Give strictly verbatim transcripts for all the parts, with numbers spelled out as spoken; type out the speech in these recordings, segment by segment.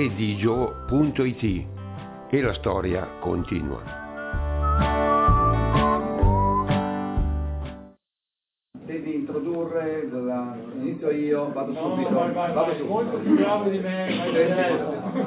redigio punto it e la storia continua. Devi introdurre, la... inizio io, vado no, subito. No, vai, vai, vado vai. subito. Molto più bravo di me, vai.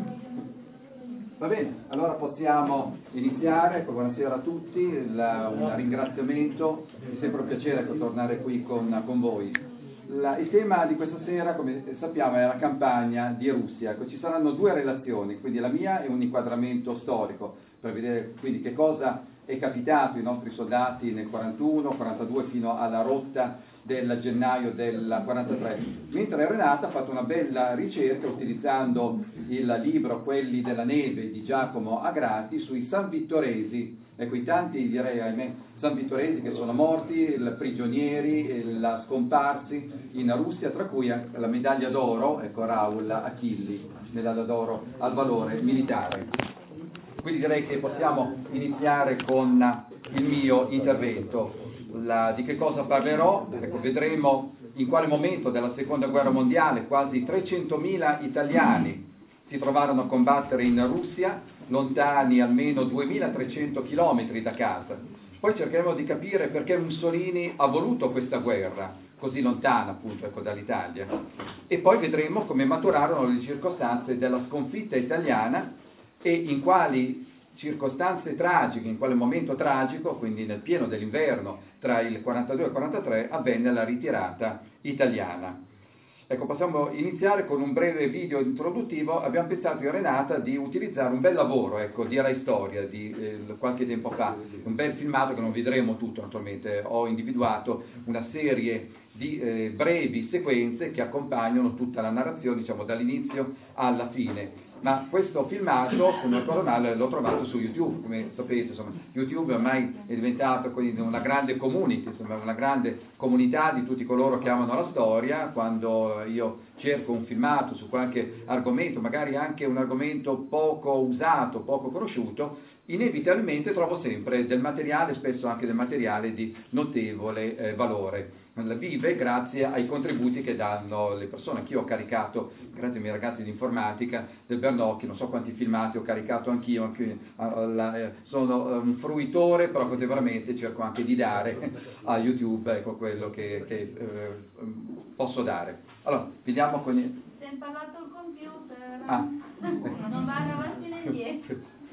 Va bene, allora possiamo iniziare. Buonasera a tutti, il, un ringraziamento, è sempre un piacere ecco, tornare qui con, con voi. La, il tema di questa sera, come sappiamo, è la campagna di Russia. Ecco, ci saranno due relazioni, quindi la mia è un inquadramento storico, per vedere quindi che cosa è capitato ai nostri soldati nel quarantuno quarantadue fino alla rotta del gennaio del quarantatré, mentre Renata ha fatto una bella ricerca utilizzando il libro Quelli della neve di Giacomo Agrati sui sanvittoresi, ecco i tanti direi ahimè sanvittoresi che sono morti, il prigionieri, il scomparsi in Russia, tra cui la medaglia d'oro, ecco Raul Achilli, medaglia d'oro al valore militare. Quindi direi che possiamo iniziare con il mio intervento. La, di che cosa parlerò? Ecco, vedremo in quale momento della seconda guerra mondiale quasi trecentomila italiani si trovarono a combattere in Russia, lontani almeno duemilatrecento chilometri da casa. Poi cercheremo di capire perché Mussolini ha voluto questa guerra così lontana appunto ecco, dall'Italia, e poi vedremo come maturarono le circostanze della sconfitta italiana e in quali circostanze tragiche, in quale momento tragico, quindi nel pieno dell'inverno tra il quarantadue e il quarantatré, avvenne la ritirata italiana. Ecco, possiamo iniziare con un breve video introduttivo. Abbiamo pensato in Renata di utilizzare un bel lavoro, ecco, di Rai Storia di eh, qualche tempo fa, un bel filmato che non vedremo tutto naturalmente. Ho individuato una serie di eh, brevi sequenze che accompagnano tutta la narrazione, diciamo dall'inizio alla fine. Ma questo filmato, se non ricordo male, l'ho trovato su YouTube, come sapete, insomma, YouTube ormai è diventato una grande community, insomma, una grande comunità di tutti coloro che amano la storia. Quando io cerco un filmato su qualche argomento, magari anche un argomento poco usato, poco conosciuto, inevitabilmente trovo sempre del materiale, spesso anche del materiale di notevole eh, valore. Vive grazie ai contributi che danno le persone. Anch'io ho caricato, grazie ai miei ragazzi di informatica del Bernocchi, non so quanti filmati ho caricato anch'io, anche, eh, sono un fruitore, però così veramente cerco anche di dare a YouTube ecco, quello che, che eh, posso dare. Allora, vediamo con il... Si è imparato il computer, ah. non vanno avanti né indietro.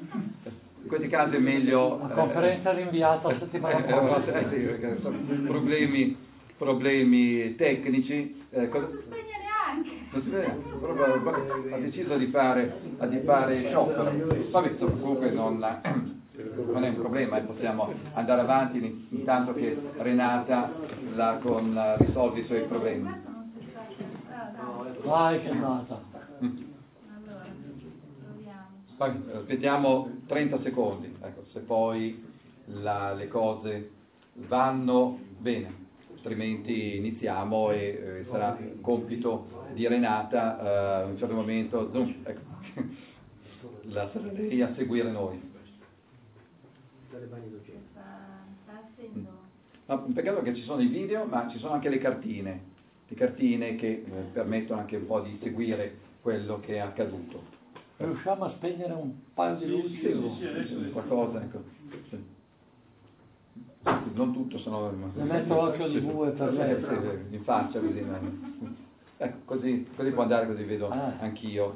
In questi casi è meglio... La conferenza eh, rinviata a settimana prossima. Eh, sì, perché sono problemi, problemi tecnici. Eh, cosa... Non si spegne neanche. Non si vede, proprio, ha deciso di fare, di fare sciopero. Vabbè, comunque non, non è un problema, eh, possiamo andare avanti intanto che Renata la con, risolve i suoi problemi. Vai, che è andata. Aspettiamo trenta secondi, ecco, se poi la, le cose vanno bene, altrimenti iniziamo e eh, sarà compito di Renata eh, a un certo momento zoom, ecco, la sarà lei a seguire noi. No, un peccato che ci sono i video, ma ci sono anche le cartine, le cartine che eh, permettono anche un po' di seguire quello che è accaduto. Riusciamo a spegnere un paio di luci? Sì, sì, sì, qualcosa, ecco. Sì. Non tutto sono... Le metto l'occhio di bue per lei. Sì, sì, in faccia così. Ecco, così, così può andare, così vedo ah. anch'io.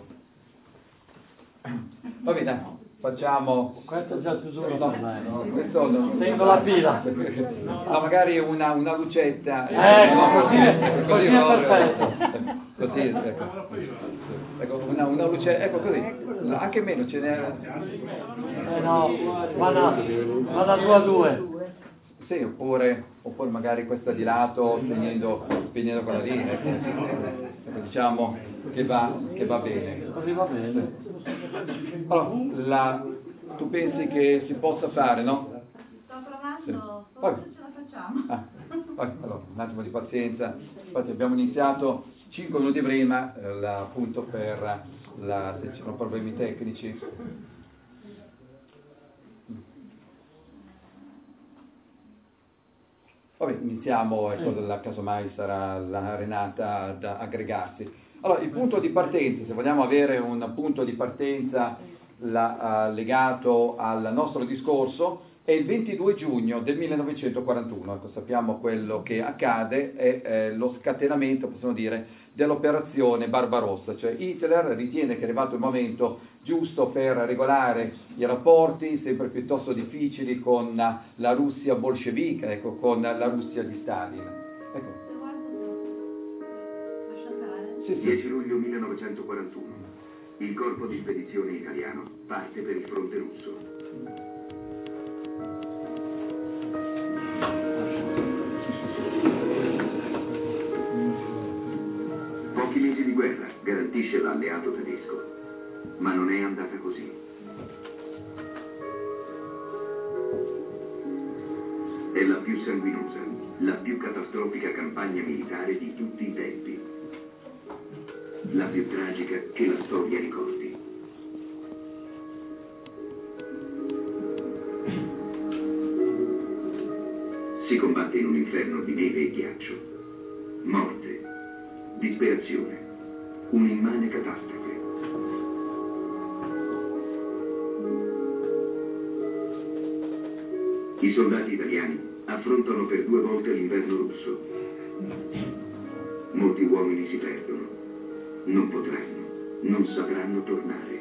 Va bene, facciamo... Questo è già più duro no, per me. no, questo non... Tengo la pila. No, magari una, una lucetta. Ecco, no, così, così, così è perfetto. Così, ecco. Ecco, una, una luce, ecco così, anche meno ce n'è. Eh no, ma no, ma da due a due. Sì, oppure, oppure magari questa di lato, spegnendo, spegnendo quella lì, ecco, ecco, diciamo che va, che va bene. Così va bene. Allora, la, tu pensi che si possa fare, no? Sto provando, sì. forse ce la facciamo. Ah, poi, allora, un attimo di pazienza, infatti abbiamo iniziato cinque minuti prima, eh, la, appunto per la, se ci sono problemi tecnici. Vabbè, iniziamo, ecco, la, casomai sarà la Renata ad aggregarsi. Allora, il punto di partenza, se vogliamo avere un punto di partenza la, uh, legato al nostro discorso, è il ventidue giugno del millenovecentoquarantuno. Ecco, sappiamo quello che accade, è eh, lo scatenamento, possiamo dire, dell'operazione Barbarossa, cioè Hitler ritiene che è arrivato il momento giusto per regolare i rapporti sempre piuttosto difficili con la Russia bolscevica, ecco, con la Russia di Stalin. Ecco. Sì, sì. dieci luglio millenovecentoquarantuno. Il corpo di spedizione italiano parte per il fronte russo. Pochi mesi di guerra garantisce l'alleato tedesco, ma non è andata così. È la più sanguinosa, la più catastrofica campagna militare di tutti i tempi. La più tragica che la storia ricordi. Si combatte in un inferno di neve e ghiaccio. Morte, disperazione, un'immane catastrofe. I soldati italiani affrontano per due volte l'inverno russo. Molti uomini si perdono. Non potranno, non sapranno tornare.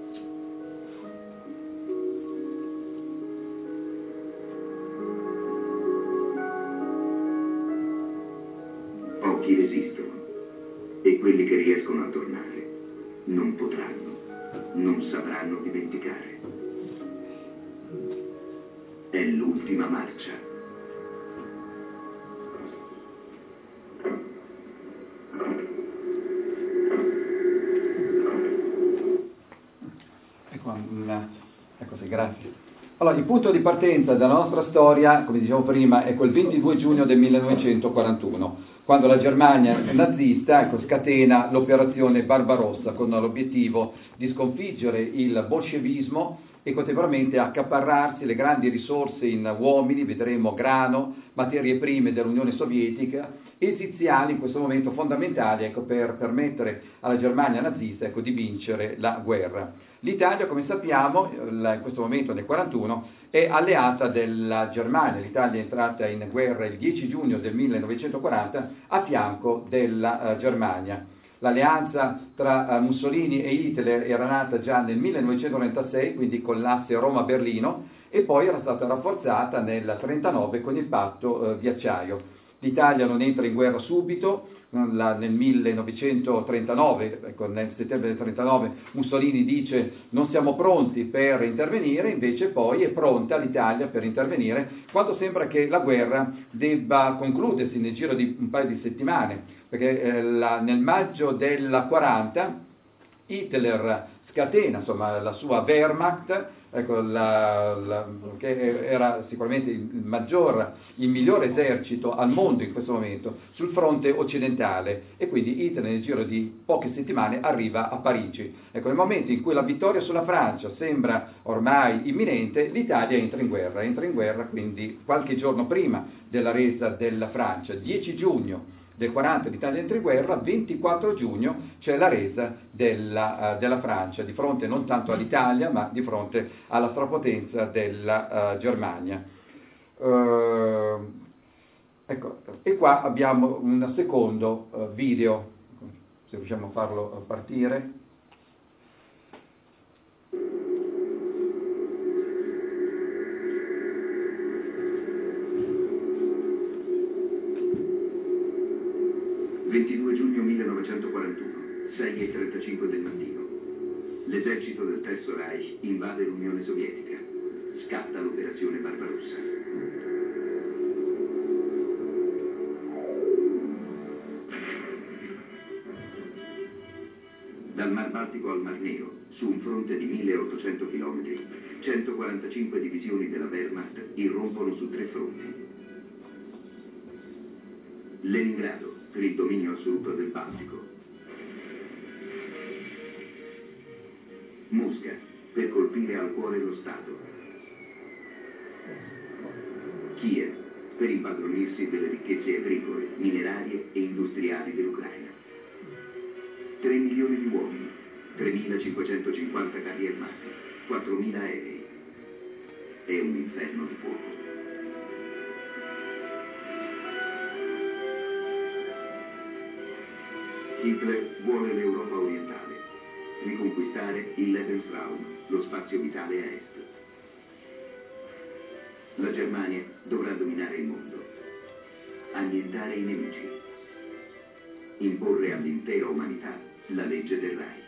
Pochi resistono e quelli che riescono a tornare non potranno, non sapranno dimenticare. È l'ultima marcia. Ecco, sì, grazie. Allora, il punto di partenza della nostra storia, come dicevo prima, è quel ventidue giugno del millenovecentoquarantuno, quando la Germania nazista, ecco, scatena l'operazione Barbarossa con l'obiettivo di sconfiggere il bolscevismo e contemporaneamente accaparrarsi le grandi risorse in uomini, vedremo grano, materie prime dell'Unione Sovietica, esiziali in questo momento fondamentali, ecco, per permettere alla Germania nazista, ecco, di vincere la guerra. L'Italia, come sappiamo, in questo momento nel quarantuno, è alleata della Germania. L'Italia è entrata in guerra il dieci giugno del millenovecentoquaranta a fianco della uh, Germania. L'alleanza tra uh, Mussolini e Hitler era nata già nel millenovecentotrentasei, quindi con l'asse Roma-Berlino, e poi era stata rafforzata nel trentanove con il patto uh, di acciaio. L'Italia non entra in guerra subito, la, nel millenovecentotrentanove, ecco, nel settembre del trentanove Mussolini dice non siamo pronti per intervenire, invece poi è pronta l'Italia per intervenire quando sembra che la guerra debba concludersi nel giro di un paio di settimane, perché eh, la, nel maggio del quaranta Hitler scatena insomma la sua Wehrmacht, ecco, la, la, che era sicuramente il maggior, il migliore esercito al mondo in questo momento sul fronte occidentale, e quindi Hitler nel giro di poche settimane arriva a Parigi. Ecco, nel momento in cui la vittoria sulla Francia sembra ormai imminente, l'Italia entra in guerra, entra in guerra quindi qualche giorno prima della resa della Francia, dieci giugno del quaranta l'Italia entra in guerra, ventiquattro giugno c'è la resa della, uh, della Francia, di fronte non tanto all'Italia ma di fronte alla strapotenza della uh, Germania. Uh, ecco, e qua abbiamo un secondo uh, video, se riusciamo a farlo partire. ventidue giugno millenovecentoquarantuno, sei e trentacinque del mattino. L'esercito del Terzo Reich invade l'Unione Sovietica. Scatta l'operazione Barbarossa. Dal Mar Baltico al Mar Nero, su un fronte di milleottocento chilometri, centoquarantacinque divisioni della Wehrmacht irrompono su tre fronti. Leningrado, per il dominio assoluto del Baltico. Mosca, per colpire al cuore lo Stato. Kiev, per impadronirsi delle ricchezze agricole, minerarie e industriali dell'Ucraina. tre milioni di uomini, tremilacinquecentocinquanta carri armati, quattromila aerei. È un inferno di fuoco. Hitler vuole l'Europa orientale, riconquistare il Lebensraum, lo spazio vitale a est. La Germania dovrà dominare il mondo, annientare i nemici, imporre all'intera umanità la legge del Reich.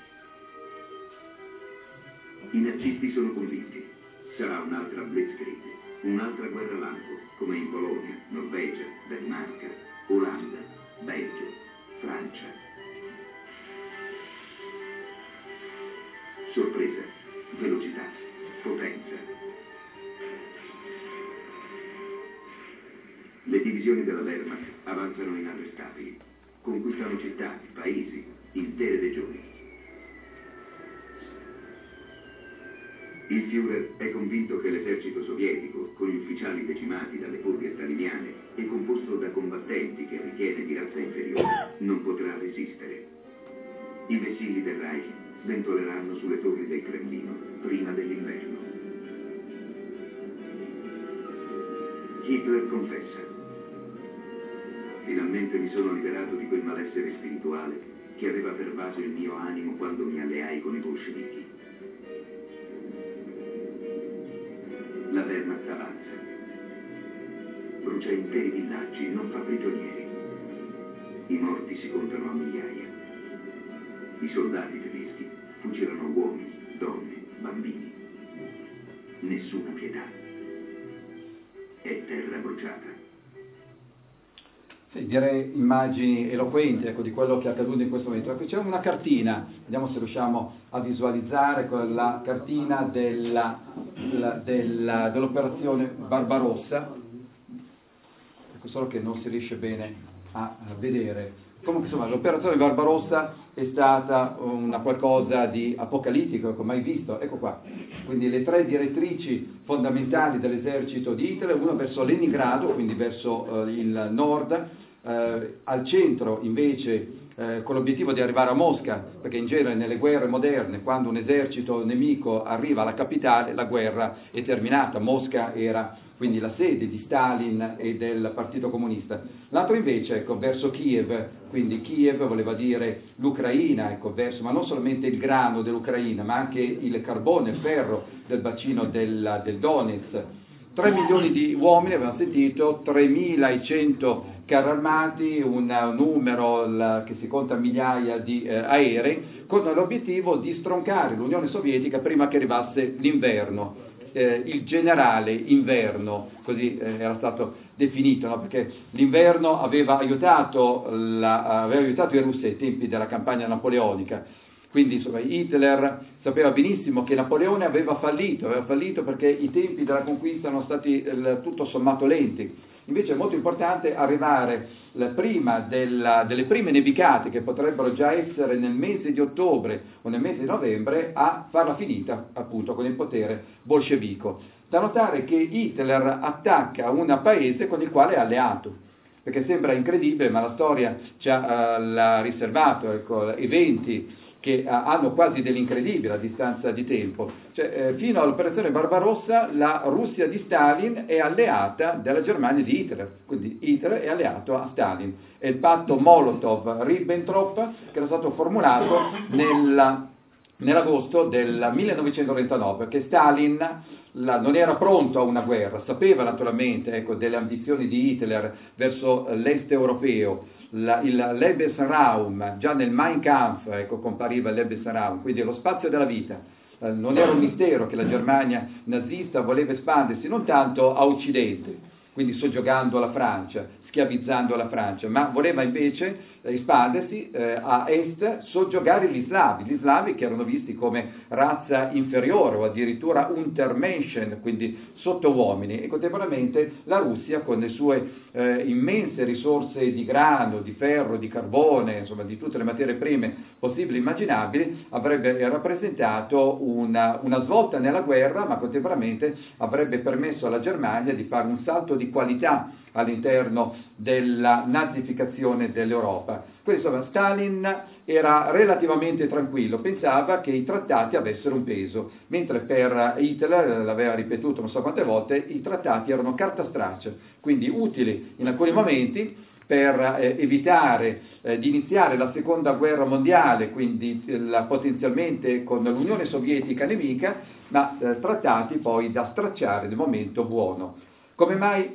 I nazisti sono convinti, sarà un'altra Blitzkrieg, un'altra guerra lampo, come in Polonia, Norvegia, Danimarca, Olanda, Belgio, Francia. Sorpresa, velocità, potenza. Le divisioni della Wehrmacht avanzano inarrestabili, conquistano città, paesi, intere regioni. Il Führer è convinto che l'esercito sovietico, con gli ufficiali decimati dalle purghe staliniane e composto da combattenti che ritiene di razza inferiore, non potrà resistere. I vessilli del Reich sventoleranno sulle torri del Cremlino prima dell'inverno. Hitler confessa: finalmente mi sono liberato di quel malessere spirituale che aveva pervaso il mio animo quando mi alleai con i bolscevichi. La Wehrmacht avanza, brucia interi villaggi, non fa prigionieri. I morti si contano a migliaia. I soldati tedeschi fucilano uomini, donne, bambini. Nessuna pietà. È terra bruciata. Sì, direi immagini eloquenti, ecco, di quello che è accaduto in questo momento. Ecco, c'è una cartina, vediamo se riusciamo a visualizzare quella cartina della, la, della, dell'operazione Barbarossa, ecco, solo che non si riesce bene a, a vedere. Comunque, insomma, l'operazione Barbarossa è stata una qualcosa di apocalittico, ecco, mai visto. Ecco qua, quindi le tre direttrici fondamentali dell'esercito di Hitler: uno verso Leningrado, quindi verso eh, il nord, eh, al centro invece eh, con l'obiettivo di arrivare a Mosca, perché in genere nelle guerre moderne, quando un esercito nemico arriva alla capitale, la guerra è terminata. Mosca era quindi la sede di Stalin e del Partito Comunista. L'altro invece, ecco, verso Kiev, quindi Kiev voleva dire l'Ucraina, ecco, verso, ma non solamente il grano dell'Ucraina, ma anche il carbone, il ferro del bacino del, del Donetsk. tre milioni di uomini, abbiamo sentito, tremilacento carri armati, un numero la, che si conta migliaia di eh, aerei, con l'obiettivo di stroncare l'Unione Sovietica prima che arrivasse l'inverno. Eh, il generale inverno, così eh, era stato definito, no? Perché l'inverno aveva aiutato, la, aveva aiutato i russi ai tempi della campagna napoleonica. Quindi insomma, Hitler sapeva benissimo che Napoleone aveva fallito, aveva fallito perché i tempi della conquista erano stati eh, tutto sommato lenti. Invece è molto importante arrivare la prima della, delle prime nevicate, che potrebbero già essere nel mese di ottobre o nel mese di novembre, a farla finita appunto con il potere bolscevico. Da notare che Hitler attacca un paese con il quale è alleato, perché sembra incredibile, ma la storia ci ha uh, l'ha riservato, ecco, eventi che uh, hanno quasi dell'incredibile a distanza di tempo. Cioè, eh, fino all'operazione Barbarossa la Russia di Stalin è alleata della Germania di Hitler, quindi Hitler è alleato a Stalin. È il patto Molotov-Ribbentrop che era stato formulato nella, nell'agosto del millenovecentonovantanove, perché Stalin la, non era pronto a una guerra, sapeva naturalmente, ecco, delle ambizioni di Hitler verso l'est europeo. La, il Lebensraum, già nel Mein Kampf, ecco, compariva il Lebensraum, quindi lo spazio della vita. Eh, non era un mistero che la Germania nazista voleva espandersi non tanto a occidente, quindi soggiogando la Francia, schiavizzando la Francia, ma voleva invece espandersi eh, a est, soggiogare gli slavi, gli slavi che erano visti come razza inferiore o addirittura Untermenschen, quindi sottouomini, e contemporaneamente la Russia con le sue eh, immense risorse di grano, di ferro, di carbone, insomma di tutte le materie prime possibili e immaginabili, avrebbe rappresentato una, una svolta nella guerra, ma contemporaneamente avrebbe permesso alla Germania di fare un salto di qualità all'interno della nazificazione dell'Europa. Quindi insomma Stalin era relativamente tranquillo, pensava che i trattati avessero un peso, mentre per Hitler, l'aveva ripetuto non so quante volte, i trattati erano carta straccia, quindi utili in alcuni momenti per eh, evitare eh, di iniziare la seconda guerra mondiale, quindi eh, la, potenzialmente con l'Unione Sovietica nemica, ma eh, trattati poi da stracciare nel momento buono. Come mai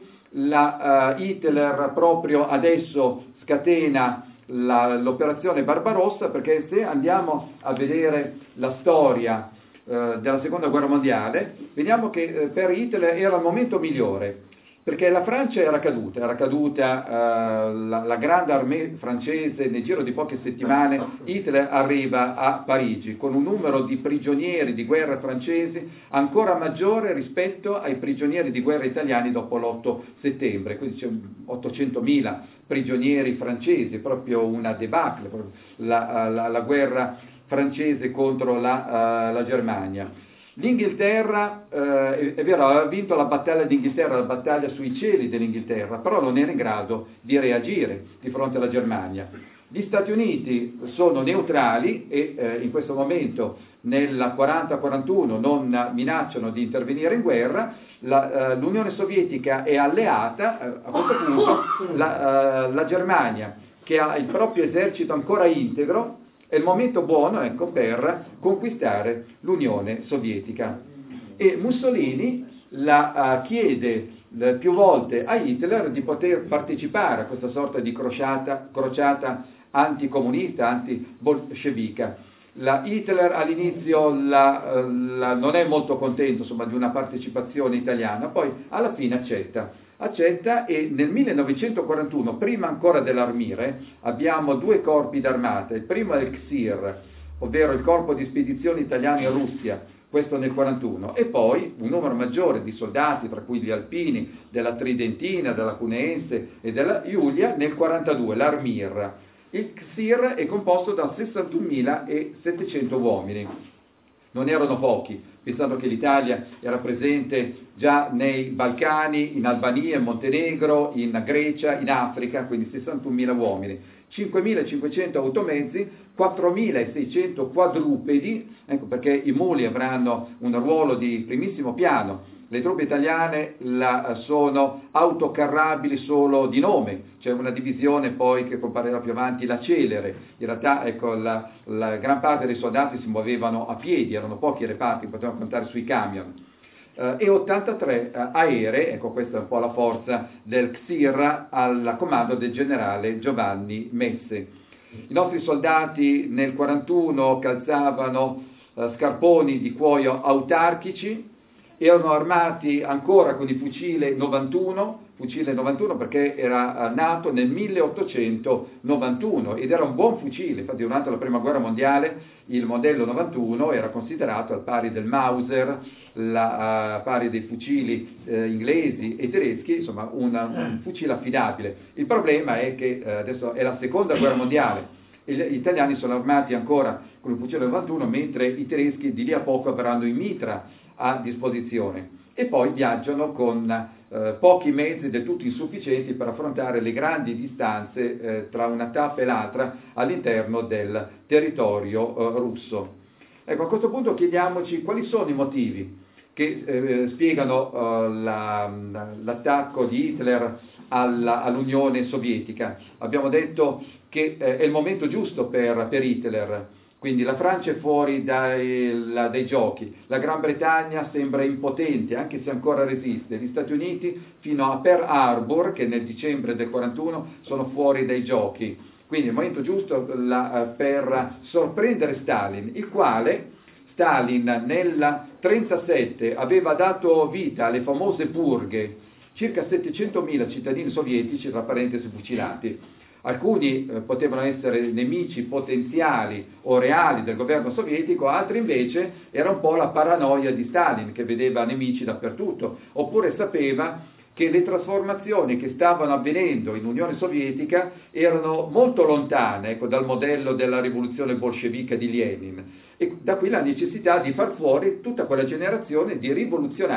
la, uh, Hitler proprio adesso scatena la, l'operazione Barbarossa? Perché se andiamo a vedere la storia uh, della seconda guerra mondiale, vediamo che uh, per Hitler era il momento migliore, perché la Francia era caduta, era caduta uh, la, la grande armée francese, nel giro di poche settimane Hitler arriva a Parigi con un numero di prigionieri di guerra francesi ancora maggiore rispetto ai prigionieri di guerra italiani dopo l'otto settembre, quindi c'è ottocentomila prigionieri francesi, proprio una debacle, la, la, la guerra francese contro la, uh, la Germania. L'Inghilterra, eh, è vero, aveva vinto la battaglia d'Inghilterra, la battaglia sui cieli dell'Inghilterra, però non era in grado di reagire di fronte alla Germania. Gli Stati Uniti sono neutrali e eh, in questo momento nel quaranta quarantuno non minacciano di intervenire in guerra, la, eh, l'Unione Sovietica è alleata, eh, a questo punto la, eh, la Germania, che ha il proprio esercito ancora integro, è il momento buono, ecco, per conquistare l'Unione Sovietica. E Mussolini la, uh, chiede uh, più volte a Hitler di poter partecipare a questa sorta di crociata, crociata anticomunista, anti-bolscevica. La Hitler all'inizio la, uh, la, non è molto contento, insomma, di una partecipazione italiana, poi alla fine accetta. accetta e nel millenovecentoquarantuno, prima ancora dell'Armire, abbiamo due corpi d'armata. Il primo è il C S I R, ovvero il Corpo di Spedizioni Italiane in Russia, questo nel quarantuno, e poi un numero maggiore di soldati, tra cui gli alpini della Tridentina, della Cuneense e della Giulia, nel quarantadue, l'Armir. Il C S I R è composto da sessantunomilasettecento uomini. Non erano pochi, pensando che l'Italia era presente già nei Balcani, in Albania, in Montenegro, in Grecia, in Africa, quindi sessantunomila uomini, cinquemilacinquecento automezzi, quattromilaseicento quadrupedi, ecco perché i muli avranno un ruolo di primissimo piano. Le truppe italiane la, sono autocarrabili solo di nome, c'è una divisione poi che comparirà più avanti, la Celere. In realtà ecco, la, la gran parte dei soldati si muovevano a piedi, erano pochi i reparti, potevano contare sui camion. Uh, e ottantatré uh, aerei, ecco questa è un po' la forza del C S I R al comando del generale Giovanni Messe. I nostri soldati nel quarantuno calzavano uh, scarponi di cuoio autarchici, erano armati ancora con il fucile novantuno, fucile novantuno perché era nato nel milleottocentonovantuno ed era un buon fucile. Infatti durante la prima guerra mondiale il modello novantuno era considerato al pari del Mauser, la, uh, pari dei fucili uh, inglesi e tedeschi, insomma una, un fucile affidabile. Il problema è che uh, adesso è la seconda guerra mondiale, gli italiani sono armati ancora con il fucile novantuno, mentre i tedeschi di lì a poco avranno i mitra a disposizione e poi viaggiano con eh, pochi mezzi del tutto insufficienti per affrontare le grandi distanze eh, tra una tappa e l'altra all'interno del territorio eh, russo. Ecco, a questo punto chiediamoci quali sono i motivi che eh, spiegano eh, la, l'attacco di Hitler alla, all'Unione Sovietica. Abbiamo detto che eh, è il momento giusto per, per Hitler. Quindi la Francia è fuori dai, la, dai giochi, la Gran Bretagna sembra impotente anche se ancora resiste, gli Stati Uniti fino a Pearl Harbor, che nel dicembre del quarantuno sono fuori dai giochi. Quindi è il momento giusto la, per sorprendere Stalin, il quale Stalin nel trentasette aveva dato vita alle famose purghe, circa settecentomila cittadini sovietici, tra parentesi, fucilati. Alcuni eh, potevano essere nemici potenziali o reali del governo sovietico, altri invece era un po' la paranoia di Stalin che vedeva nemici dappertutto, oppure sapeva che le trasformazioni che stavano avvenendo in Unione Sovietica erano molto lontane ecco, dal modello della rivoluzione bolscevica di Lenin. E da qui la necessità di far fuori tutta quella generazione di rivoluzionari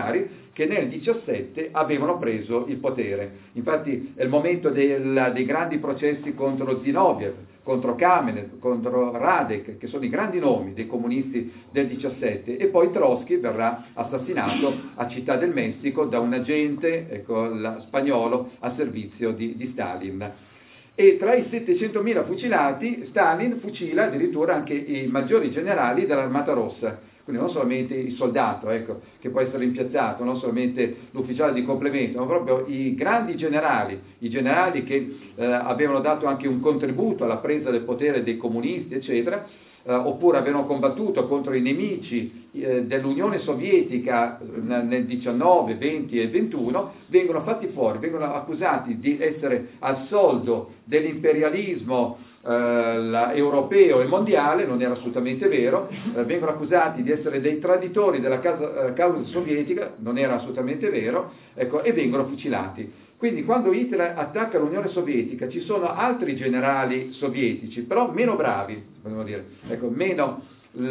che nel diciassette avevano preso il potere. Infatti è il momento del, dei grandi processi contro Zinoviev, contro Kamenev, contro Radek, che sono i grandi nomi dei comunisti del diciassette, e poi Trotsky verrà assassinato a Città del Messico da un agente ecco, la, spagnolo a servizio di, di Stalin. E tra i settecentomila fucilati Stalin fucila addirittura anche i maggiori generali dell'Armata Rossa, quindi non solamente il soldato ecco, che può essere rimpiazzato, non solamente l'ufficiale di complemento, ma proprio i grandi generali, i generali che eh, avevano dato anche un contributo alla presa del potere dei comunisti, eccetera, eh, oppure avevano combattuto contro i nemici eh, dell'Unione Sovietica nel diciannove, venti e ventuno, vengono fatti fuori, vengono accusati di essere al soldo dell'imperialismo Uh, europeo e mondiale, non era assolutamente vero, uh, vengono accusati di essere dei traditori della causa, uh, causa sovietica, non era assolutamente vero, ecco, e vengono fucilati. Quindi quando Hitler attacca l'Unione Sovietica ci sono altri generali sovietici, però meno bravi, possiamo dire, ecco, meno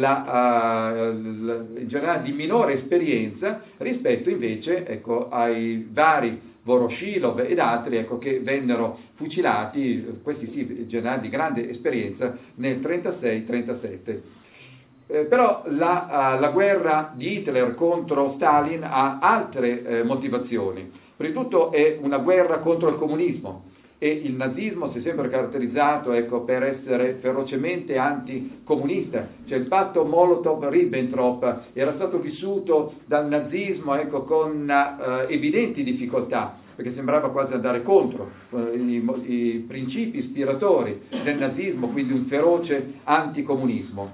la, uh, la, generali di minore esperienza rispetto invece ecco, ai vari Voroshilov ed altri ecco, che vennero fucilati, questi sì, generali di grande esperienza, nel trentasei trentasette. Eh, però la, uh, la guerra di Hitler contro Stalin ha altre eh, motivazioni. Prima di tutto è una guerra contro il comunismo, e il nazismo si è sempre caratterizzato ecco, per essere ferocemente anticomunista, cioè il patto Molotov-Ribbentrop era stato vissuto dal nazismo ecco, con eh, evidenti difficoltà, perché sembrava quasi andare contro eh, i, i principi ispiratori del nazismo, quindi un feroce anticomunismo.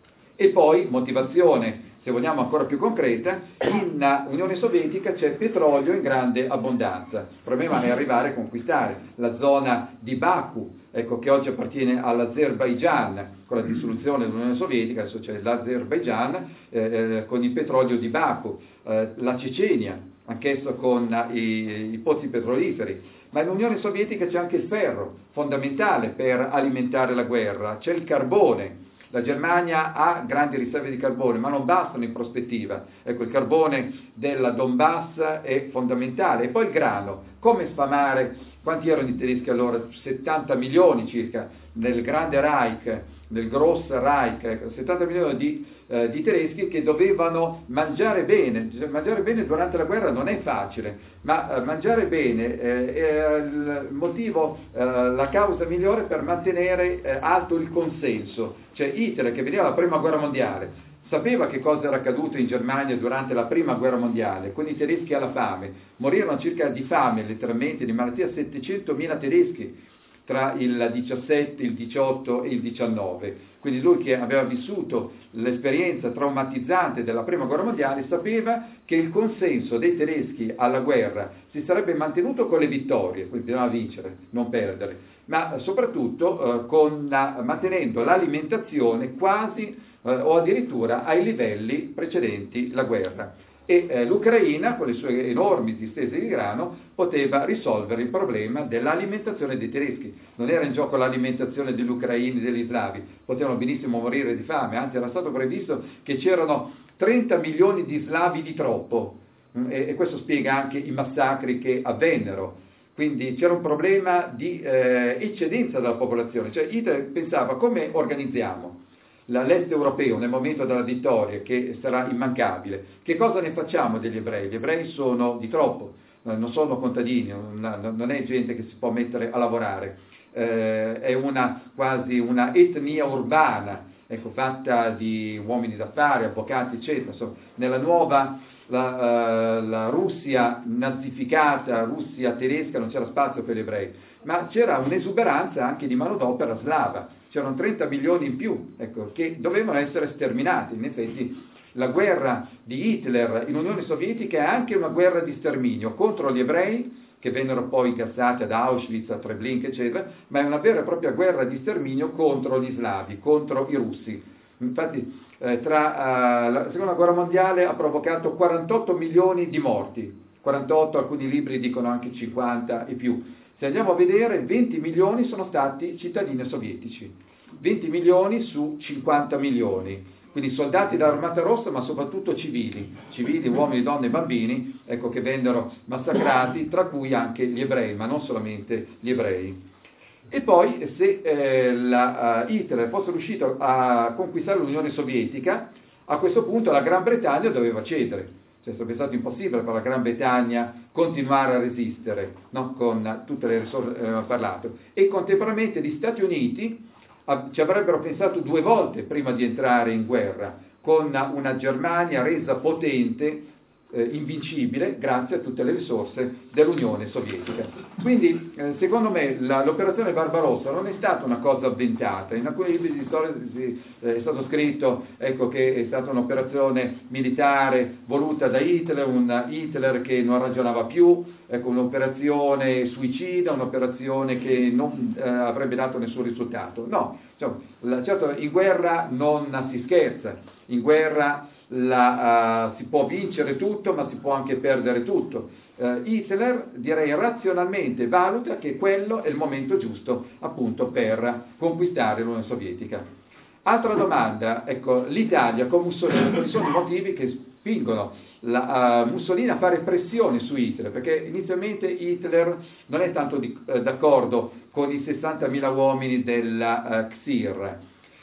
E poi motivazione, se vogliamo ancora più concreta, in Unione Sovietica c'è petrolio in grande abbondanza. Il problema è arrivare a conquistare la zona di Baku, ecco, che oggi appartiene all'Azerbaigian, con la dissoluzione dell'Unione Sovietica, adesso c'è l'Azerbaigian eh, con il petrolio di Baku, eh, la Cecenia, anch'esso con i, i pozzi petroliferi. Ma in Unione Sovietica c'è anche il ferro, fondamentale per alimentare la guerra, c'è il carbone. La Germania ha grandi riserve di carbone, ma non bastano in prospettiva. Ecco, il carbone della Donbass è fondamentale. E poi il grano. Come sfamare? Quanti erano i tedeschi allora? settanta milioni circa nel grande Reich, nel Gross Reich, ecco, settanta milioni di, eh, di tedeschi che dovevano mangiare bene. Mangiare bene durante la guerra non è facile, ma eh, mangiare bene eh, è il motivo, eh, la causa migliore per mantenere eh, alto il consenso. Cioè Hitler, che veniva dalla prima guerra mondiale, sapeva che cosa era accaduto in Germania durante la prima guerra mondiale, con i tedeschi alla fame. Morirono circa di fame, letteralmente, di malattia, settecentomila tedeschi tra il diciassette, il diciotto e il diciannove. Quindi lui, che aveva vissuto l'esperienza traumatizzante della prima guerra mondiale, sapeva che il consenso dei tedeschi alla guerra si sarebbe mantenuto con le vittorie, quindi bisognava vincere, non perdere, ma soprattutto eh, con, uh, mantenendo l'alimentazione quasi uh, o addirittura ai livelli precedenti la guerra. E eh, l'Ucraina, con le sue enormi distese di grano, poteva risolvere il problema dell'alimentazione dei tedeschi. Non era in gioco l'alimentazione degli ucraini e degli slavi, potevano benissimo morire di fame, anzi era stato previsto che c'erano trenta milioni di slavi di troppo, e, e questo spiega anche i massacri che avvennero. Quindi c'era un problema di eh, eccedenza della popolazione, cioè Hitler pensava: come organizziamo l'est europeo nel momento della vittoria, che sarà immancabile, che cosa ne facciamo degli ebrei? Gli ebrei sono di troppo, non sono contadini, non è gente che si può mettere a lavorare, eh, è una, quasi una etnia urbana, ecco, fatta di uomini d'affari, avvocati, eccetera. Insomma, nella nuova la, uh, la Russia nazificata, Russia tedesca, non c'era spazio per gli ebrei, ma c'era un'esuberanza anche di manodopera slava. C'erano trenta milioni in più, ecco, che dovevano essere sterminati. In effetti la guerra di Hitler in Unione Sovietica è anche una guerra di sterminio contro gli ebrei, che vennero poi incassati ad Auschwitz, a Treblinka, eccetera, ma è una vera e propria guerra di sterminio contro gli slavi, contro i russi. Infatti eh, tra uh, la seconda guerra mondiale ha provocato quarantotto milioni di morti, quarantotto, alcuni libri dicono anche cinquanta e più. Se andiamo a vedere, venti milioni sono stati cittadini sovietici, venti milioni su cinquanta milioni. quindi soldati dell'Armata Rossa, ma soprattutto civili, civili, uomini, donne e bambini, ecco, che vennero massacrati, tra cui anche gli ebrei, ma non solamente gli ebrei. E poi se eh, la, uh, Hitler fosse riuscito a conquistare l'Unione Sovietica, a questo punto la Gran Bretagna doveva cedere. Cioè, sarebbe stato impossibile per la Gran Bretagna continuare a resistere, no? Con tutte le risorse che abbiamo parlato. E contemporaneamente gli Stati Uniti ci avrebbero pensato due volte prima di entrare in guerra, con una Germania resa potente, eh, invincibile, grazie a tutte le risorse dell'Unione Sovietica. Quindi, eh, secondo me, la, l'operazione Barbarossa non è stata una cosa avventata. In alcuni libri di storia si, eh, è stato scritto, ecco, che è stata un'operazione militare voluta da Hitler, un Hitler che non ragionava più, ecco, un'operazione suicida, un'operazione che non eh, avrebbe dato nessun risultato. No, cioè, la, certo, in guerra non si scherza, in guerra la, uh, si può vincere tutto, ma si può anche perdere tutto. Uh, Hitler, direi razionalmente, valuta che quello è il momento giusto appunto per conquistare l'Unione Sovietica. Altra domanda, ecco, l'Italia con Mussolini, quali sono i motivi che spingono la, uh, Mussolini a fare pressione su Hitler? Perché inizialmente Hitler non è tanto di, uh, d'accordo con i sessantamila uomini della uh, X I R.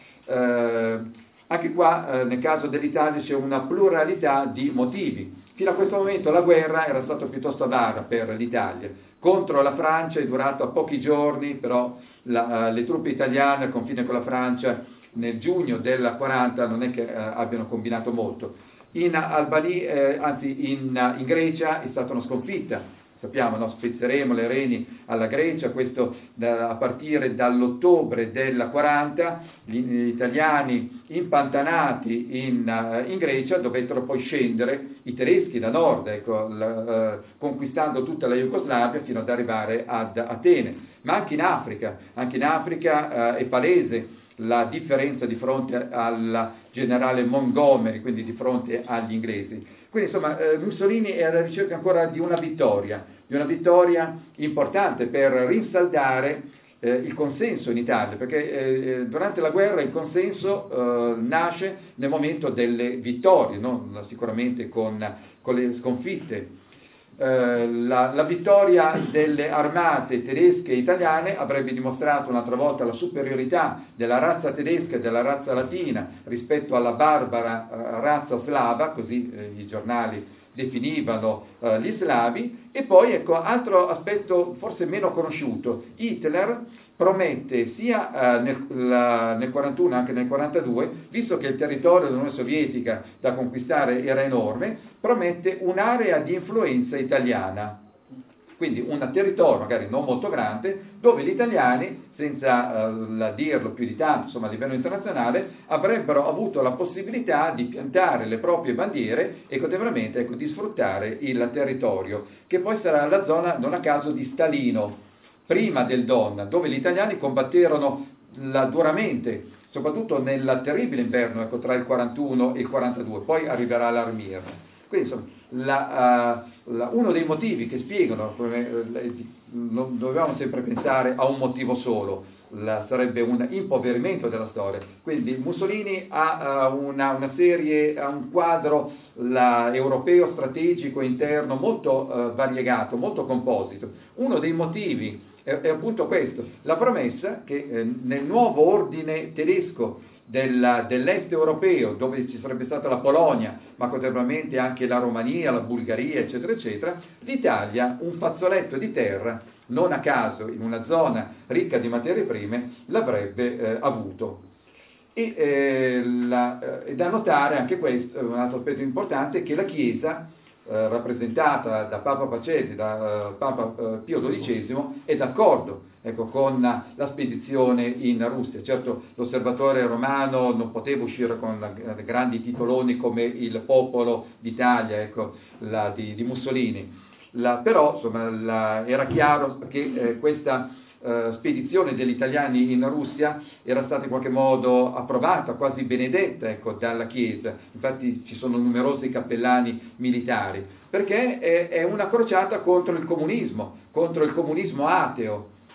Uh, anche qua uh, nel caso dell'Italia c'è una pluralità di motivi. Fino a questo momento la guerra era stata piuttosto avara per l'Italia. Contro la Francia è durata pochi giorni, però la, uh, le truppe italiane al confine con la Francia nel giugno del quaranta non è che uh, abbiano combinato molto. In Albania, eh, anzi in, in Grecia è stata una sconfitta. Sappiamo, no? Spezzeremo le reni alla Grecia, questo da, a partire dall'ottobre del quaranta, gli, gli italiani impantanati in, uh, in Grecia dovettero poi scendere, i tedeschi da nord, ecco, la, uh, conquistando tutta la Jugoslavia fino ad arrivare ad Atene, ma anche in Africa, anche in Africa uh, è palese la differenza di fronte al generale Montgomery, quindi di fronte agli inglesi. Quindi insomma eh, Mussolini è alla ricerca ancora di una vittoria, di una vittoria importante per rinsaldare eh, il consenso in Italia, perché eh, durante la guerra il consenso eh, nasce nel momento delle vittorie, non sicuramente con, con le sconfitte. Eh, la, la vittoria delle armate tedesche e italiane avrebbe dimostrato un'altra volta la superiorità della razza tedesca e della razza latina rispetto alla barbara eh, razza slava, così eh, i giornali definivano eh, gli slavi. E poi, ecco, altro aspetto forse meno conosciuto, Hitler promette sia eh, nel, la, nel quarantuno anche nel quarantadue, visto che il territorio dell'Unione Sovietica da conquistare era enorme, promette un'area di influenza italiana, quindi un territorio magari non molto grande dove gli italiani, senza eh, dirlo più di tanto, insomma a livello internazionale, avrebbero avuto la possibilità di piantare le proprie bandiere e contemporaneamente, ecco, di sfruttare il territorio, che poi sarà la zona, non a caso, di Stalino, prima del Don, dove gli italiani combatterono la, duramente, soprattutto nel terribile inverno, ecco, tra il quarantuno e il quarantadue, poi arriverà l'Armir. Quindi insomma, la, uh, la, uno dei motivi che spiegano, come, uh, non dovevamo sempre pensare a un motivo solo, la, sarebbe un impoverimento della storia. Quindi Mussolini ha uh, una, una serie, ha un quadro la, europeo strategico interno molto uh, variegato, molto composito. Uno dei motivi è, è appunto questo, la promessa che eh, nel nuovo ordine tedesco Della, dell'est europeo, dove ci sarebbe stata la Polonia, ma contemporaneamente anche la Romania, la Bulgaria, eccetera, eccetera, l'Italia, un fazzoletto di terra, non a caso in una zona ricca di materie prime, l'avrebbe eh, avuto. E eh, la, eh, da notare anche questo, un altro aspetto importante, che la Chiesa, eh, rappresentata da Papa Pacelli, da eh, Papa eh, Pio dodicesimo, è d'accordo, ecco, con la spedizione in Russia. Certo, l'osservatore romano non poteva uscire con grandi titoloni come il Popolo d'Italia, ecco, la, di, di Mussolini, la, però insomma, la, era chiaro che eh, questa eh, spedizione degli italiani in Russia era stata in qualche modo approvata, quasi benedetta, ecco, dalla Chiesa. Infatti ci sono numerosi cappellani militari, perché è, è una crociata contro il comunismo, contro il comunismo ateo.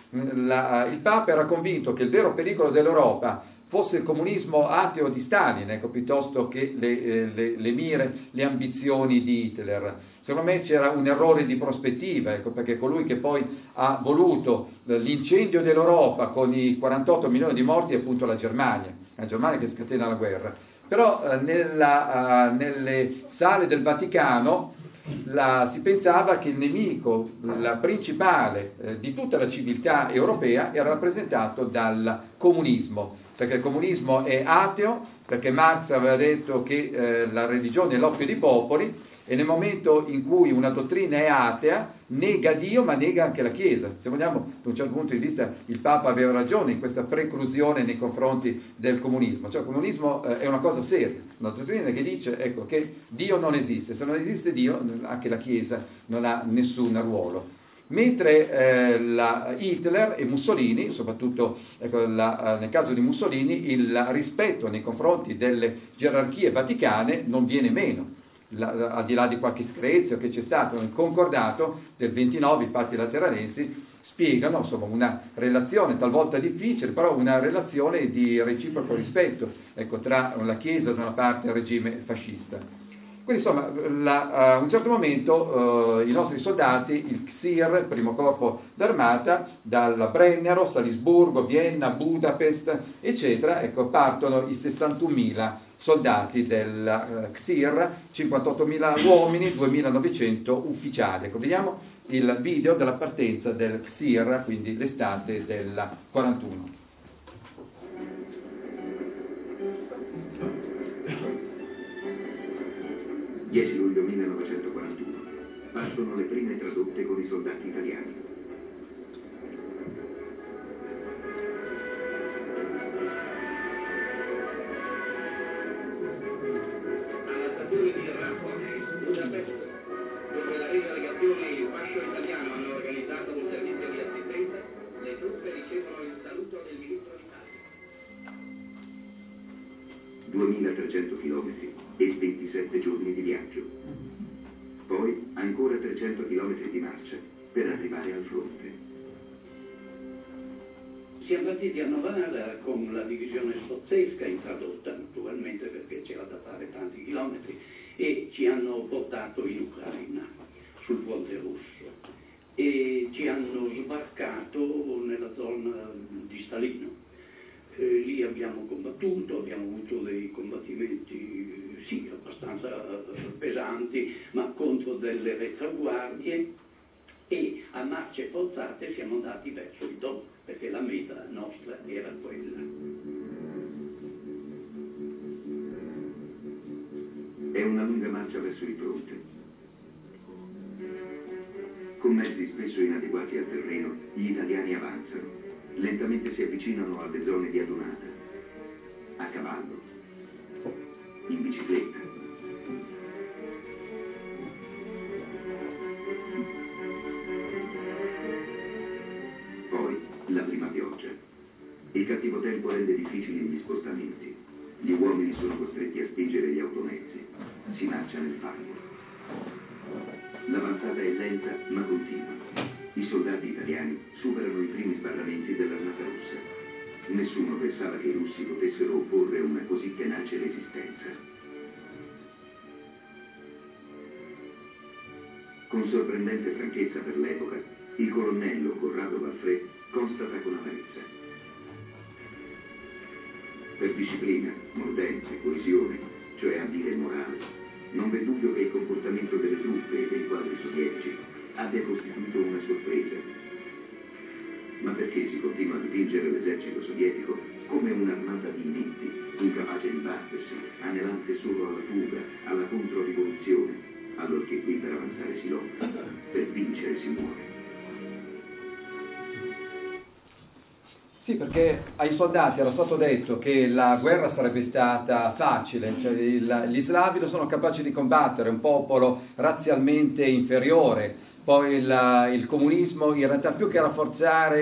La, il Papa era convinto che il vero pericolo dell'Europa fosse il comunismo ateo di Stalin, ecco, piuttosto che le, le, le mire, le ambizioni di Hitler. Secondo me c'era un errore di prospettiva, ecco, perché colui che poi ha voluto l'incendio dell'Europa con i quarantotto milioni di morti è appunto la Germania, la Germania che scatena la guerra. Però eh, nella, uh, nelle sale del Vaticano la, si pensava che il nemico la principale eh, di tutta la civiltà europea era rappresentato dal comunismo, perché il comunismo è ateo, perché Marx aveva detto che eh, la religione è l'oppio dei popoli, e nel momento in cui una dottrina è atea nega Dio ma nega anche la Chiesa. Se vogliamo, da un certo punto di vista il Papa aveva ragione in questa preclusione nei confronti del comunismo, cioè il comunismo eh, è una cosa seria, una dottrina che dice, ecco, che Dio non esiste, se non esiste Dio anche la Chiesa non ha nessun ruolo. Mentre eh, la Hitler e Mussolini, soprattutto ecco, la, nel caso di Mussolini, il rispetto nei confronti delle gerarchie vaticane non viene meno. La, al di là di qualche screzio che c'è stato nel concordato del ventinove, i patti lateranensi spiegano insomma una relazione talvolta difficile, però una relazione di reciproco rispetto, ecco, tra la Chiesa da una parte e il regime fascista. Quindi insomma la, a un certo momento uh, i nostri soldati, il C S I R, il primo corpo d'armata, dalla Brennero, Salisburgo, Vienna, Budapest, eccetera, ecco, partono i sessantunomila soldati del C S I R, cinquantottomila uomini, duemilanovecento ufficiali. Ecco, vediamo il video della partenza del C S I R, quindi l'estate del quarantuno. dieci luglio millenovecentoquarantuno. Partono le prime tradotte con i soldati italiani. Alla stazione di Raffoni, Budapest, dove la rete legazione e il fascio italiano hanno organizzato un servizio di assistenza, le truppe ricevono il saluto del ministro d'Italia. duemilatrecento chilometri e ventisette giorni di viaggio. Poi ancora trecento chilometri di marcia per arrivare al fronte. Siamo partiti a Novara con la divisione scozzesca, intradotta naturalmente perché c'era da fare tanti chilometri, e ci hanno portato in Ucraina, sul fronte russo, e ci hanno sbarcato nella zona di Stalino. Eh, lì abbiamo combattuto, abbiamo avuto dei combattimenti sì, abbastanza eh, pesanti, ma contro delle retaguardie, e a marce forzate siamo andati verso il Don, perché la meta nostra era quella. È una lunga marcia verso il fronte. Con mezzi spesso inadeguati al terreno, gli italiani avanzano. Lentamente si avvicinano alle zone di adunata, a cavallo, in bicicletta. Poi la prima pioggia. Il cattivo tempo rende difficili gli spostamenti. Gli uomini sono costretti a spingere gli automezzi. Si marcia nel fango. L'avanzata è lenta ma continua. I soldati italiani superano i primi sbarramenti dell'Armata russa. Nessuno pensava che i russi potessero opporre una così tenace resistenza. Con sorprendente franchezza per l'epoca, il colonnello Corrado Valfrè constata con amarezza. Per disciplina, mordenza e coesione, cioè a dire morale, non v'è dubbio che il comportamento delle truppe e dei quadri sovietici abbia costituito una sorpresa. Ma perché si continua a dipingere l'esercito sovietico come un'armata di inetti, incapace di battersi, anelante solo alla fuga, alla controrivoluzione, allorché qui per avanzare si lotta, per vincere si muore? Sì, perché ai soldati era stato detto che la guerra sarebbe stata facile, cioè il, gli slavi lo sono capaci di combattere, è un popolo razzialmente inferiore. Poi il, il comunismo in realtà più che rafforzare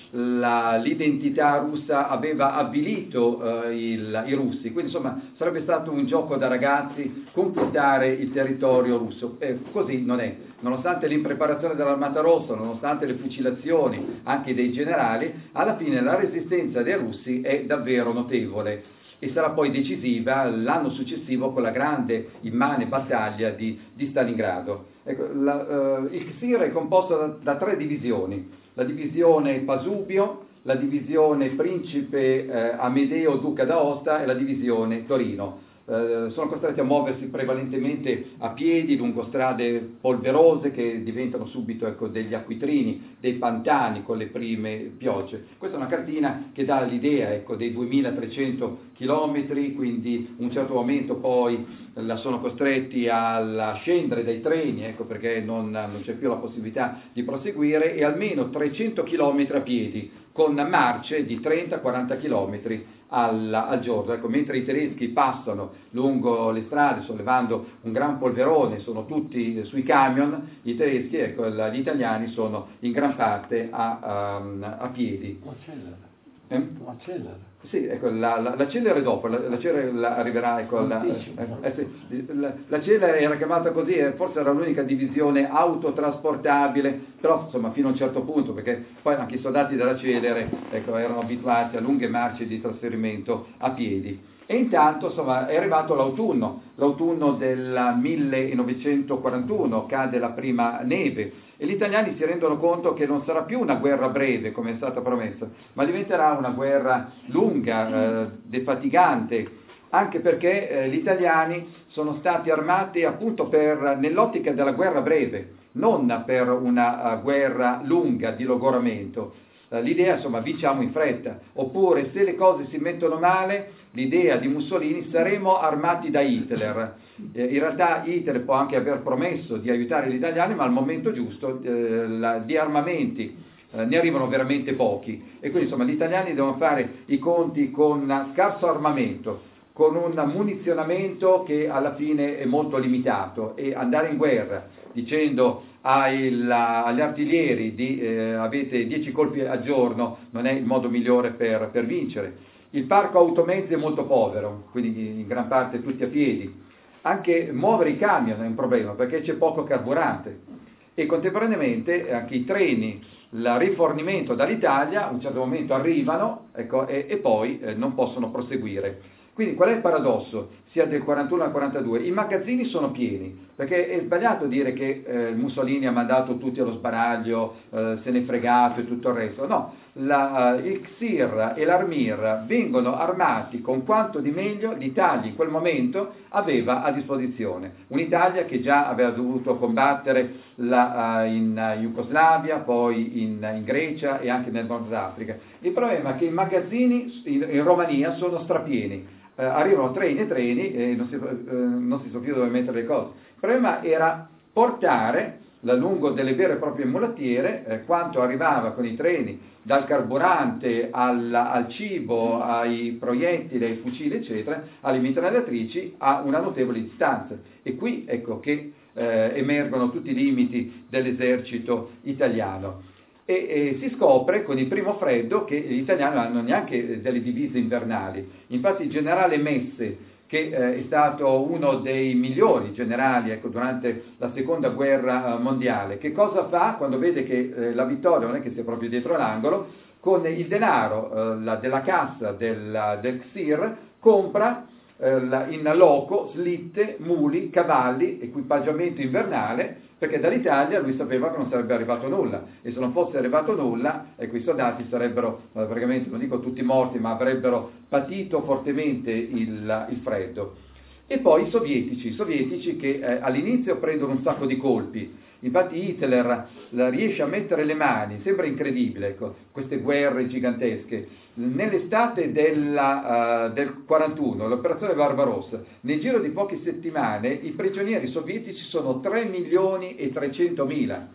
la, l'identità russa aveva avvilito eh, il, i russi, quindi insomma sarebbe stato un gioco da ragazzi conquistare il territorio russo, e così non è. Nonostante l'impreparazione dell'Armata Rossa, nonostante le fucilazioni anche dei generali, alla fine la resistenza dei russi è davvero notevole e sarà poi decisiva l'anno successivo con la grande immane battaglia di, di Stalingrado. Ecco, la, uh, il K S I R è composto da, da tre divisioni: la divisione Pasubio, la divisione Principe eh, Amedeo Duca d'Aosta e la divisione Torino. Eh, sono costretti a muoversi prevalentemente a piedi lungo strade polverose che diventano subito, ecco, degli acquitrini, dei pantani con le prime piogge. Questa è una cartina che dà l'idea, ecco, dei duemilatrecento chilometri, quindi un certo momento poi la sono costretti a scendere dai treni, ecco, perché non, non c'è più la possibilità di proseguire, e almeno trecento chilometri a piedi, con marce di trenta quaranta chilometri al, al giorno. Ecco, mentre i tedeschi passano lungo le strade sollevando un gran polverone, sono tutti sui camion, i tedeschi, ecco, gli italiani sono in gran parte a, a, a piedi. Accelera. Eh? Accelera. Sì, ecco, la, la, la Celere dopo, la, la Celere la arriverà, ecco, la, eh, eh, sì, la, la Celere era chiamata così, e forse era l'unica divisione autotrasportabile, però insomma fino a un certo punto, perché poi anche i soldati della Celere, ecco, erano abituati a lunghe marce di trasferimento a piedi. E intanto insomma è arrivato l'autunno, l'autunno del millenovecentoquarantuno, cade la prima neve e gli italiani si rendono conto che non sarà più una guerra breve come è stata promessa, ma diventerà una guerra lunga, eh, defatigante, anche perché eh, gli italiani sono stati armati appunto per, nell'ottica della guerra breve, non per una uh, guerra lunga di logoramento. L'idea, insomma, vinciamo in fretta, oppure se le cose si mettono male, l'idea di Mussolini, saremo armati da Hitler. Eh, in realtà Hitler può anche aver promesso di aiutare gli italiani, ma al momento giusto eh, la, di armamenti eh, ne arrivano veramente pochi, e quindi insomma gli italiani devono fare i conti con scarso armamento, con un munizionamento che alla fine è molto limitato, e andare in guerra dicendo ai, la, agli artiglieri di eh, avete dieci colpi al giorno non è il modo migliore per, per vincere. Il parco automezzi è molto povero, quindi in gran parte tutti a piedi. Anche muovere i camion è un problema perché c'è poco carburante, e contemporaneamente anche i treni, il rifornimento dall'Italia a un certo momento arrivano, ecco, e, e poi eh, non possono proseguire. Quindi qual è il paradosso sia del quarantuno al quarantadue? I magazzini sono pieni, perché è sbagliato dire che eh, Mussolini ha mandato tutti allo sbaraglio, eh, se n'è fregato e tutto il resto. No, la, uh, il K S I R e l'Armir vengono armati con quanto di meglio l'Italia in quel momento aveva a disposizione. Un'Italia che già aveva dovuto combattere la, uh, in uh, Jugoslavia, poi in, in Grecia e anche nel Nord Africa. Il problema è che i magazzini in, in Romania sono strapieni. Eh, arrivano treni e treni e non si, eh, non si sa più dove mettere le cose. Il problema era portare a lungo delle vere e proprie mulattiere eh, quanto arrivava con i treni, dal carburante al, al cibo, ai proiettili, ai fucili eccetera, alle mitragliatrici, a una notevole distanza. E qui ecco che eh, emergono tutti i limiti dell'esercito italiano. E, e si scopre con il primo freddo che gli italiani non hanno neanche delle divise invernali. Infatti il generale Messe, che eh, è stato uno dei migliori generali, ecco, durante la seconda guerra eh, mondiale, che cosa fa quando vede che eh, la vittoria non è che sia proprio dietro l'angolo? Con il denaro eh, la, della cassa del, del K S I R compra eh, la, in loco slitte, muli, cavalli, equipaggiamento invernale, perché dall'Italia lui sapeva che non sarebbe arrivato nulla, e se non fosse arrivato nulla, ecco, i soldati sarebbero eh, praticamente, non dico tutti morti, ma avrebbero patito fortemente il, il freddo. E poi i sovietici, i sovietici che eh, all'inizio prendono un sacco di colpi. Infatti Hitler la, riesce a mettere le mani, sembra incredibile, ecco, queste guerre gigantesche. Nell'estate della, uh, del quarantuno, l'operazione Barbarossa, nel giro di poche settimane i prigionieri sovietici sono tre milioni e trecentomila.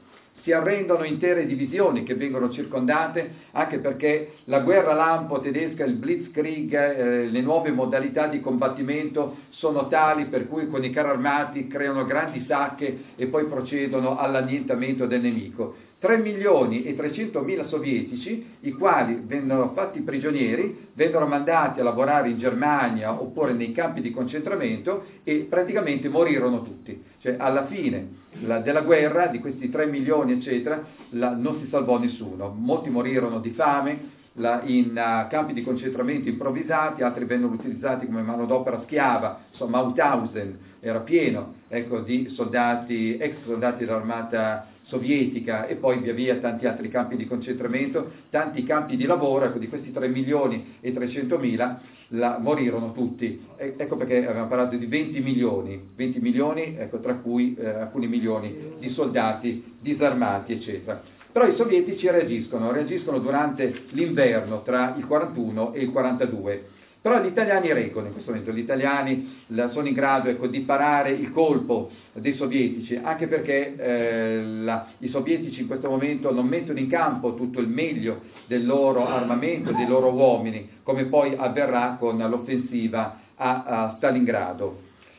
si arrendono intere divisioni che vengono circondate, anche perché la guerra lampo tedesca, il Blitzkrieg, eh, le nuove modalità di combattimento sono tali per cui con i carri armati creano grandi sacche e poi procedono all'annientamento del nemico. tre milioni e trecentomila sovietici, i quali vennero fatti prigionieri, vennero mandati a lavorare in Germania oppure nei campi di concentramento e praticamente morirono tutti. Cioè alla fine la, della guerra, di questi tre milioni eccetera, la, non si salvò nessuno. Molti morirono di fame la, in uh, campi di concentramento improvvisati, altri vennero utilizzati come manodopera schiava. Insomma, Mauthausen era pieno, ecco, di soldati, ex soldati dell'armata sovietica, e poi via via tanti altri campi di concentramento, tanti campi di lavoro. Ecco, di questi tre milioni e trecentomila la, morirono tutti. E, ecco perché abbiamo parlato di venti milioni, venti milioni, ecco, tra cui eh, alcuni milioni di soldati disarmati, eccetera. Però i sovietici reagiscono, reagiscono durante l'inverno tra il quarantuno e il quarantadue. Però gli italiani reggono in questo momento, gli italiani sono in grado, ecco, di parare il colpo dei sovietici, anche perché eh, la, i sovietici in questo momento non mettono in campo tutto il meglio del loro armamento, dei loro uomini, come poi avverrà con l'offensiva a, a Stalingrado.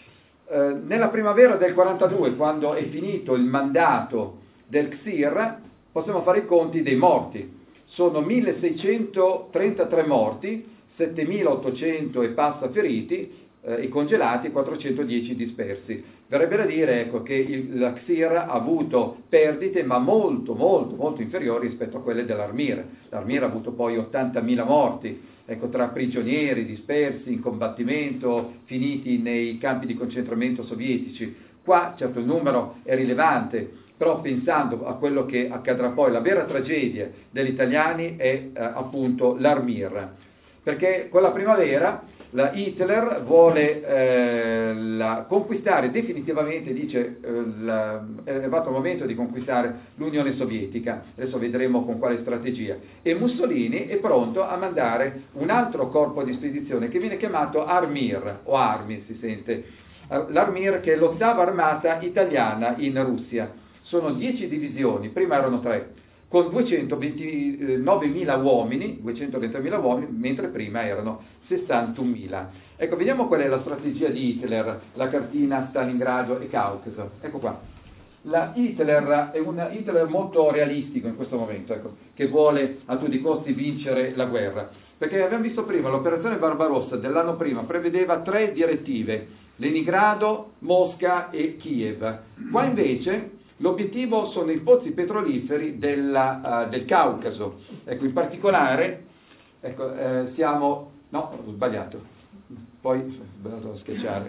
Eh, nella primavera del quarantadue, quando è finito il mandato del C S I R, possiamo fare i conti dei morti. Sono milleseicentotrentatré morti, settemilaottocento e passa feriti, eh, e congelati, quattrocentodieci dispersi. Verrebbe da dire, ecco, che il, la C S I R ha avuto perdite ma molto molto molto inferiori rispetto a quelle dell'Armir. L'Armir ha avuto poi ottantamila morti, ecco, tra prigionieri dispersi in combattimento, finiti nei campi di concentramento sovietici. Qua certo il numero è rilevante, però pensando a quello che accadrà poi, la vera tragedia degli italiani è eh, appunto l'Armir. Perché con la primavera la Hitler vuole eh, la, conquistare definitivamente, dice eh, la, è arrivato il momento di conquistare l'Unione Sovietica, adesso vedremo con quale strategia, e Mussolini è pronto a mandare un altro corpo di spedizione che viene chiamato Armir, o Armi si sente, l'Armir, che è l'ottava armata italiana in Russia. Sono dieci divisioni, prima erano tre, con duecentoventinovemila uomini, duecentoventinovemila uomini, mentre prima erano sessantunomila. Ecco, vediamo qual è la strategia di Hitler, la cartina Stalingrado e Caucaso. Ecco qua. La Hitler è un Hitler molto realistico in questo momento, ecco, che vuole a tutti i costi vincere la guerra. Perché abbiamo visto prima, l'operazione Barbarossa dell'anno prima prevedeva tre direttive, Leningrado, Mosca e Kiev. Qua invece l'obiettivo sono i pozzi petroliferi della, uh, del Caucaso. Ecco, in particolare, ecco, eh, siamo... No, ho sbagliato. Poi, ho sbagliato a schiacciare.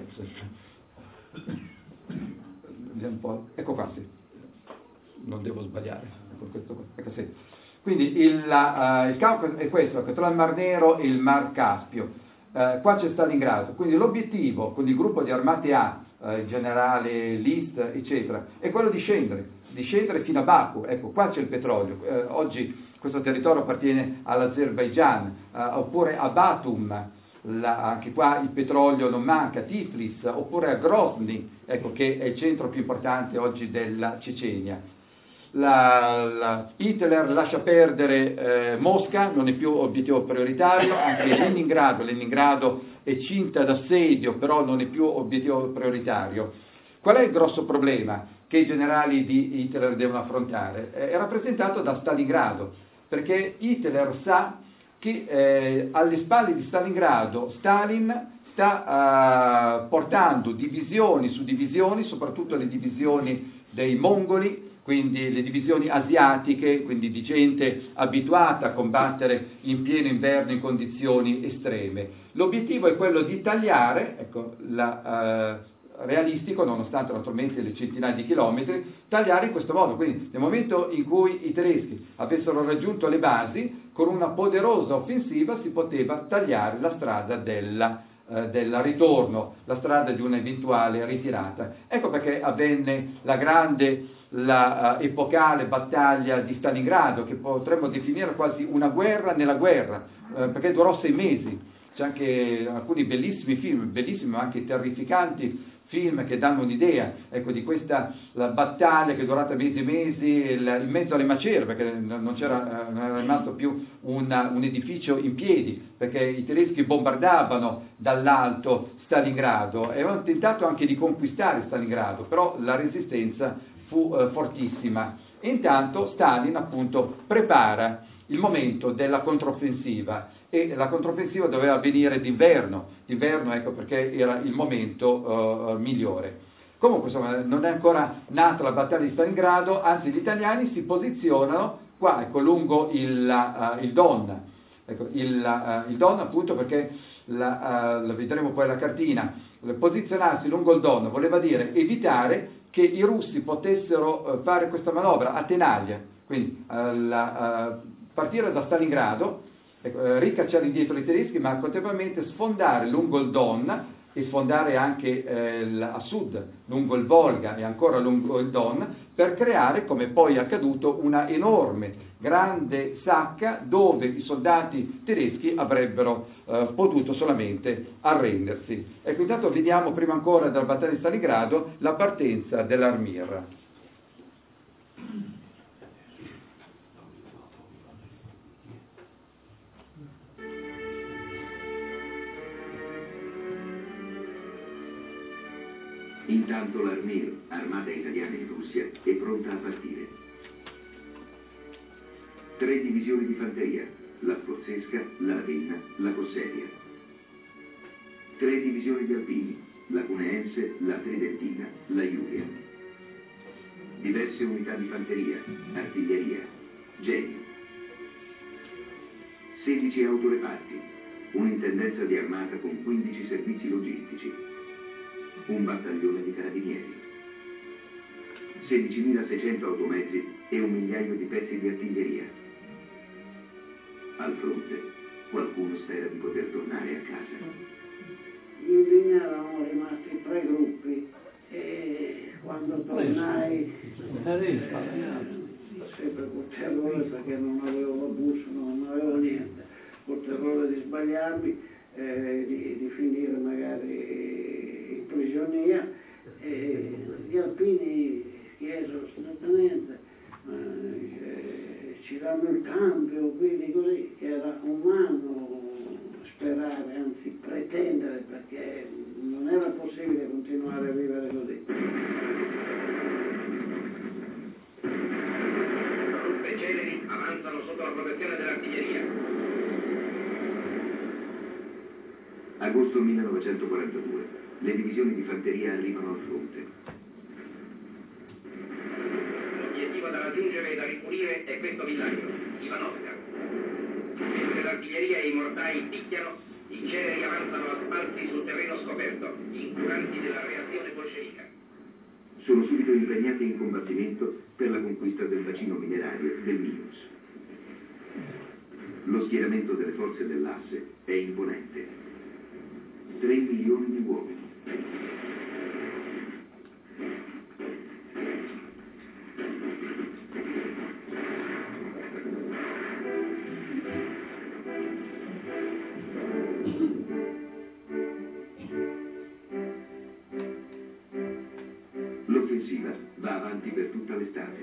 Un po'. Ecco qua, sì. Non devo sbagliare. Ecco, questo, ecco, sì. Quindi il, uh, il Caucaso è questo, ecco, tra il Mar Nero e il Mar Caspio. Uh, qua c'è Stalingrado. Quindi l'obiettivo con il gruppo di armate A, Uh, il generale List, eccetera, è quello di scendere, di scendere fino a Baku. Ecco, qua c'è il petrolio. Uh, oggi questo territorio appartiene all'Azerbaigian, uh, oppure a Batum, la, anche qua il petrolio non manca, Tiflis, oppure a Grozny, ecco, che è il centro più importante oggi della Cecenia. La, la Hitler lascia perdere eh, Mosca, non è più obiettivo prioritario, anche Leningrado, Leningrado è cinta d'assedio, però non è più obiettivo prioritario. Qual è il grosso problema che i generali di Hitler devono affrontare? Eh, è rappresentato da Stalingrado, perché Hitler sa che eh, alle spalle di Stalingrado Stalin sta uh, portando divisioni su divisioni, soprattutto le divisioni dei mongoli, quindi le divisioni asiatiche, quindi di gente abituata a combattere in pieno inverno in condizioni estreme. L'obiettivo è quello di tagliare, ecco, la, uh, realistico, nonostante naturalmente le centinaia di chilometri, tagliare in questo modo. Quindi nel momento in cui i tedeschi avessero raggiunto le basi, con una poderosa offensiva si poteva tagliare la strada della eh, del ritorno, la strada di un'eventuale ritirata. Ecco perché avvenne la grande, la uh, epocale battaglia di Stalingrado, che potremmo definire quasi una guerra nella guerra, eh, perché durò sei mesi. C'è anche alcuni bellissimi film, bellissimi ma anche terrificanti film che danno un'idea, ecco, di questa la battaglia che è durata mesi e mesi il, in mezzo alle macerie, perché non c'era, non era rimasto più una, un edificio in piedi, perché i tedeschi bombardavano dall'alto Stalingrado e avevano tentato anche di conquistare Stalingrado, però la resistenza fu eh, fortissima. E intanto Stalin appunto prepara il momento della controffensiva, e la controffensiva doveva avvenire d'inverno, d'inverno ecco perché era il momento uh, migliore. Comunque insomma non è ancora nata la battaglia di Stalingrado, anzi gli italiani si posizionano qua, ecco, lungo il, uh, il Don, ecco, il, uh, il Don appunto perché, la, uh, la vedremo poi la cartina, posizionarsi lungo il Don voleva dire evitare che i russi potessero uh, fare questa manovra a tenaglia, quindi uh, la, uh, partire da Stalingrado, ecco, ricacciare indietro i tedeschi, ma contemporaneamente sfondare lungo il Don e sfondare anche eh, a sud, lungo il Volga e ancora lungo il Don, per creare, come poi è accaduto, una enorme, grande sacca dove i soldati tedeschi avrebbero eh, potuto solamente arrendersi. Ecco, intanto vediamo prima ancora dalla battaglia di Stalingrado la partenza dell'Armir. Intanto l'Armir, armata italiana in Russia, è pronta a partire. Tre divisioni di fanteria, la Sforzesca, la Ravenna, la Corseria. Tre divisioni di alpini, la Cuneense, la Tridentina, la Julia. Diverse unità di fanteria, artiglieria, genio. sedici autoreparti, un'intendenza di armata con quindici servizi logistici, un battaglione di carabinieri, sedicimilaseicento automezzi e un migliaio di pezzi di artiglieria. Al fronte, qualcuno spera di poter tornare a casa. In linea eravamo rimasti tre gruppi e quando tornai, eh, sempre col terrore perché non avevo la bussola, non avevo niente, col terrore di sbagliarmi, eh, di, di finire magari prigionia, e gli alpini chiesero strettamente eh, ci danno il cambio, quindi così era umano sperare, anzi pretendere, perché non era possibile continuare a vivere così. Truppe celeri avanzano sotto la protezione dell'artiglieria. Agosto millenovecentoquarantadue. Le divisioni di fanteria arrivano al fronte. L'obiettivo da raggiungere e da ripulire è questo villaggio, Ivanovka. Mentre l'artiglieria e i mortai picchiano, i celeri avanzano a spalti sul terreno scoperto, incuranti della reazione bolscevica. Sono subito impegnati in combattimento per la conquista del bacino minerario del Minus. Lo schieramento delle forze dell'asse è imponente. tre milioni di uomini. L'offensiva va avanti per tutta l'estate.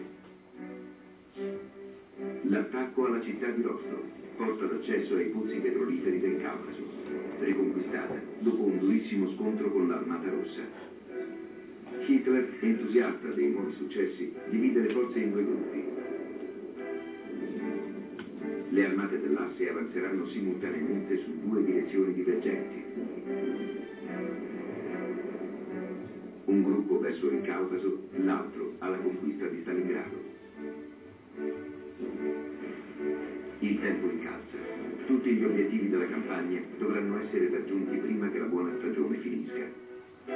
L'attacco alla città di Rostov, porta d'accesso ai pozzi petroliferi del Caucaso, riconquistata dopo un durissimo scontro con l'Armata Rossa. Hitler, entusiasta dei nuovi successi, divide le forze in due gruppi. Le armate dell'asse avanzeranno simultaneamente su due direzioni divergenti. Un gruppo verso il Caucaso, l'altro alla conquista di Stalingrado. Il tempo incalza. Tutti gli obiettivi della campagna dovranno essere raggiunti prima che la buona stagione finisca.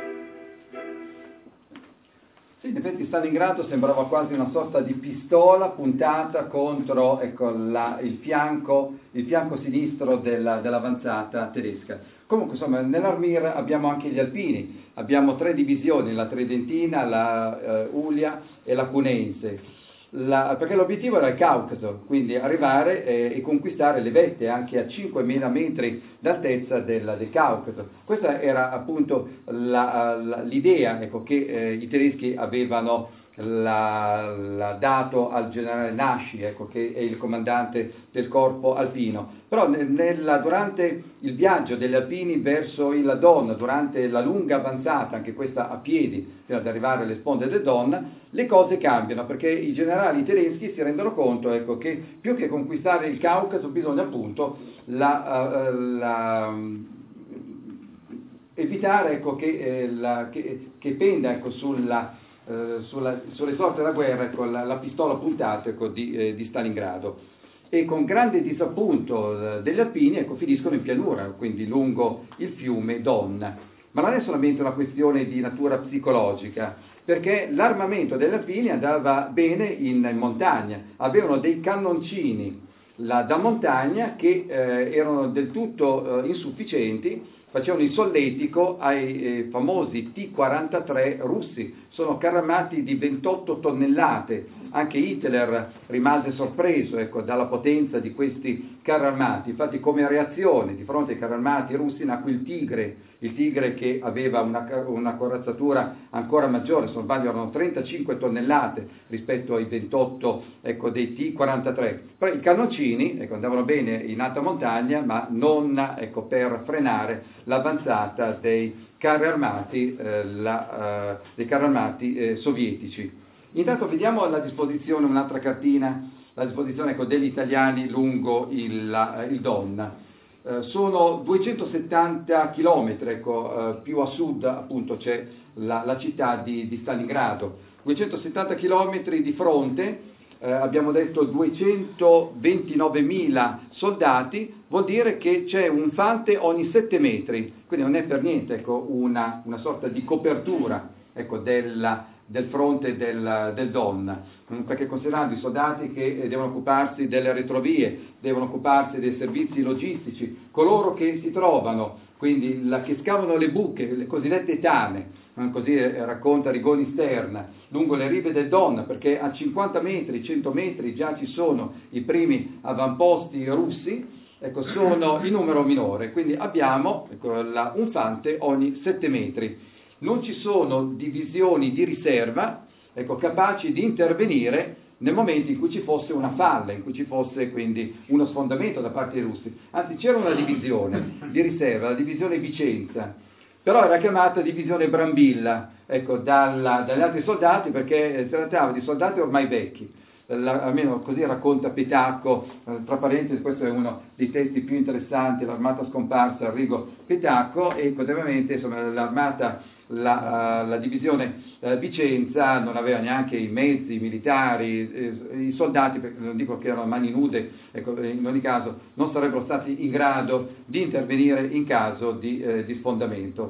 Sì, in effetti Stalingrado sembrava quasi una sorta di pistola puntata contro, ecco, la, il, fianco, il fianco sinistro della, dell'avanzata tedesca. Comunque, insomma, nell'Armir abbiamo anche gli alpini, abbiamo tre divisioni, la Tridentina, la uh, Ulia e la Cuneense. La, perché l'obiettivo era il Caucaso, quindi arrivare eh, e conquistare le vette anche a cinquemila metri d'altezza del, del Caucaso. Questa era appunto la, la, l'idea, ecco, che eh, i tedeschi avevano la, la dato al generale Nasci, ecco, che è il comandante del corpo alpino. Però nella, durante il viaggio degli alpini verso il Don, durante la lunga avanzata, anche questa a piedi, fino ad arrivare alle sponde del Don, le cose cambiano, perché i generali tedeschi si rendono conto, ecco, che più che conquistare il Caucaso bisogna appunto la, uh, la, evitare, ecco, che, eh, la, che, che penda, ecco, sulla Uh, sulla, sulle sorti della guerra con la, la pistola puntata, ecco, di, eh, di Stalingrado, e con grande disappunto uh, degli alpini, ecco, finiscono in pianura, quindi lungo il fiume Don. Ma non è solamente una questione di natura psicologica, perché l'armamento degli alpini andava bene in, in montagna, avevano dei cannoncini la, da montagna che eh, erano del tutto eh, insufficienti, facevano il solletico ai eh, famosi T quarantatré russi. Sono carri armati di ventotto tonnellate, anche Hitler rimase sorpreso, ecco, dalla potenza di questi carri armati. Infatti, come reazione di fronte ai carri armati russi nacque il Tigre, il Tigre che aveva una, una corazzatura ancora maggiore, se non sbaglio erano trentacinque tonnellate rispetto ai ventotto, ecco, dei T quarantatré. Però i cannoncini, ecco, andavano bene in alta montagna, ma non, ecco, per frenare l'avanzata dei carri armati, eh, la, uh, dei carri armati eh, sovietici. Intanto vediamo alla disposizione un'altra cartina, la disposizione, ecco, degli italiani lungo il, uh, il Don. Uh, sono duecentosettanta chilometri, ecco, uh, più a sud appunto c'è la, la città di, di Stalingrado. duecentosettanta chilometri di fronte. Eh, abbiamo detto duecentoventinovemila soldati, vuol dire che c'è un fante ogni sette metri, quindi non è per niente, ecco, una, una sorta di copertura, ecco, della, del fronte del, del Don, perché considerando i soldati che eh, devono occuparsi delle retrovie, devono occuparsi dei servizi logistici, coloro che si trovano, quindi la, che scavano le buche, le cosiddette tane, così eh, racconta Rigoni Stern, lungo le rive del Don, perché a cinquanta metri, cento metri già ci sono i primi avamposti russi, ecco, sono in numero minore, quindi abbiamo, ecco, la, un fante ogni sette metri. Non ci sono divisioni di riserva, ecco, capaci di intervenire nel momento in cui ci fosse una falla, in cui ci fosse quindi uno sfondamento da parte dei russi. Anzi, c'era una divisione di riserva, la divisione Vicenza, però era chiamata divisione Brambilla, ecco, dalla, dagli altri soldati, perché si trattava di soldati ormai vecchi. La, almeno così racconta Petacco, eh, tra parentesi, questo è uno dei testi più interessanti, l'armata scomparsa, Arrigo Petacco, e ovviamente, insomma, l'armata, la, la divisione eh, Vicenza non aveva neanche i mezzi militari, eh, i soldati, non dico che erano a mani nude, ecco, in ogni caso non sarebbero stati in grado di intervenire in caso di, eh, di sfondamento.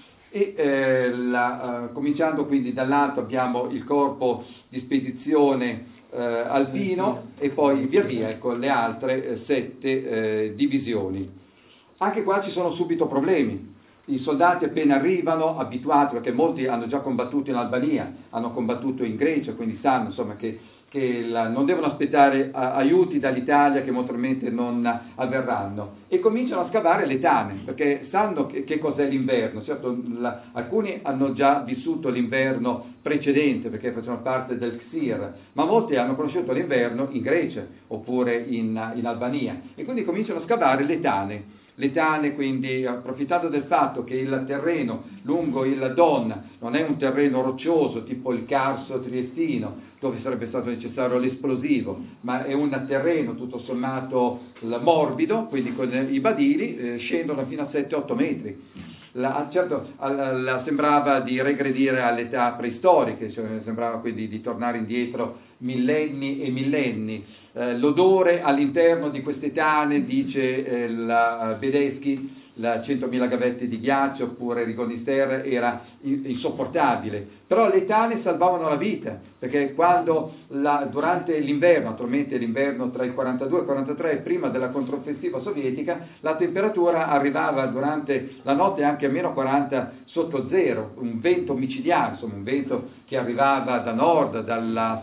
E eh, la, uh, cominciando quindi dall'alto abbiamo il corpo di spedizione eh, alpino e poi via via, ecco, le altre eh, sette eh, divisioni. Anche qua ci sono subito problemi. I soldati appena arrivano, abituati, perché molti hanno già combattuto in Albania, hanno combattuto in Grecia, quindi sanno, insomma, che, che la, non devono aspettare a, aiuti dall'Italia che molto probabilmente non avverranno, e cominciano a scavare le tane, perché sanno che, che cos'è l'inverno. Certo, la, alcuni hanno già vissuto l'inverno precedente, perché facevano parte del Xir, ma molti hanno conosciuto l'inverno in Grecia oppure in, in Albania, e quindi cominciano a scavare le tane. Le tane, quindi, approfittando del fatto che il terreno lungo il Don non è un terreno roccioso tipo il Carso triestino, dove sarebbe stato necessario l'esplosivo, ma è un terreno tutto sommato morbido, quindi con i badili eh, scendono fino a sette otto metri. La, certo, la, la, sembrava di regredire all'età preistoriche, cioè, sembrava quindi di tornare indietro millenni e millenni. Eh, l'odore all'interno di queste tane, dice eh, la Bedeschi, la centomila gavetti di ghiaccio, oppure Rigonister, era insopportabile, però le tane salvavano la vita, perché quando la, durante l'inverno, attualmente l'inverno tra il quarantadue e il quarantatré, prima della controffensiva sovietica, la temperatura arrivava durante la notte anche a meno quaranta sotto zero, un vento micidiale, insomma un vento che arrivava da nord, dalla Siberia,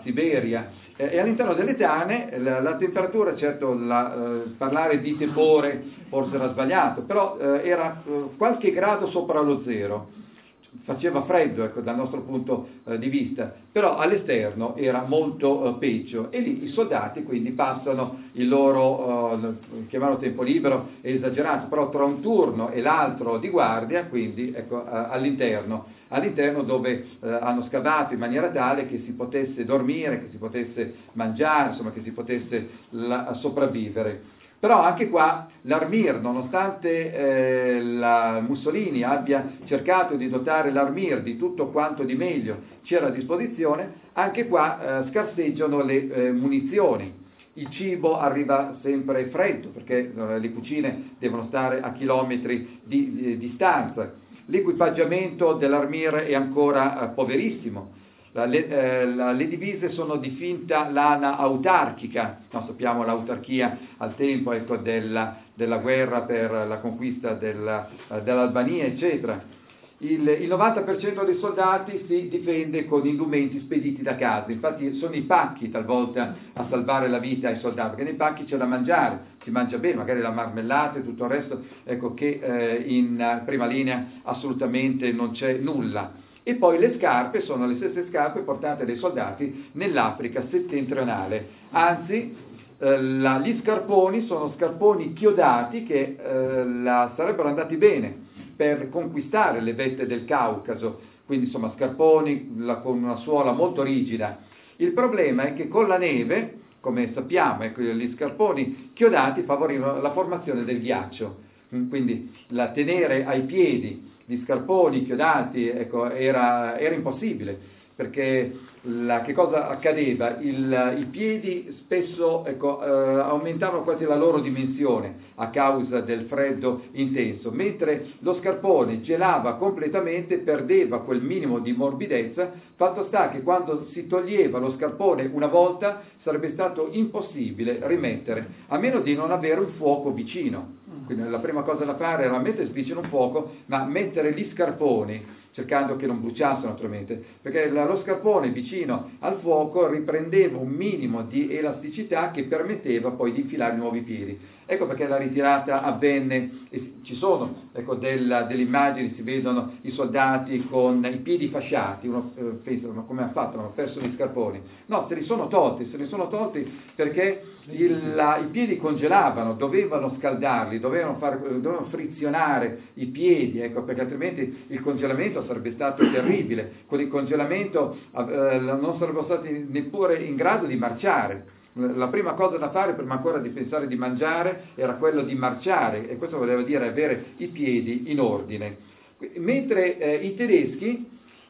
batteria. E all'interno delle tane la, la temperatura, certo la, eh, parlare di tepore forse era sbagliato, però eh, era eh, qualche grado sopra lo zero, faceva freddo, ecco, dal nostro punto eh, di vista, però all'esterno era molto eh, peggio, e lì i soldati quindi passano il loro, eh, chiamarlo tempo libero è esagerato, però tra un turno e l'altro di guardia, quindi ecco, eh, all'interno, all'interno dove eh, hanno scavato in maniera tale che si potesse dormire, che si potesse mangiare, insomma che si potesse la, sopravvivere. Però anche qua l'Armir, nonostante eh, la Mussolini abbia cercato di dotare l'Armir di tutto quanto di meglio c'era a disposizione, anche qua eh, scarseggiano le eh, munizioni. Il cibo arriva sempre freddo, perché eh, le cucine devono stare a chilometri di, di distanza. L'equipaggiamento dell'Armir è ancora eh, poverissimo. La, le, eh, la, le divise sono di finta lana autarchica, no, sappiamo l'autarchia al tempo, ecco, della, della guerra per la conquista della, eh, dell'Albania, eccetera. Il, il novanta per cento dei soldati si difende con indumenti spediti da casa, infatti sono i pacchi talvolta a salvare la vita ai soldati, perché nei pacchi c'è da mangiare, si mangia bene, magari la marmellata e tutto il resto, ecco, che eh, in prima linea assolutamente non c'è nulla. E poi le scarpe sono le stesse scarpe portate dai soldati nell'Africa settentrionale, anzi eh, la, gli scarponi sono scarponi chiodati che eh, la, sarebbero andati bene per conquistare le vette del Caucaso, quindi insomma scarponi la, con una suola molto rigida. Il problema è che con la neve, come sappiamo, ecco, gli scarponi chiodati favorivano la formazione del ghiaccio, quindi la tenere ai piedi gli scarponi chiodati, ecco, era, era impossibile, perché la, che cosa accadeva? Il, i piedi spesso, ecco, eh, aumentavano quasi la loro dimensione a causa del freddo intenso, mentre lo scarpone gelava completamente, perdeva quel minimo di morbidezza. Fatto sta che quando si toglieva lo scarpone una volta sarebbe stato impossibile rimettere, a meno di non avere un fuoco vicino. Quindi la prima cosa da fare era mettersi vicino un fuoco, ma mettere gli scarponi, cercando che non bruciassero naturalmente, perché lo scarpone vicino al fuoco riprendeva un minimo di elasticità che permetteva poi di infilare nuovi piedi. Ecco perché la ritirata avvenne, e ci sono, ecco, della, delle immagini, si vedono i soldati con i piedi fasciati, uno eh, pensa, ma come ha fatto? Hanno perso gli scarponi. No, se li sono tolti, se li sono tolti perché il, la, i piedi congelavano, dovevano scaldarli, dovevano, far, dovevano frizionare i piedi, ecco, perché altrimenti il congelamento sarebbe stato terribile. Con il congelamento eh, non sarebbero stati neppure in grado di marciare. La prima cosa da fare, prima ancora di pensare di mangiare, era quello di marciare, e questo voleva dire avere i piedi in ordine. Mentre eh, i tedeschi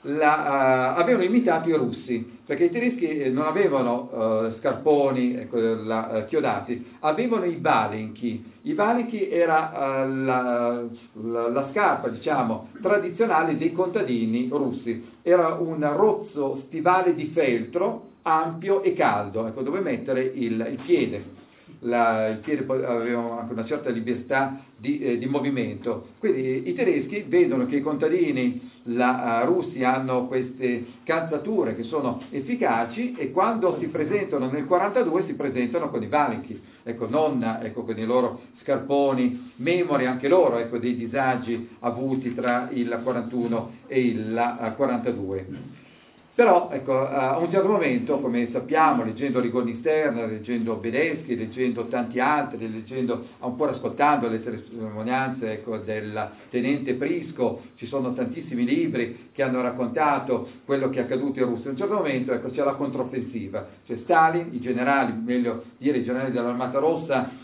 la, uh, avevano imitato i russi, perché i tedeschi non avevano uh, scarponi, ecco, la, uh, chiodati, avevano i valenchi. I valenchi era uh, la, la, la scarpa, diciamo, tradizionale dei contadini russi, era un rozzo stivale di feltro ampio e caldo, ecco, dove mettere il, il piede. La, il piede aveva anche una certa libertà di, eh, di movimento. Quindi i tedeschi vedono che i contadini la, uh, russi hanno queste calzature che sono efficaci, e quando si presentano nel quarantadue si presentano con i valenchi, ecco, non ecco, con i loro scarponi, memori anche loro, ecco, dei disagi avuti tra il quarantuno e il uh, quarantadue. Però, ecco, a un certo momento, come sappiamo, leggendo Rigoni Stern, leggendo Bedeschi, leggendo tanti altri, leggendo, ancora ascoltando le testimonianze, ecco, del tenente Prisco, ci sono tantissimi libri che hanno raccontato quello che è accaduto in Russia. A un certo momento, ecco, c'è la controffensiva, c'è Stalin, i generali, meglio dire i generali dell'Armata Rossa,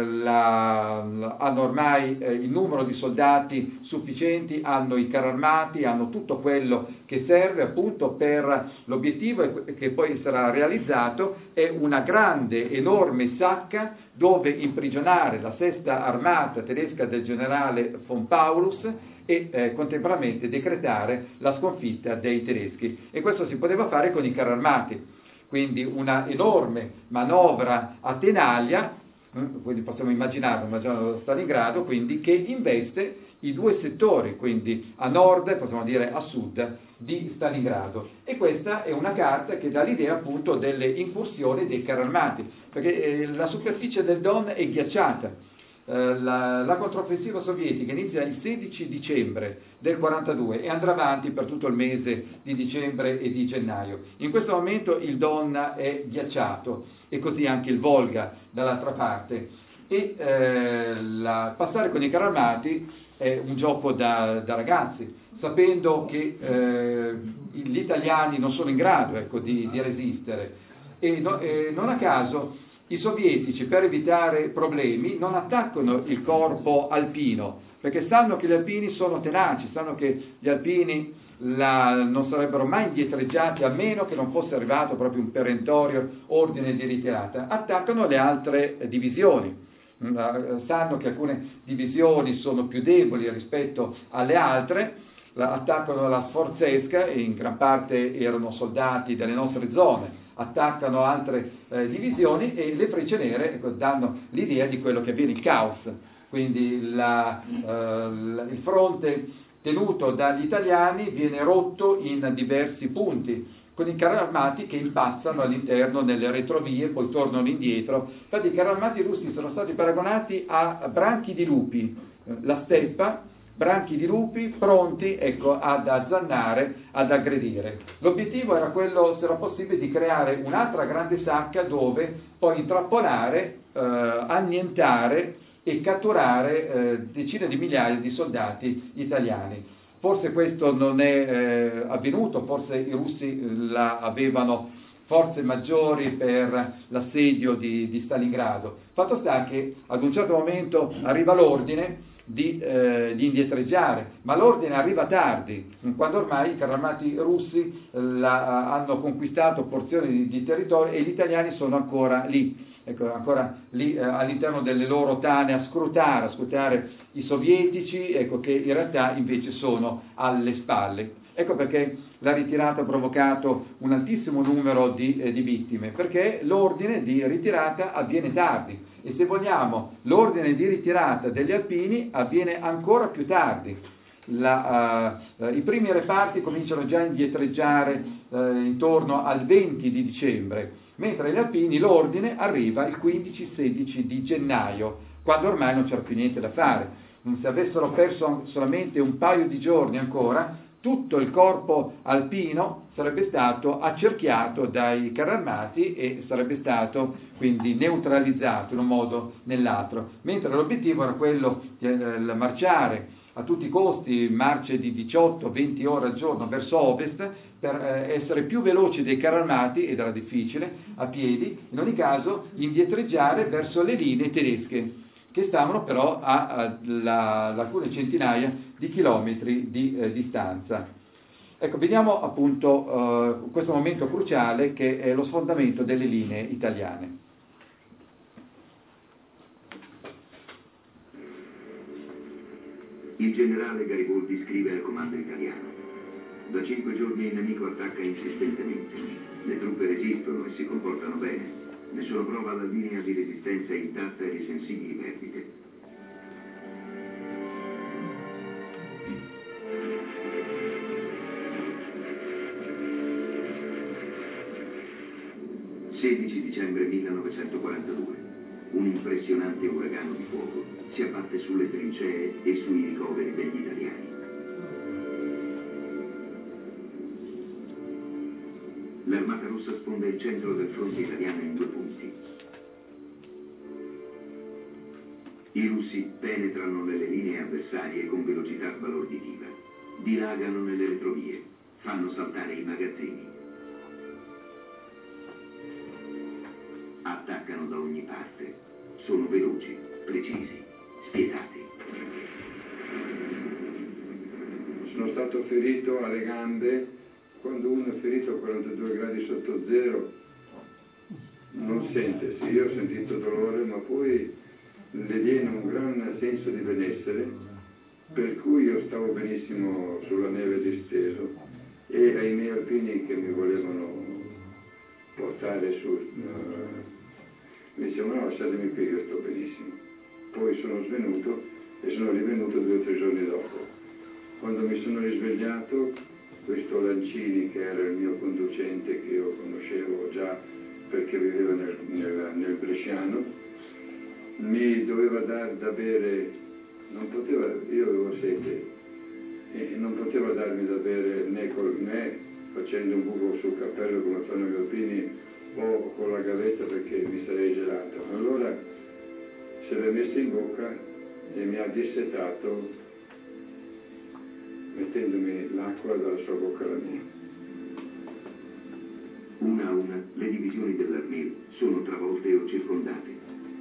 La, la, hanno ormai eh, il numero di soldati sufficienti, hanno i carri armati, hanno tutto quello che serve appunto per l'obiettivo che poi sarà realizzato, è una grande, enorme sacca dove imprigionare la sesta armata tedesca del generale von Paulus e eh, contemporaneamente decretare la sconfitta dei tedeschi, e questo si poteva fare con i carri armati, quindi una enorme manovra a tenaglia quindi possiamo immaginarlo, immaginarlo Stalingrado, quindi che investe i due settori, quindi a nord e possiamo dire a sud di Stalingrado. E questa è una carta che dà l'idea appunto delle incursioni dei carri armati, perché eh, la superficie del Don è ghiacciata. Uh, la, la controffensiva sovietica inizia il sedici dicembre del quarantadue e andrà avanti per tutto il mese di dicembre e di gennaio. In questo momento il Don è ghiacciato e così anche il Volga dall'altra parte, e eh, la, passare con i carri armati è un gioco da, da ragazzi, sapendo che eh, gli italiani non sono in grado, ecco, di, di resistere, e, no, e non a caso i sovietici, per evitare problemi, non attaccano il corpo alpino, perché sanno che gli alpini sono tenaci, sanno che gli alpini la, non sarebbero mai indietreggiati a meno che non fosse arrivato proprio un perentorio ordine di ritirata. Attaccano le altre divisioni. Sanno che alcune divisioni sono più deboli rispetto alle altre, attaccano la Sforzesca, e in gran parte erano soldati delle nostre zone, attaccano altre eh, divisioni, e le Frecce Nere, ecco, danno l'idea di quello che avviene, il caos, quindi la, eh, la, il fronte tenuto dagli italiani viene rotto in diversi punti, con i carri armati che impazzano all'interno delle retrovie, poi tornano indietro. Infatti i carri armati russi sono stati paragonati a branchi di lupi, la steppa, branchi di lupi pronti, ecco, ad azzannare, ad aggredire. L'obiettivo era quello, se era possibile, di creare un'altra grande sacca dove poi intrappolare, eh, annientare e catturare eh, decine di migliaia di soldati italiani. Forse questo non è eh, avvenuto, forse i russi la avevano forze maggiori per l'assedio di, di Stalingrado. Fatto sta che ad un certo momento arriva l'ordine di, eh, di indietreggiare, ma l'ordine arriva tardi, quando ormai i carri armati russi la, hanno conquistato porzioni di, di territorio e gli italiani sono ancora lì, ecco, ancora lì eh, all'interno delle loro tane a scrutare, a scrutare i sovietici, ecco, che in realtà invece sono alle spalle. Ecco perché la ritirata ha provocato un altissimo numero di, eh, di vittime, perché l'ordine di ritirata avviene tardi, e se vogliamo l'ordine di ritirata degli alpini avviene ancora più tardi. La, uh, I primi reparti cominciano già a indietreggiare uh, intorno al venti di dicembre, mentre gli alpini l'ordine arriva il quindici sedici di gennaio, quando ormai non c'era più niente da fare. Se avessero perso solamente un paio di giorni ancora, tutto il corpo alpino sarebbe stato accerchiato dai carri armati e sarebbe stato quindi neutralizzato in un modo o nell'altro, mentre l'obiettivo era quello di eh, marciare a tutti i costi, marce di diciotto venti ore al giorno verso ovest, per eh, essere più veloci dei carri armati, ed era difficile, a piedi, in ogni caso indietreggiare verso le linee tedesche, che stavano però a, a la, alcune centinaia di chilometri di eh, distanza. Ecco, vediamo appunto eh, questo momento cruciale, che è lo sfondamento delle linee italiane. Il generale Gariboldi scrive al comando italiano: da cinque giorni il nemico attacca insistentemente, le truppe resistono e si comportano bene. Nessuna prova alla linea di resistenza intatta e di sensibili perdite. sedici dicembre millenovecentoquarantadue. Un impressionante uragano di fuoco si abbatte sulle trincee e sui ricoveri degli italiani. L'Armata Rossa sfonda il centro del fronte italiano in due punti. I russi penetrano nelle linee avversarie con velocità sbalorditiva, dilagano nelle retrovie, fanno saltare i magazzini. Attaccano da ogni parte, sono veloci, precisi, spietati. Sono stato ferito alle gambe. Quando uno è ferito a quarantadue gradi sotto zero non sente, sì, io ho sentito dolore, ma poi le viene un gran senso di benessere, per cui io stavo benissimo sulla neve disteso, e ai miei alpini che mi volevano portare su, uh, mi dice ma no, lasciatemi qui, io sto benissimo. Poi sono svenuto e sono rivenuto due o tre giorni dopo. Quando mi sono risvegliato, questo Lancini, che era il mio conducente, che io conoscevo già perché viveva nel, nel, nel Bresciano, mi doveva dare da bere, non poteva, io avevo sete, e non poteva darmi da bere né, col, né facendo un buco sul cappello come fanno gli alpini o con la gavetta perché mi sarei gelato. Allora se l'è messa in bocca e mi ha dissetato mettendomi l'acqua dalla sua bocca alla mia. Una a una le divisioni dell'Armir sono travolte o circondate.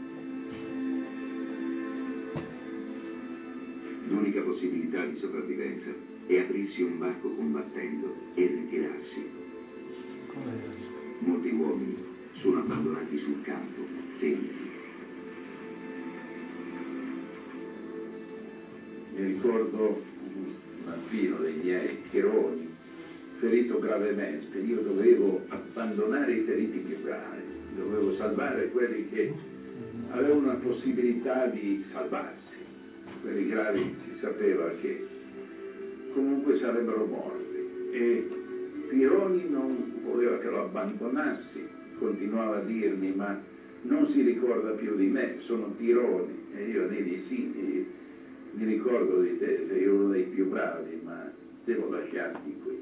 L'unica possibilità di sopravvivenza è aprirsi un varco combattendo e ritirarsi. Molti uomini sono abbandonati sul campo, feriti. Mi ricordo un bambino dei miei, Tironi, ferito gravemente. Io dovevo abbandonare i feriti più gravi, dovevo salvare quelli che avevano una possibilità di salvarsi. Quelli gravi si sapeva che comunque sarebbero morti e Tironi non voleva che lo abbandonassi, continuava a dirmi ma non si ricorda più di me, sono Tironi. E io gli dissi, mi ricordo di te, sei uno dei più bravi, ma devo lasciarti qui.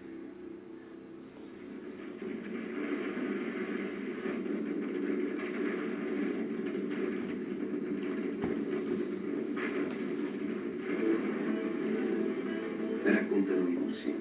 Raccontano i russi.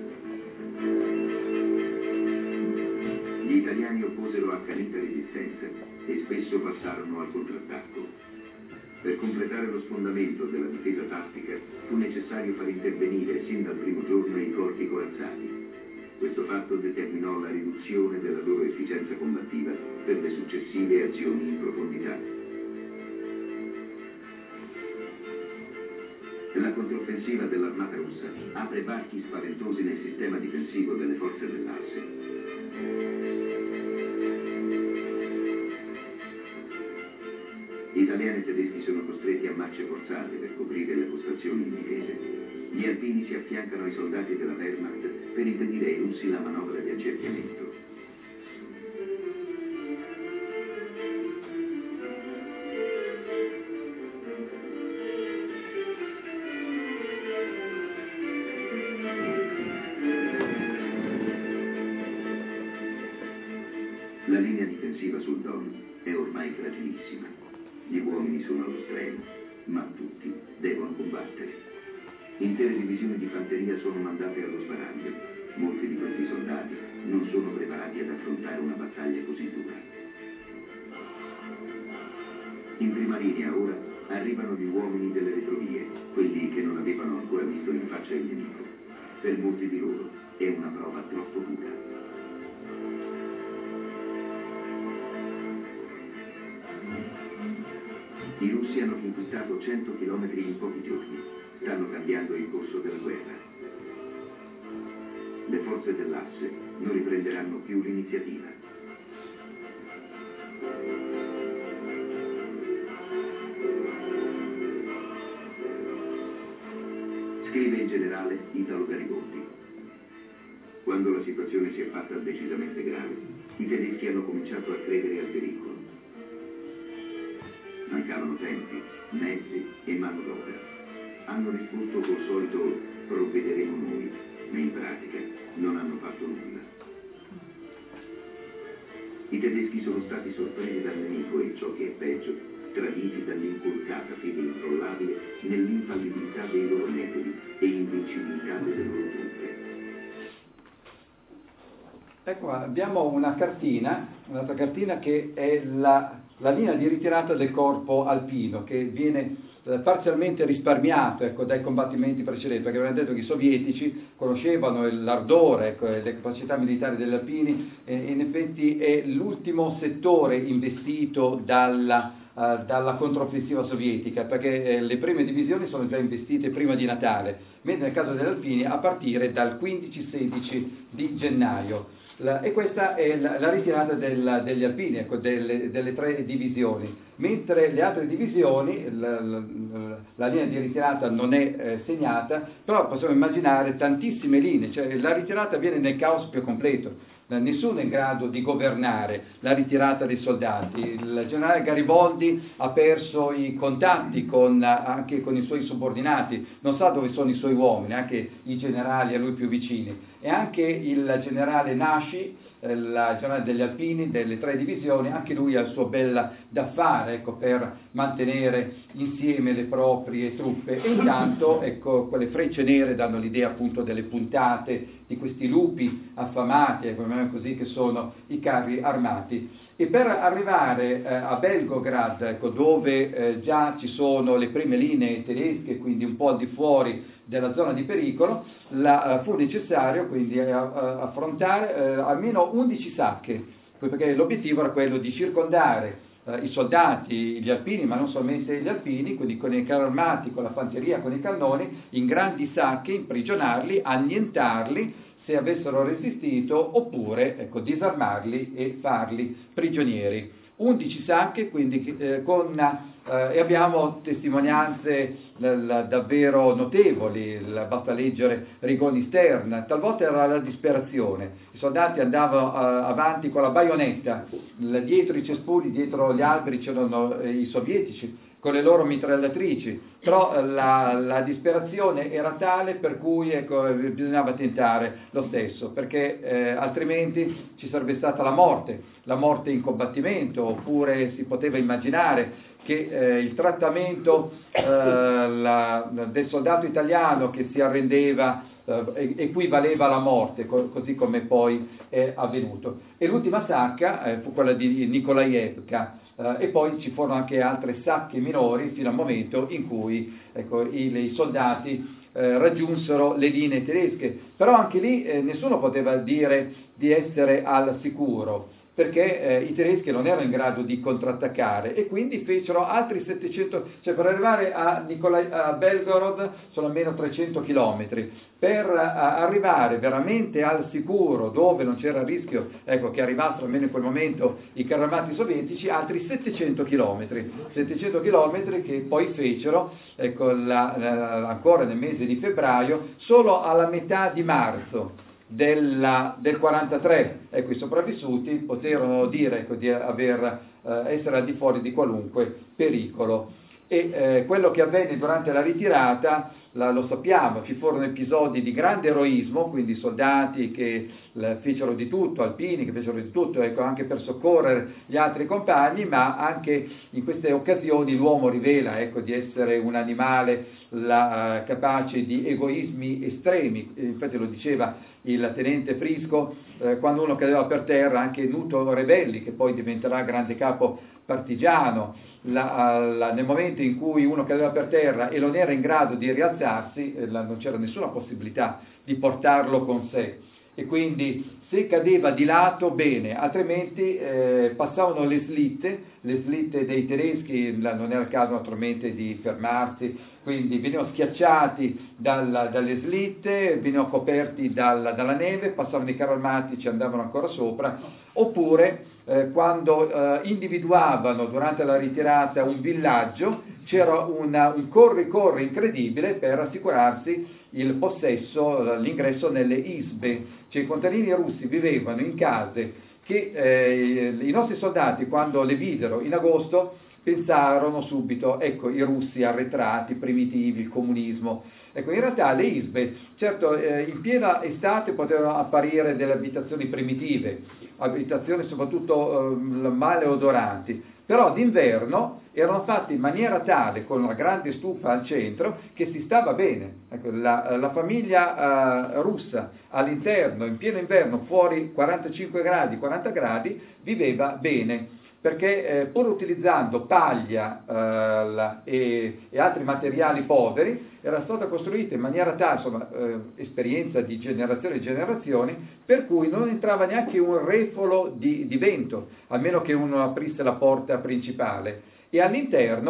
Gli italiani opposero accanita resistenza e spesso passarono al contrattacco. Per completare lo sfondamento della difesa tattica fu necessario far intervenire sin dal primo giorno i corpi corazzati. Questo fatto determinò la riduzione della loro efficienza combattiva per le successive azioni in profondità. La controffensiva dell'armata russa apre varchi spaventosi nel sistema difensivo delle forze dell'Asse. Italiani e tedeschi sono costretti a marce forzate per coprire le postazioni indifese. Gli alpini si affiancano ai soldati della Wehrmacht per impedire ai russi la manovra di accerchiamento. La linea difensiva sul Don è ormai fragilissima. Gli uomini sono allo stremo, ma tutti devono combattere. Intere divisioni di fanteria sono mandate allo sbaraglio. Molti di questi soldati non sono preparati ad affrontare una battaglia così dura. In prima linea ora arrivano gli uomini delle retrovie, quelli che non avevano ancora visto in faccia il nemico. Per molti di loro è una prova troppo dura. I russi hanno conquistato cento chilometri in pochi giorni. Stanno cambiando il corso della guerra. Le forze dell'Asse non riprenderanno più l'iniziativa. Scrive il generale Italo Gariboldi. Quando la situazione si è fatta decisamente grave, i tedeschi hanno cominciato a credere al pericolo. Mancavano tempi, mezzi e manodopera. Hanno risposto col solito provvederemo noi, ma in pratica non hanno fatto nulla. I tedeschi sono stati sorpresi dal nemico e, ciò che è peggio, traditi dall'inculcata fede incrollabile nell'infallibilità dei loro metodi e invincibilità delle loro truppe. Ecco, abbiamo una cartina, un'altra cartina che è la, la linea di ritirata del corpo alpino, che viene eh, parzialmente risparmiato ecco, dai combattimenti precedenti, perché abbiamo detto che i sovietici conoscevano l'ardore, ecco, le capacità militari degli alpini, e in effetti è l'ultimo settore investito dalla, uh, dalla controffensiva sovietica, perché eh, le prime divisioni sono già investite prima di Natale, mentre nel caso degli alpini a partire dal quindici sedici di gennaio. La, e questa è la, la ritirata del, degli alpini, ecco, delle, delle tre divisioni, mentre le altre divisioni, la, la, la linea di ritirata non è eh, segnata, però possiamo immaginare tantissime linee, cioè la ritirata avviene nel caos più completo. Nessuno è in grado di governare la ritirata dei soldati. Il generale Gariboldi ha perso i contatti con, anche con i suoi subordinati, non sa dove sono i suoi uomini, anche i generali a lui più vicini. E anche il generale Nasci, il generale degli Alpini, delle tre divisioni, anche lui ha il suo bel da fare, ecco, per mantenere insieme le proprie truppe. E intanto, ecco, quelle frecce nere danno l'idea appunto delle puntate di questi lupi affamati, ecco, così, che sono i carri armati. E per arrivare eh, a Belgorod, ecco, dove eh, già ci sono le prime linee tedesche, quindi un po' al di fuori della zona di pericolo, la, uh, fu necessario quindi uh, affrontare uh, almeno undici sacche, perché l'obiettivo era quello di circondare uh, i soldati, gli alpini, ma non solamente gli alpini, quindi con i carri armati, con la fanteria, con i cannoni, in grandi sacche, imprigionarli, annientarli se avessero resistito, oppure, ecco, disarmarli e farli prigionieri. undici sacche, quindi eh, con, eh, e abbiamo testimonianze l, davvero notevoli, l, basta leggere Rigoni Stern, talvolta era la disperazione, i soldati andavano eh, avanti con la baionetta, l, dietro i cespugli, dietro gli alberi c'erano eh, i sovietici, con le loro mitragliatrici, però la, la disperazione era tale per cui, ecco, bisognava tentare lo stesso, perché eh, altrimenti ci sarebbe stata la morte, la morte in combattimento, oppure si poteva immaginare che eh, il trattamento eh, la, del soldato italiano che si arrendeva eh, equivaleva alla morte, co- così come poi è avvenuto. E l'ultima sacca eh, fu quella di Nikolaevka. Uh, e poi ci furono anche altre sacche minori fino al momento in cui, ecco, i, i soldati eh, raggiunsero le linee tedesche, però anche lì eh, nessuno poteva dire di essere al sicuro, perché eh, i tedeschi non erano in grado di contrattaccare e quindi fecero altri settecento, cioè per arrivare a, Nicolai, a Belgorod sono almeno trecento chilometri, per a, arrivare veramente al sicuro, dove non c'era il rischio, ecco, che arrivassero almeno in quel momento i carri armati sovietici, altri settecento chilometri, settecento chilometri che poi fecero, ecco, la, la, ancora nel mese di febbraio, solo alla metà di marzo Della, del quarantatré, ecco, i sopravvissuti poterono dire, ecco, di aver, eh, essere al di fuori di qualunque pericolo. E eh, quello che avvenne durante la ritirata la, lo sappiamo, ci furono episodi di grande eroismo, quindi soldati che la, fecero di tutto, alpini che fecero di tutto, ecco, anche per soccorrere gli altri compagni, ma anche in queste occasioni l'uomo rivela, ecco, di essere un animale la, capace di egoismi estremi. Infatti lo diceva il tenente Frisco, eh, quando uno cadeva per terra, anche Nuto Rebelli, che poi diventerà grande capo partigiano, la, la, nel momento in cui uno cadeva per terra e non era in grado di rialzarsi, eh, la, non c'era nessuna possibilità di portarlo con sé, e quindi se cadeva di lato bene, altrimenti eh, passavano le slitte, le slitte dei tedeschi, la, non era il caso naturalmente di fermarsi, quindi venivano schiacciati dalla, dalle slitte, venivano coperti dalla, dalla neve, passavano i carri armati, ci andavano ancora sopra, oppure eh, quando eh, individuavano durante la ritirata un villaggio, c'era una, un corri-corri incredibile per assicurarsi il possesso, l'ingresso nelle isbe. Cioè i contadini russi vivevano in case che eh, i nostri soldati, quando le videro in agosto, pensarono subito, ecco, i russi arretrati, primitivi, il comunismo. Ecco, in realtà le isbe, certo, eh, in piena estate potevano apparire delle abitazioni primitive, abitazioni soprattutto eh, maleodoranti, però d'inverno erano fatte in maniera tale, con una grande stufa al centro, che si stava bene. Ecco, la, la famiglia eh, russa all'interno, in pieno inverno, fuori quarantacinque gradi, quaranta gradi, viveva bene, perché eh, pur utilizzando paglia eh, la, e, e altri materiali poveri, era stata costruita in maniera tale, insomma, eh, esperienza di generazioni e generazioni, per cui non entrava neanche un refolo di, di vento, a meno che uno aprisse la porta principale. E all'interno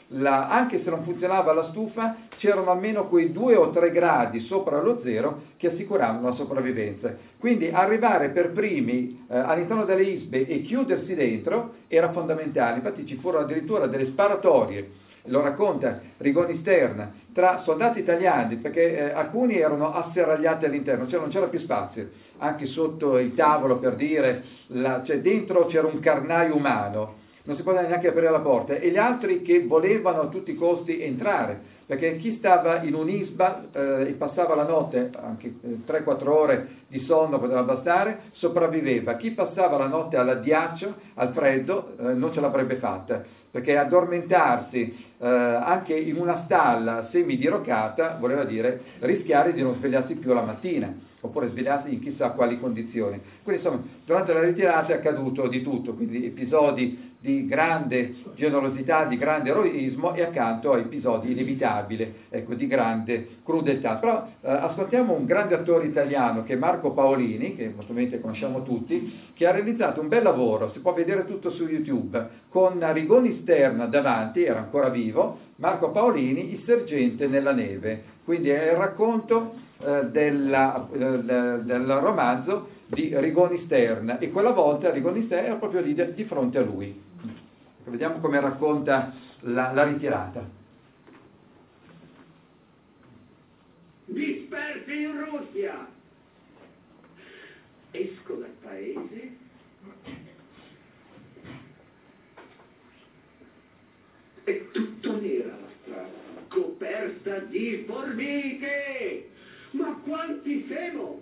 la, anche se non funzionava la stufa, c'erano almeno quei due o tre gradi sopra lo zero che assicuravano la sopravvivenza. Quindi arrivare per primi eh, all'interno delle isbe e chiudersi dentro era fondamentale. Infatti ci furono addirittura delle sparatorie, lo racconta Rigoni Stern, tra soldati italiani, perché eh, alcuni erano asserragliati all'interno, cioè non c'era più spazio, anche sotto il tavolo, per dire, la, cioè dentro c'era un carnaio umano, non si poteva neanche aprire la porta, e gli altri che volevano a tutti i costi entrare, perché chi stava in un'isba eh, e passava la notte, anche eh, tre quattro ore di sonno poteva bastare, sopravviveva. Chi passava la notte al ghiaccio, al freddo, eh, non ce l'avrebbe fatta, perché addormentarsi eh, anche in una stalla semi-diroccata voleva dire rischiare di non svegliarsi più la mattina, oppure svegliarsi in chissà quali condizioni. Quindi insomma, durante la ritirata è accaduto di tutto, quindi episodi di grande generosità, di grande eroismo, e accanto a episodi inevitabili, ecco, di grande crudeltà. Però eh, ascoltiamo un grande attore italiano che è Marco Paolini, che molto bene conosciamo tutti, che ha realizzato un bel lavoro, si può vedere tutto su YouTube, con Rigoni Stern davanti, era ancora vivo, Marco Paolini, Il sergente nella neve. Quindi è il racconto eh, della, eh, del romanzo di Rigoni Stern, e quella volta Rigoni Stern era proprio lì di fronte a lui. Vediamo come racconta la, la ritirata. Dispersi in Russia, esco dal paese è tutto nera la strada, coperta di formiche. Ma quanti siamo?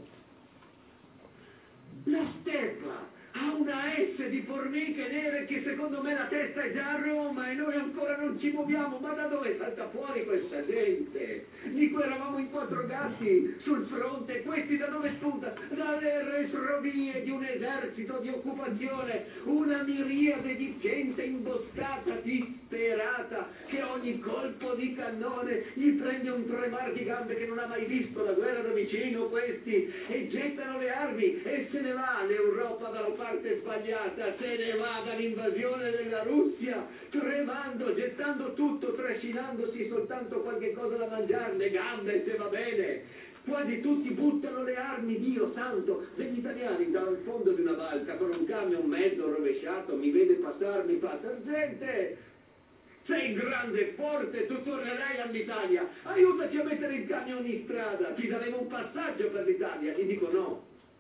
La steppa ha una S di formiche nere che secondo me la testa è già a Roma e noi ancora non ci muoviamo. Ma da dove salta fuori questa gente? Di cui eravamo in quattro gatti sul fronte, questi da dove spunta? Dalle retrovie di un esercito di occupazione, una miriade di gente imboscata, disperata, che ogni colpo di cannone gli prende un tremar di gambe che non ha mai visto la guerra da vicino, questi, e gettano le armi e se ne va l'Europa dalla parte sbagliata, se ne va dall'invasione della Russia, tremando, gettando tutto, trascinandosi soltanto qualche cosa da mangiare, le gambe se va bene. Quasi tutti buttano le armi, Dio santo. Degli italiani dal fondo di una barca con un camion mezzo rovesciato mi vede passare, mi fa: sergente, sei grande e forte, tu tornerai all'Italia, aiutaci a mettere il camion in strada, ti daremo un passaggio per l'Italia. Gli dico no.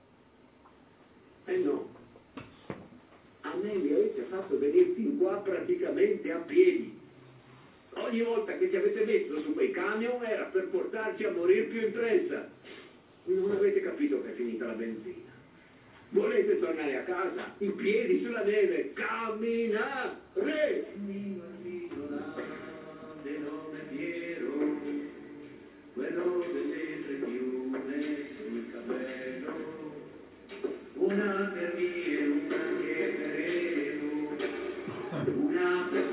Eh no. A me mi avete fatto venire fin qua praticamente a piedi. Ogni volta che ci avete messo su quei camion era per portarci a morire più in fretta. Non avete capito che è finita la benzina. Volete tornare a casa in piedi sulla neve, camminare. Mio amico grande nome Piero, quello delle tre piume sul cappello, una per me e una che per una per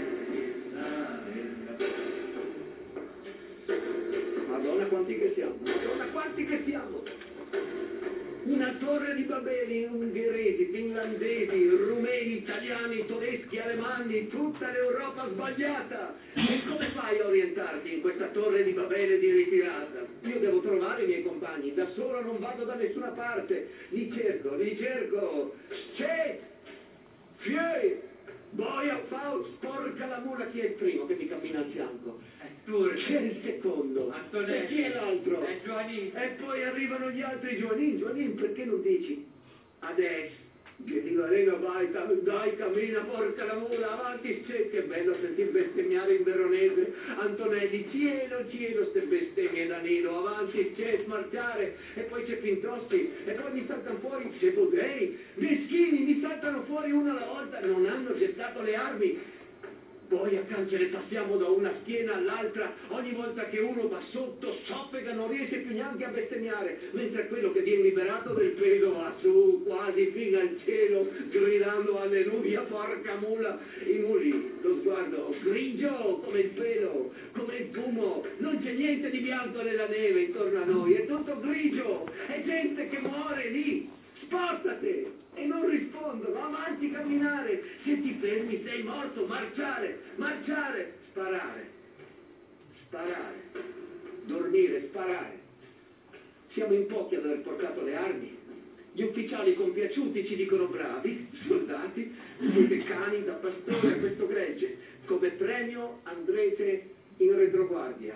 Madonna quanti che siamo, Madonna quanti che siamo! Una torre di Babeli, ungheresi, finlandesi, rumeni, italiani, tedeschi, alemanni, tutta l'Europa sbagliata! E come fai a orientarti in questa torre di Babele di ritirata? Io devo trovare i miei compagni, da solo non vado da nessuna parte, li cerco, li cerco! C'è! Fiei! Boia, Faust, porca la mula, chi è il primo che mi cammina al fianco? Chi è il secondo? Antonelli. E chi è l'altro? È Giovannin. E poi arrivano gli altri. Giovannin, Giovannin, perché non dici? Adesso, che dico, Reno, vai, dai, cammina, porca la mula, avanti, c'è, che bello sentir bestemmiare in veronese. Antonelli, cielo, cielo, ste bestemmie da Nino, avanti, c'è, smarciare. E poi c'è Pintoschi, e poi mi saltano fuori, c'è Bodei, meschini, mi saltano fuori una alla volta, non hanno gettato le armi. Poi a cancere passiamo da una schiena all'altra, ogni volta che uno va sotto soffega, non riesce più neanche a bestemmiare, mentre quello che viene liberato del peso va su quasi fino al cielo, gridando alleluia, porca mula. I muli, lo sguardo grigio come il pelo, come il fumo, non c'è niente di bianco nella neve intorno a noi, è tutto grigio, è gente che muore lì. Spostati! E non rispondono, avanti, camminare. Se ti fermi sei morto, marciare, marciare, sparare, sparare, dormire, sparare. Siamo in pochi ad aver portato le armi. Gli ufficiali compiaciuti ci dicono bravi, soldati, siete cani da pastore a questo gregge. Come premio andrete in retroguardia.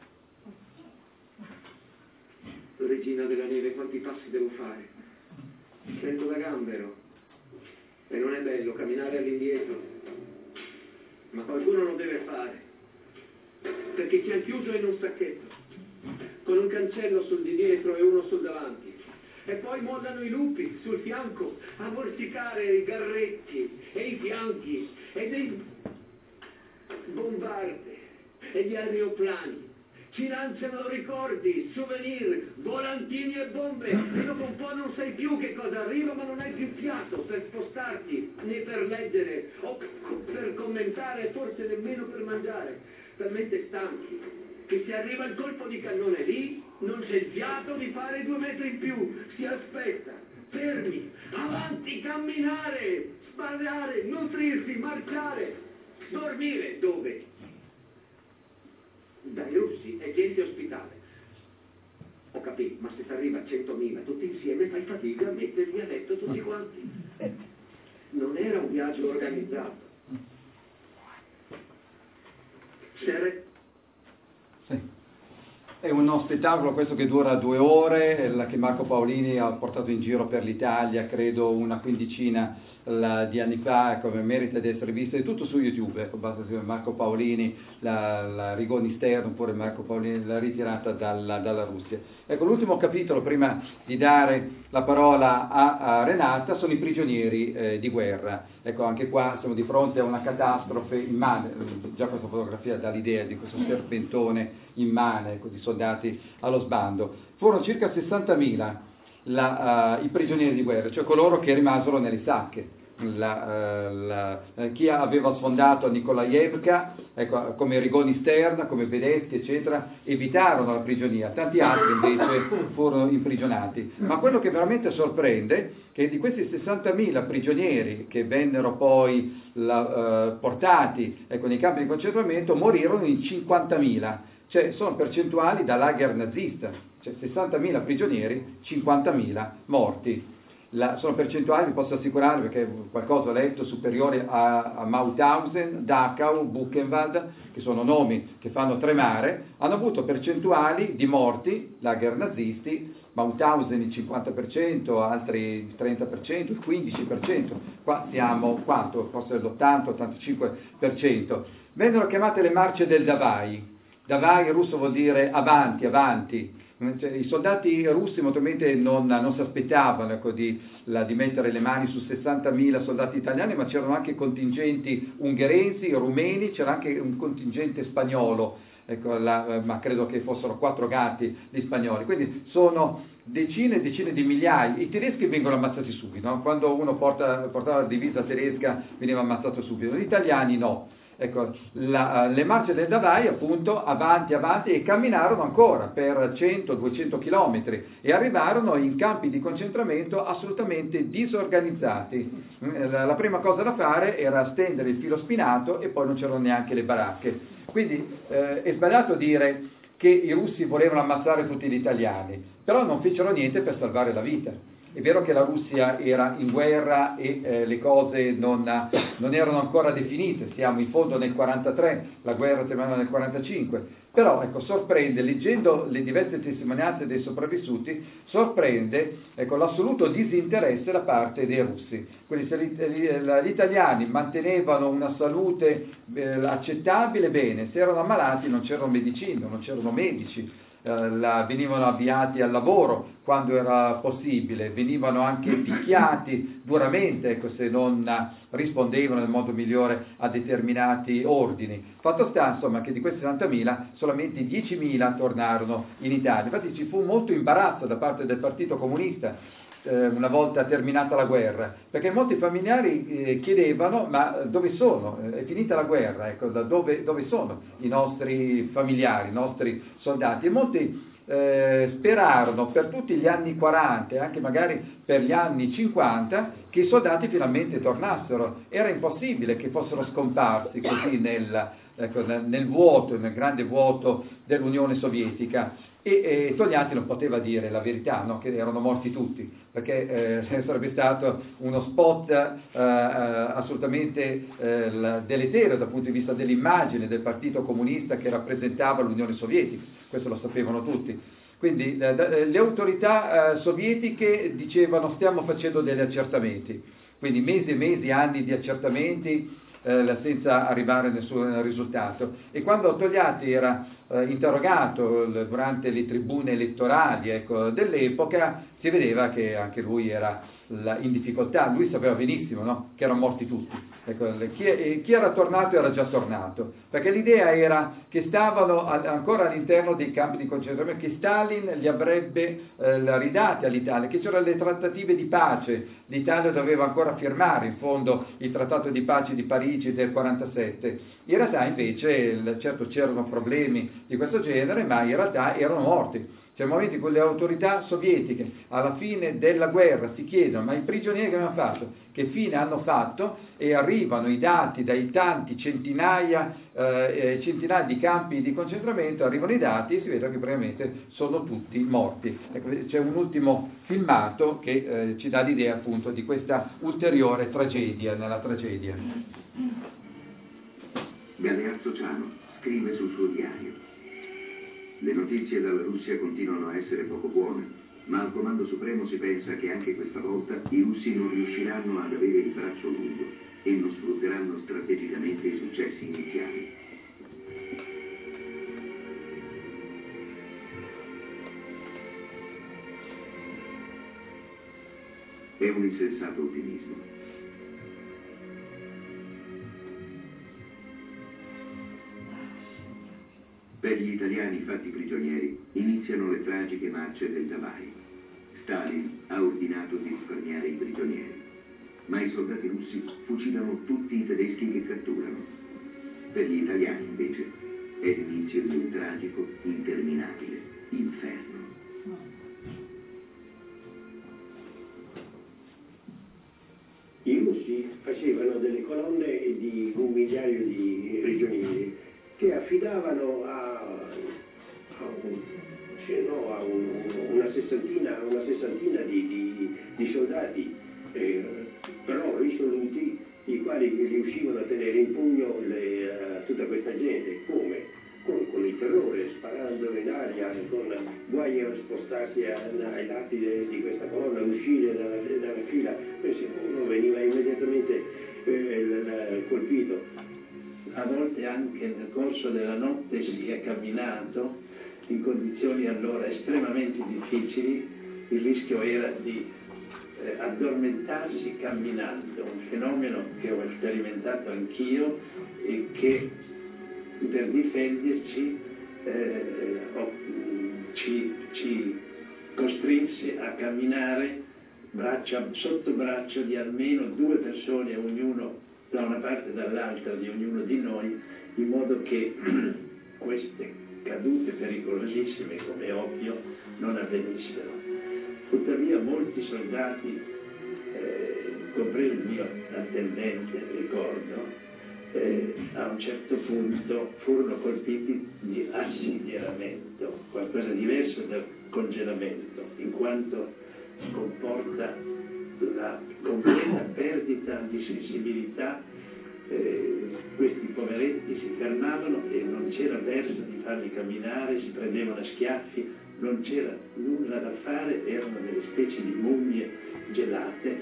Regina della neve, quanti passi devo fare? Sento da gambero e non è bello camminare all'indietro, ma qualcuno lo deve fare, perché ci hanno chiuso in un sacchetto, con un cancello sul di dietro e uno sul davanti, e poi mollano i lupi sul fianco a morsicare i garretti e i fianchi e dei bombarde e gli aeroplani. Ci lanciano ricordi, souvenir, volantini e bombe, e dopo un po' non sai più che cosa arriva, ma non hai più fiato per spostarti, né per leggere, o per commentare, forse nemmeno per mangiare, talmente stanchi, che se arriva il colpo di cannone lì, non c'è il fiato di fare due metri in più, si aspetta, fermi, avanti, camminare, sparare, nutrirsi, marciare, dormire, dove? Dai russi è gente ospitale. Ho capito, ma se ti arriva a centomila tutti insieme fai fatica a metterli a letto tutti quanti. Non era un viaggio organizzato. Sere? Sì. È uno spettacolo questo che dura due ore, che Marco Paolini ha portato in giro per l'Italia, credo una quindicina la, di anni fa, come merita di essere visto, è tutto su YouTube, ecco, basta scrivere Marco Paolini, la, la Rigoni Stern, oppure Marco Paolini, la ritirata dalla, dalla Russia. Ecco, l'ultimo capitolo, prima di dare la parola a, a Renata, sono i prigionieri eh, di guerra. Ecco, anche qua siamo di fronte a una catastrofe immane, già questa fotografia dà l'idea di questo serpentone immane, ecco, di soldati allo sbando. Furono circa sessantamila la, uh, i prigionieri di guerra, cioè coloro che rimasero nelle sacche. La, uh, la, uh, chi aveva sfondato Nikolaevka, ecco, come Rigoni Stern, come Bedetti, eccetera, evitarono la prigionia, tanti altri invece furono imprigionati. Ma quello che veramente sorprende è che di questi sessantamila prigionieri che vennero poi la, uh, portati, ecco, nei campi di concentramento, morirono in cinquantamila, cioè sono percentuali da lager nazista, cioè sessantamila prigionieri, cinquantamila morti. La, sono percentuali, vi posso assicurare, perché qualcosa ho letto, superiori a, a Mauthausen, Dachau, Buchenwald, che sono nomi che fanno tremare, hanno avuto percentuali di morti, lager nazisti, Mauthausen il cinquanta per cento, altri il trenta per cento, il quindici per cento, qua siamo, quanto? Forse l'ottanta ottantacinque per cento. Vennero chiamate le marce del Davai. Davai in russo vuol dire avanti, avanti. Cioè, i soldati russi moltamente non, non si aspettavano, ecco, di, la, di mettere le mani su sessantamila soldati italiani, ma c'erano anche contingenti ungheresi, rumeni, c'era anche un contingente spagnolo, ecco, la, ma credo che fossero quattro gatti di spagnoli, quindi sono decine e decine di migliaia. I tedeschi vengono ammazzati subito, no? Quando uno porta, portava la divisa tedesca veniva ammazzato subito, gli italiani no. Ecco, la, le marce del Davai appunto avanti avanti e camminarono ancora per cento duecento chilometri e arrivarono in campi di concentramento assolutamente disorganizzati. La, la prima cosa da fare era stendere il filo spinato e poi non c'erano neanche le baracche. Quindi eh, è sbagliato dire che i russi volevano ammazzare tutti gli italiani, però non fecero niente per salvare la vita. È vero che la Russia era in guerra e eh, le cose non, non erano ancora definite, siamo in fondo nel quarantatré, la guerra terminò nel quarantacinque, però ecco, sorprende, leggendo le diverse testimonianze dei sopravvissuti, sorprende ecco, l'assoluto disinteresse da parte dei russi. Quindi se gli, gli italiani mantenevano una salute eh, accettabile, bene, se erano ammalati non c'erano medicine, non c'erano medici. La, venivano avviati al lavoro quando era possibile, venivano anche picchiati duramente, ecco, se non rispondevano nel modo migliore a determinati ordini. Fatto sta insomma che di questi sessantamila solamente diecimila tornarono in Italia. Infatti ci fu molto imbarazzo da parte del Partito Comunista una volta terminata la guerra, perché molti familiari eh, chiedevano ma dove sono? È finita la guerra, ecco, da dove, dove sono i nostri familiari, i nostri soldati? E molti eh, sperarono per tutti gli anni quaranta e anche magari per gli anni cinquanta che i soldati finalmente tornassero. Era impossibile che fossero scomparsi così nel, ecco, nel vuoto, nel grande vuoto dell'Unione Sovietica. E, e Togliatti non poteva dire la verità, no? Che erano morti tutti, perché eh, sarebbe stato uno spot eh, assolutamente eh, deleterio dal punto di vista dell'immagine del partito comunista che rappresentava l'Unione Sovietica, questo lo sapevano tutti. Quindi eh, le autorità eh, sovietiche dicevano stiamo facendo degli accertamenti, quindi mesi e mesi, anni di accertamenti eh, senza arrivare a nessun risultato. E quando Togliatti era eh, interrogato l- durante le tribune elettorali, ecco, dell'epoca, si vedeva che anche lui era la, in difficoltà. Lui sapeva benissimo, no? Che erano morti tutti. Ecco, le, chi, è, chi era tornato era già tornato, perché l'idea era che stavano a, ancora all'interno dei campi di concentramento, che Stalin li avrebbe eh, ridati all'Italia, che c'erano le trattative di pace, l'Italia doveva ancora firmare in fondo il trattato di pace di Parigi del quarantasette. In realtà invece, certo c'erano problemi di questo genere, ma in realtà erano morti. C'è un momento in cui le autorità sovietiche alla fine della guerra si chiedono ma i prigionieri che hanno fatto? Che fine hanno fatto? E arrivano i dati dai tanti centinaia, eh, centinaia di campi di concentramento, arrivano i dati e si vede che praticamente sono tutti morti. Ecco, c'è un ultimo filmato che eh, ci dà l'idea appunto di questa ulteriore tragedia nella tragedia. Galeazzo Ciano scrive sul suo diario: le notizie dalla Russia continuano a essere poco buone, ma al Comando Supremo si pensa che anche questa volta i russi non riusciranno ad avere il braccio lungo e non sfrutteranno strategicamente i successi iniziali. È un insensato ottimismo. Per gli italiani fatti prigionieri iniziano le tragiche marce del Tavai. Stalin ha ordinato di risparmiare i prigionieri, ma i soldati russi fucilano tutti i tedeschi che catturano. Per gli italiani, invece, è l'inizio di un tragico, interminabile inferno. I russi facevano delle colonne di un migliaio di prigionieri che affidavano a, a, un, cioè no, a un, una sessantina, una sessantina di, di, di soldati, eh, però risoluti, i quali riuscivano a tenere in pugno le, uh, tutta questa gente. Come? Con, con il terrore, sparando in aria, con guai a spostarsi a, ai lati de, di questa colonna, uscire dalla, dalla fila, uno veniva immediatamente eh, colpito. A volte anche nel corso della notte si è camminato in condizioni allora estremamente difficili, il rischio era di eh, addormentarsi camminando, un fenomeno che ho sperimentato anch'io e che per difenderci eh, ho, ci, ci costrinse a camminare braccia, sotto braccio di almeno due persone, ognuno da una parte e dall'altra di ognuno di noi, in modo che queste cadute pericolosissime, come ovvio, non avvenissero. Tuttavia molti soldati, eh, compreso il mio attendente, ricordo, eh, a un certo punto furono colpiti di assideramento, qualcosa diverso dal congelamento, in quanto comporta la completa perdita di sensibilità. Eh, questi poveretti si fermavano e non c'era verso di farli camminare, si prendevano a schiaffi, non c'era nulla da fare, erano delle specie di mummie gelate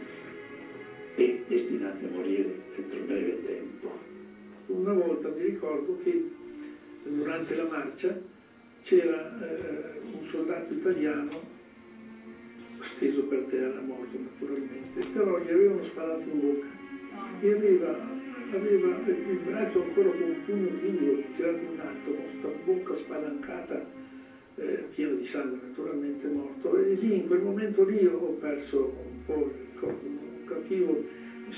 e destinate a morire entro breve tempo. Una volta mi ricordo che durante la marcia c'era eh, un soldato italiano steso per terra, morto naturalmente, però gli avevano sparato in bocca e aveva, aveva il braccio ancora con un pugno duro tirato in alto, con questa bocca spalancata, eh, piena di sangue naturalmente, morto. E lì, in quel momento lì, ho perso un po' il corpo, non capivo,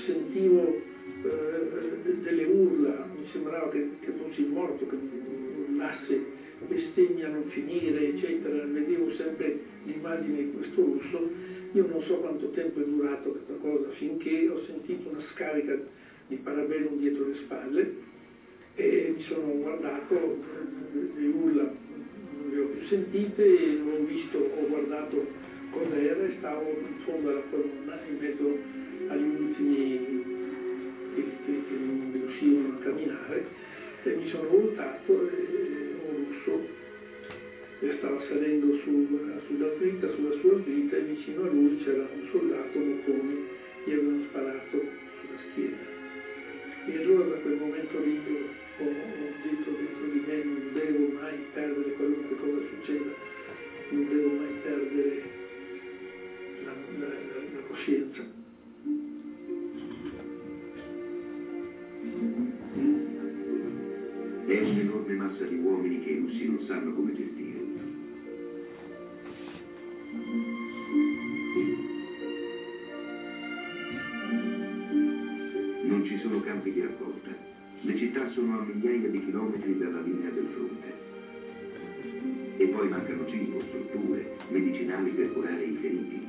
sentivo eh, delle urla, mi sembrava che, che fossi morto, che mi urlasse bestemmie a non finire, eccetera, vedevo sempre l'immagine di questo russo. Io non so quanto tempo è durato questa cosa, finché ho sentito una scarica di Parabellum dietro le spalle e mi sono guardato, le urla non le ho più sentite, ho visto, ho guardato cos'era e stavo in fondo alla colonna, in mezzo agli ultimi che, che, che non riuscivano a camminare, e mi sono voltato e un russo stava salendo su, sulla dritta, sulla sua dritta, e vicino a lui c'era un soldato boccone, gli avevano sparato sulla schiena. E allora da quel momento lì ho, ho detto dentro di me: non devo mai perdere, qualunque cosa succeda, non devo mai perdere la, la, la, la coscienza. È un'enorme massa di uomini che i russi non sanno come gestire. Non ci sono campi di raccolta. Le città sono a migliaia di chilometri dalla linea del fronte. E poi mancano cibo, strutture, medicinali per curare i feriti.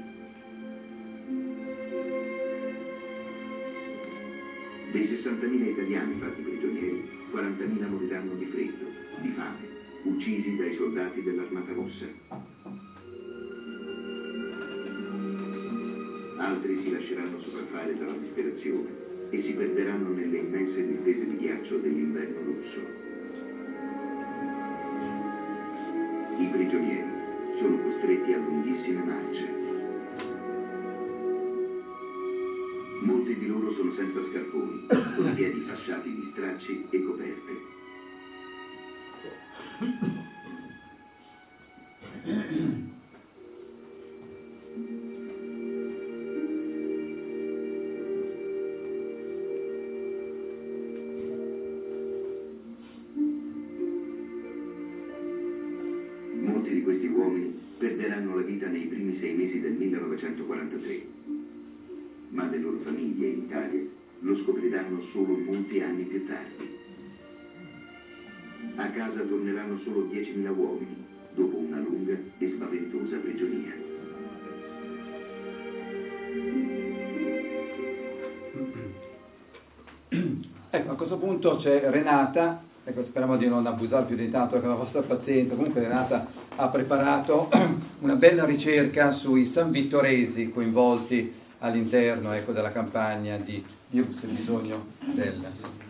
Dei sessantamila italiani fatti prigionieri, quarantamila moriranno di freddo, di fame, uccisi dai soldati dell'Armata Rossa. Altri si lasceranno sopraffare dalla disperazione e si perderanno nelle immense distese di ghiaccio dell'inverno russo. I prigionieri sono costretti a lunghissime marce. Molti di loro sono senza scarponi, con i piedi fasciati di stracci e coperte. Molti di questi uomini perderanno la vita nei primi sei mesi del millenovecentoquarantatré. Ma le loro famiglie in Italia lo scopriranno solo molti anni più tardi. A casa torneranno solo diecimila uomini, dopo una lunga e spaventosa prigionia. Ecco, a questo punto c'è Renata, ecco, speriamo di non abusare più di tanto con la vostra pazienza. Comunque Renata ha preparato una bella ricerca sui sanvittoresi coinvolti all'interno, ecco, della campagna di io ho bisogno del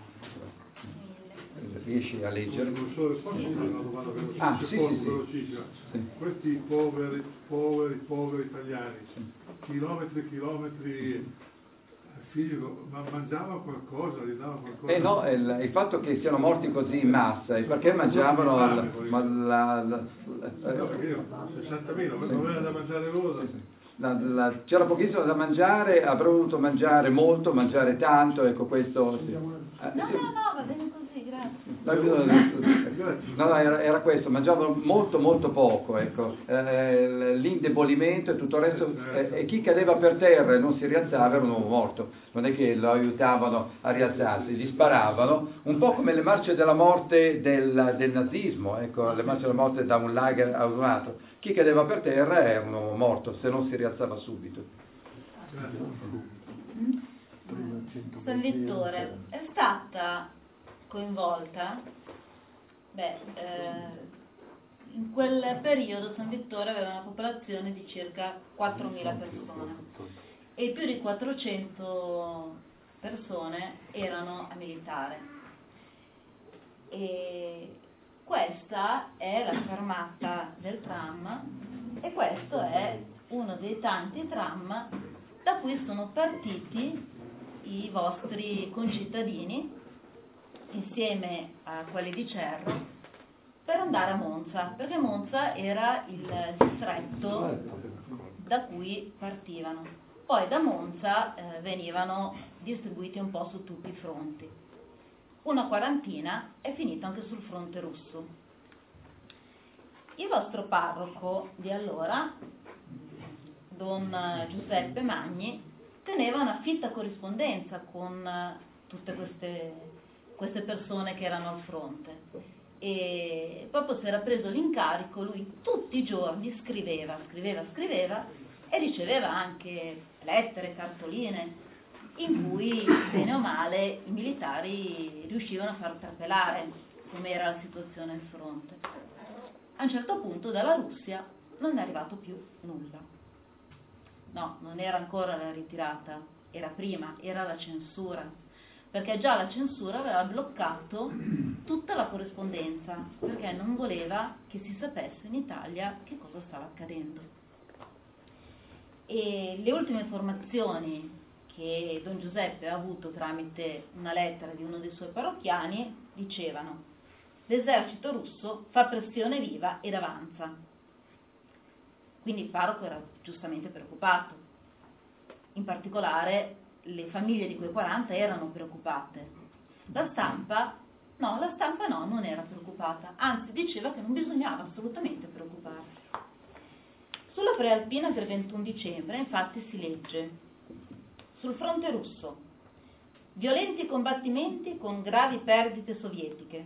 riesci a leggere? Ah, sì, sì, sì. Questi poveri, poveri, poveri italiani, chilometri e chilometri, figlio, ma mangiavano qualcosa, gli davano qualcosa? Eh no, il, il fatto che siano morti così in massa, e perché mangiavano la, ma la, la, la, no, perché io, sessantamila, non avevano da mangiare loro. Sì, sì. La, la, c'era pochissimo da mangiare, avrebbero voluto mangiare molto, mangiare tanto, ecco questo. Sì. No, no, no, va bene così, grazie. No, no, era, era questo, mangiavano molto molto poco, ecco, eh, l'indebolimento e tutto il resto, eh, e chi cadeva per terra e non si rialzava era un uomo morto, non è che lo aiutavano a rialzarsi, gli sparavano, un po' come le marce della morte del, del nazismo, ecco, le marce della morte da un lager a un altro, chi cadeva per terra era un uomo morto se non si rialzava subito. San Vittore è stata coinvolta, beh, eh, in quel periodo San Vittore aveva una popolazione di circa quattromila persone e più di quattrocento persone erano a militare. E questa è la fermata del tram e questo è uno dei tanti tram da cui sono partiti i vostri concittadini insieme a quelli di Cerro per andare a Monza, perché Monza era il distretto da cui partivano. Poi da Monza eh, venivano distribuiti un po' su tutti i fronti. Una quarantina è finita anche sul fronte russo. Il vostro parroco di allora, Don Giuseppe Magni, teneva una fitta corrispondenza con tutte queste, queste persone che erano al fronte e proprio si era preso l'incarico, lui tutti i giorni scriveva, scriveva, scriveva e riceveva anche lettere, cartoline in cui bene o male i militari riuscivano a far trapelare com'era la situazione al fronte. A un certo punto dalla Russia non è arrivato più nulla. No, non era ancora la ritirata, era prima, era la censura, perché già la censura aveva bloccato tutta la corrispondenza, perché non voleva che si sapesse in Italia che cosa stava accadendo. E le ultime informazioni che Don Giuseppe ha avuto tramite una lettera di uno dei suoi parrocchiani dicevano: l'esercito russo fa pressione viva ed avanza. Quindi il parroco era giustamente preoccupato. In particolare le famiglie di quei quaranta erano preoccupate. La stampa, no, la stampa no, non era preoccupata, anzi diceva che non bisognava assolutamente preoccuparsi. Sulla prealpina del ventuno dicembre infatti si legge: sul fronte russo, violenti combattimenti con gravi perdite sovietiche.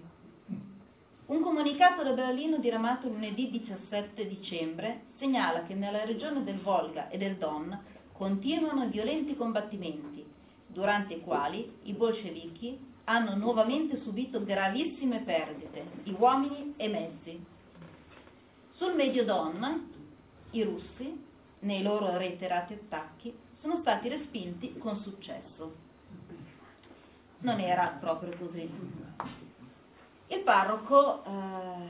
Un comunicato da Berlino diramato lunedì diciassette dicembre segnala che nella regione del Volga e del Don continuano i violenti combattimenti, durante i quali i bolscevichi hanno nuovamente subito gravissime perdite di uomini e mezzi. Sul Medio Don, i russi, nei loro reiterati attacchi, sono stati respinti con successo. Non era proprio così. Il parroco eh,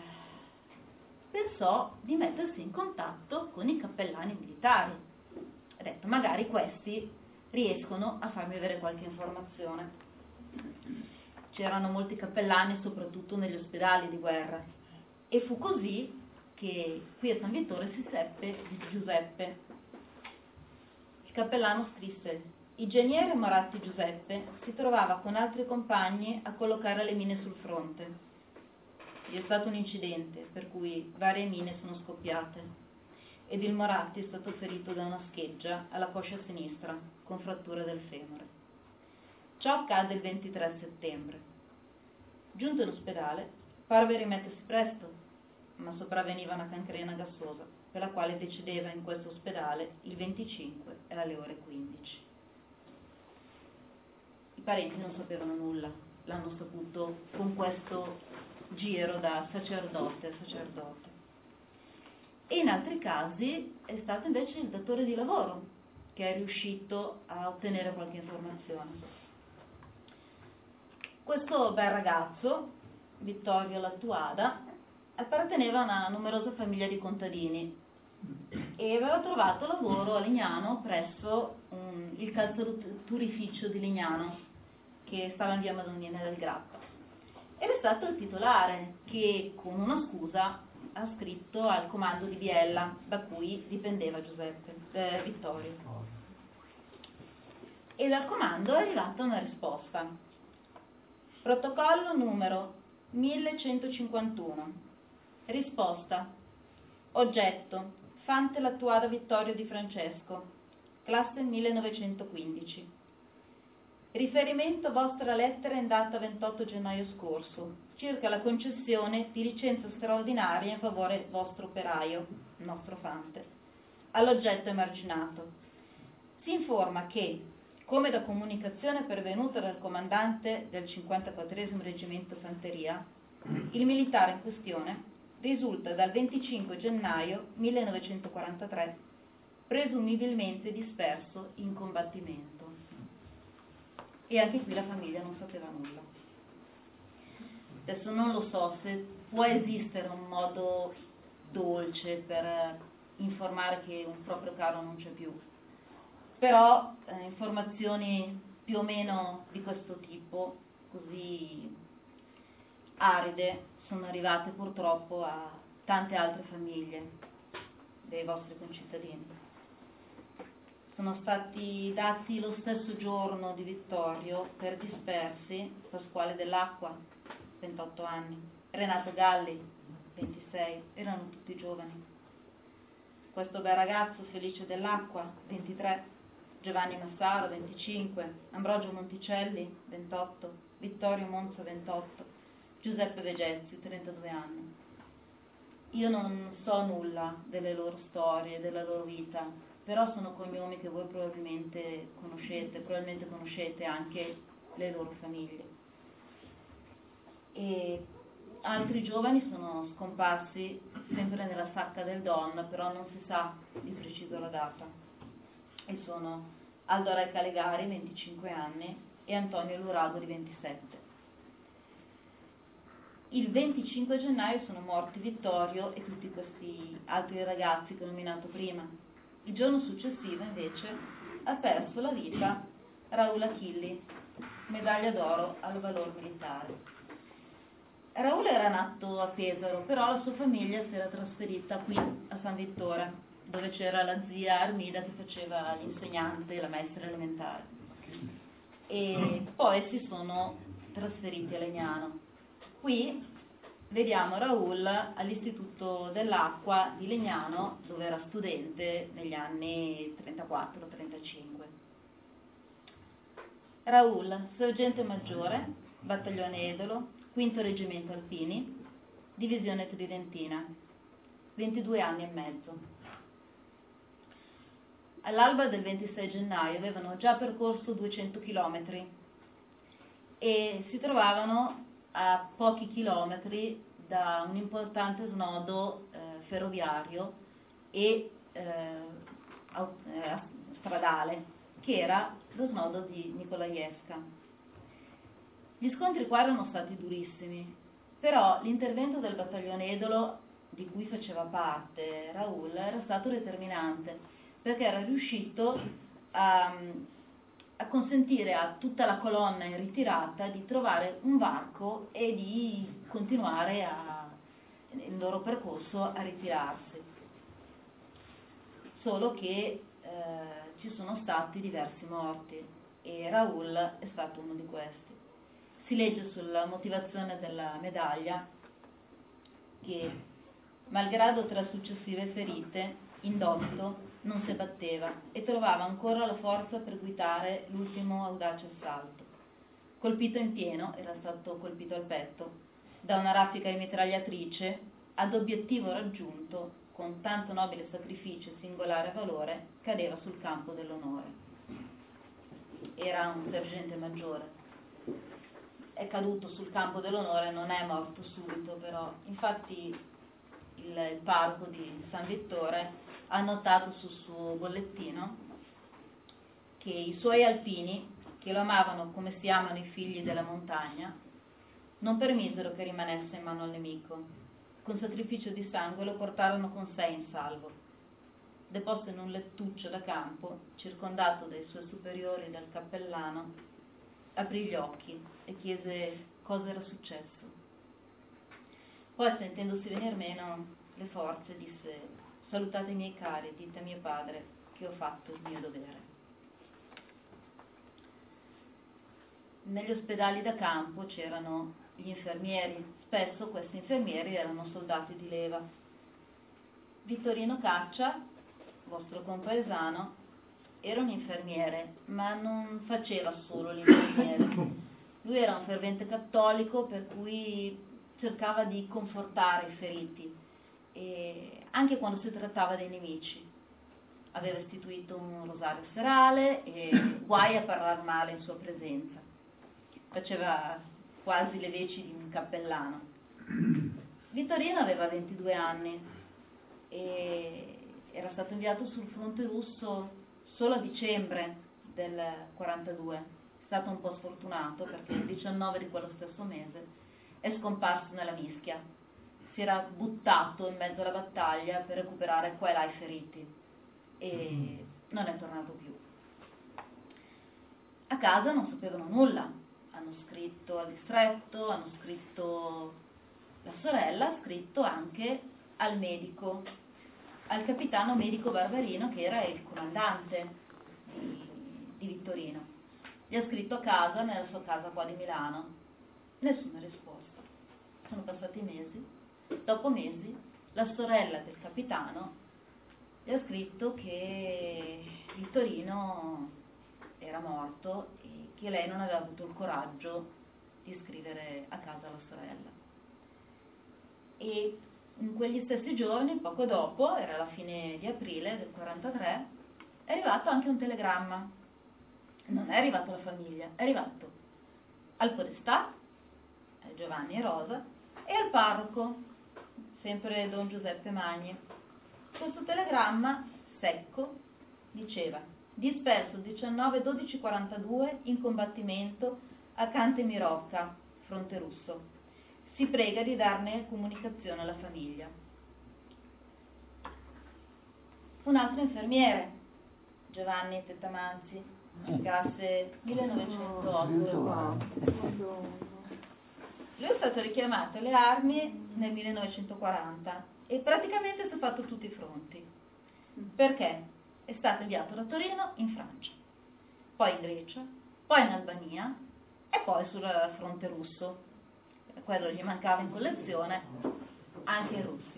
pensò di mettersi in contatto con i cappellani militari. Ha detto: magari questi riescono a farmi avere qualche informazione. C'erano molti cappellani soprattutto negli ospedali di guerra, e fu così che qui a San Vittore si seppe di Giuseppe. Il cappellano scrisse: ingegnere Moratti Giuseppe si trovava con altri compagni a collocare le mine sul fronte. Vi è stato un incidente per cui varie mine sono scoppiate ed il Moratti è stato ferito da una scheggia alla coscia sinistra con frattura del femore. Ciò accade il ventitré settembre. Giunto in ospedale parve rimettersi presto, ma sopravveniva una cancrena gassosa per la quale decedeva in questo ospedale il venticinque e alle ore quindici. I parenti non sapevano nulla, l'hanno saputo con questo giro da sacerdote a sacerdote. E in altri casi è stato invece il datore di lavoro che è riuscito a ottenere qualche informazione. Questo bel ragazzo, Vittorio Lattuada, apparteneva a una numerosa famiglia di contadini e aveva trovato lavoro a Lignano presso um, il calzaturificio di Lignano, che stava in via Madonnina del Grappa. Ed è stato il titolare che, con una scusa, ha scritto al comando di Biella, da cui dipendeva Giuseppe, eh, Vittorio. E dal comando è arrivata una risposta. Protocollo numero millecentocinquantuno. Risposta. Oggetto. Fante Lattuada Vittorio Di Francesco. Classe millenovecentoquindici. Riferimento vostra lettera in data ventotto gennaio scorso, circa la concessione di licenza straordinaria in favore vostro operaio, nostro Fante, all'oggetto emarginato. Si informa che, come da comunicazione pervenuta dal comandante del cinquantaquattresimo Reggimento Fanteria, il militare in questione risulta dal venticinque gennaio millenovecentoquarantatré presumibilmente disperso in combattimento. E anche qui la famiglia non sapeva nulla. Adesso non lo so se può esistere un modo dolce per informare che un proprio caro non c'è più, però eh, informazioni più o meno di questo tipo, così aride, sono arrivate purtroppo a tante altre famiglie dei vostri concittadini. Sono stati dati lo stesso giorno di Vittorio per dispersi Pasquale Dell'Acqua, ventotto anni, Renato Galli, ventisei, erano tutti giovani. Questo bel ragazzo Felice Dell'Acqua, ventitré, Giovanni Massaro, venticinque, Ambrogio Monticelli, ventotto, Vittorio Monza, ventotto, Giuseppe Vegezzi, trentadue anni. Io non so nulla delle loro storie, della loro vita, però sono cognomi che voi probabilmente conoscete, probabilmente conoscete anche le loro famiglie. E altri giovani sono scomparsi sempre nella sacca del Don, però non si sa di preciso la data. E sono Aldo Re Calegari, venticinque anni, e Antonio Lurago, di ventisette. Il venticinque gennaio sono morti Vittorio e tutti questi altri ragazzi che ho nominato prima. Il giorno successivo, invece, ha perso la vita Raul Achilli, medaglia d'oro al valor militare. Raul era nato a Pesaro, però la sua famiglia si era trasferita qui, a San Vittore, dove c'era la zia Armida che faceva l'insegnante, la maestra elementare. E poi si sono trasferiti a Legnano. Qui vediamo Raul all'Istituto dell'Acqua di Legnano, dove era studente negli anni trentaquattro trentacinque. Raul, sergente maggiore, battaglione Edolo, quinto reggimento Alpini, divisione tridentina, ventidue anni e mezzo. All'alba del ventisei gennaio avevano già percorso duecento chilometri e si trovavano a pochi chilometri da un importante snodo eh, ferroviario e eh, eh, stradale, che era lo snodo di Nikolajevka. Gli scontri qua erano stati durissimi, però l'intervento del battaglione Edolo, di cui faceva parte Raul, era stato determinante, perché era riuscito a a consentire a tutta la colonna in ritirata di trovare un varco e di continuare a, il loro percorso a ritirarsi. Solo che eh, ci sono stati diversi morti e Raul è stato uno di questi. Si legge sulla motivazione della medaglia che, malgrado tre successive ferite, indotto non si batteva e trovava ancora la forza per guidare l'ultimo audace assalto. Colpito in pieno, era stato colpito al petto, da una raffica di mitragliatrice, ad obiettivo raggiunto, con tanto nobile sacrificio e singolare valore, cadeva sul campo dell'onore. Era un sergente maggiore. È caduto sul campo dell'onore, non è morto subito però. Infatti il, il parroco di San Vittore ha notato sul suo bollettino che i suoi alpini, che lo amavano come si amano i figli della montagna, non permisero che rimanesse in mano al nemico. Con sacrificio di sangue lo portarono con sé in salvo. Deposto in un lettuccio da campo, circondato dai suoi superiori e dal cappellano, aprì gli occhi e chiese cosa era successo. Poi, sentendosi venir meno le forze, disse: salutate i miei cari, dite a mio padre che ho fatto il mio dovere. Negli ospedali da campo c'erano gli infermieri, spesso questi infermieri erano soldati di leva. Vittorino Caccia, vostro compaesano, era un infermiere, ma non faceva solo l'infermiere. Lui era un fervente cattolico, per cui cercava di confortare i feriti, e anche quando si trattava dei nemici. Aveva istituito un rosario serale e guai a parlare male in sua presenza. Faceva quasi le veci di un cappellano. Vittorino aveva ventidue anni e era stato inviato sul fronte russo solo a dicembre del quarantadue. È stato un po' sfortunato perché il diciannove di quello stesso mese è scomparso nella mischia. Si era buttato in mezzo alla battaglia per recuperare qua e là i feriti e non è tornato più. A casa non sapevano nulla, hanno scritto al distretto, hanno scritto, la sorella ha scritto anche al medico, al capitano medico Barbarino, che era il comandante di, di Vittorino. Gli ha scritto a casa, nella sua casa qua di Milano, nessuna risposta. Sono passati mesi. Dopo mesi la sorella del capitano gli ha scritto che Vittorino era morto e che lei non aveva avuto il coraggio di scrivere a casa alla sorella. E in quegli stessi giorni, poco dopo, era la fine di aprile del quarantatré, è arrivato anche un telegramma. Non è arrivato alla famiglia, è arrivato al podestà, Giovanni e Rosa, e al parroco, sempre Don Giuseppe Magni. Questo telegramma secco diceva: disperso diciannove dodici quarantadue in combattimento a Cantemirovka, fronte russo. Si prega di darne comunicazione alla famiglia. Un altro infermiere, Giovanni Tettamanzi, classe millenovecentootto. Lui è stato richiamato alle armi nel millenovecentoquaranta e praticamente si è fatto tutti i fronti. Perché? È stato inviato da Torino in Francia, poi in Grecia, poi in Albania e poi sul fronte russo. Quello gli mancava in collezione, anche in Russia.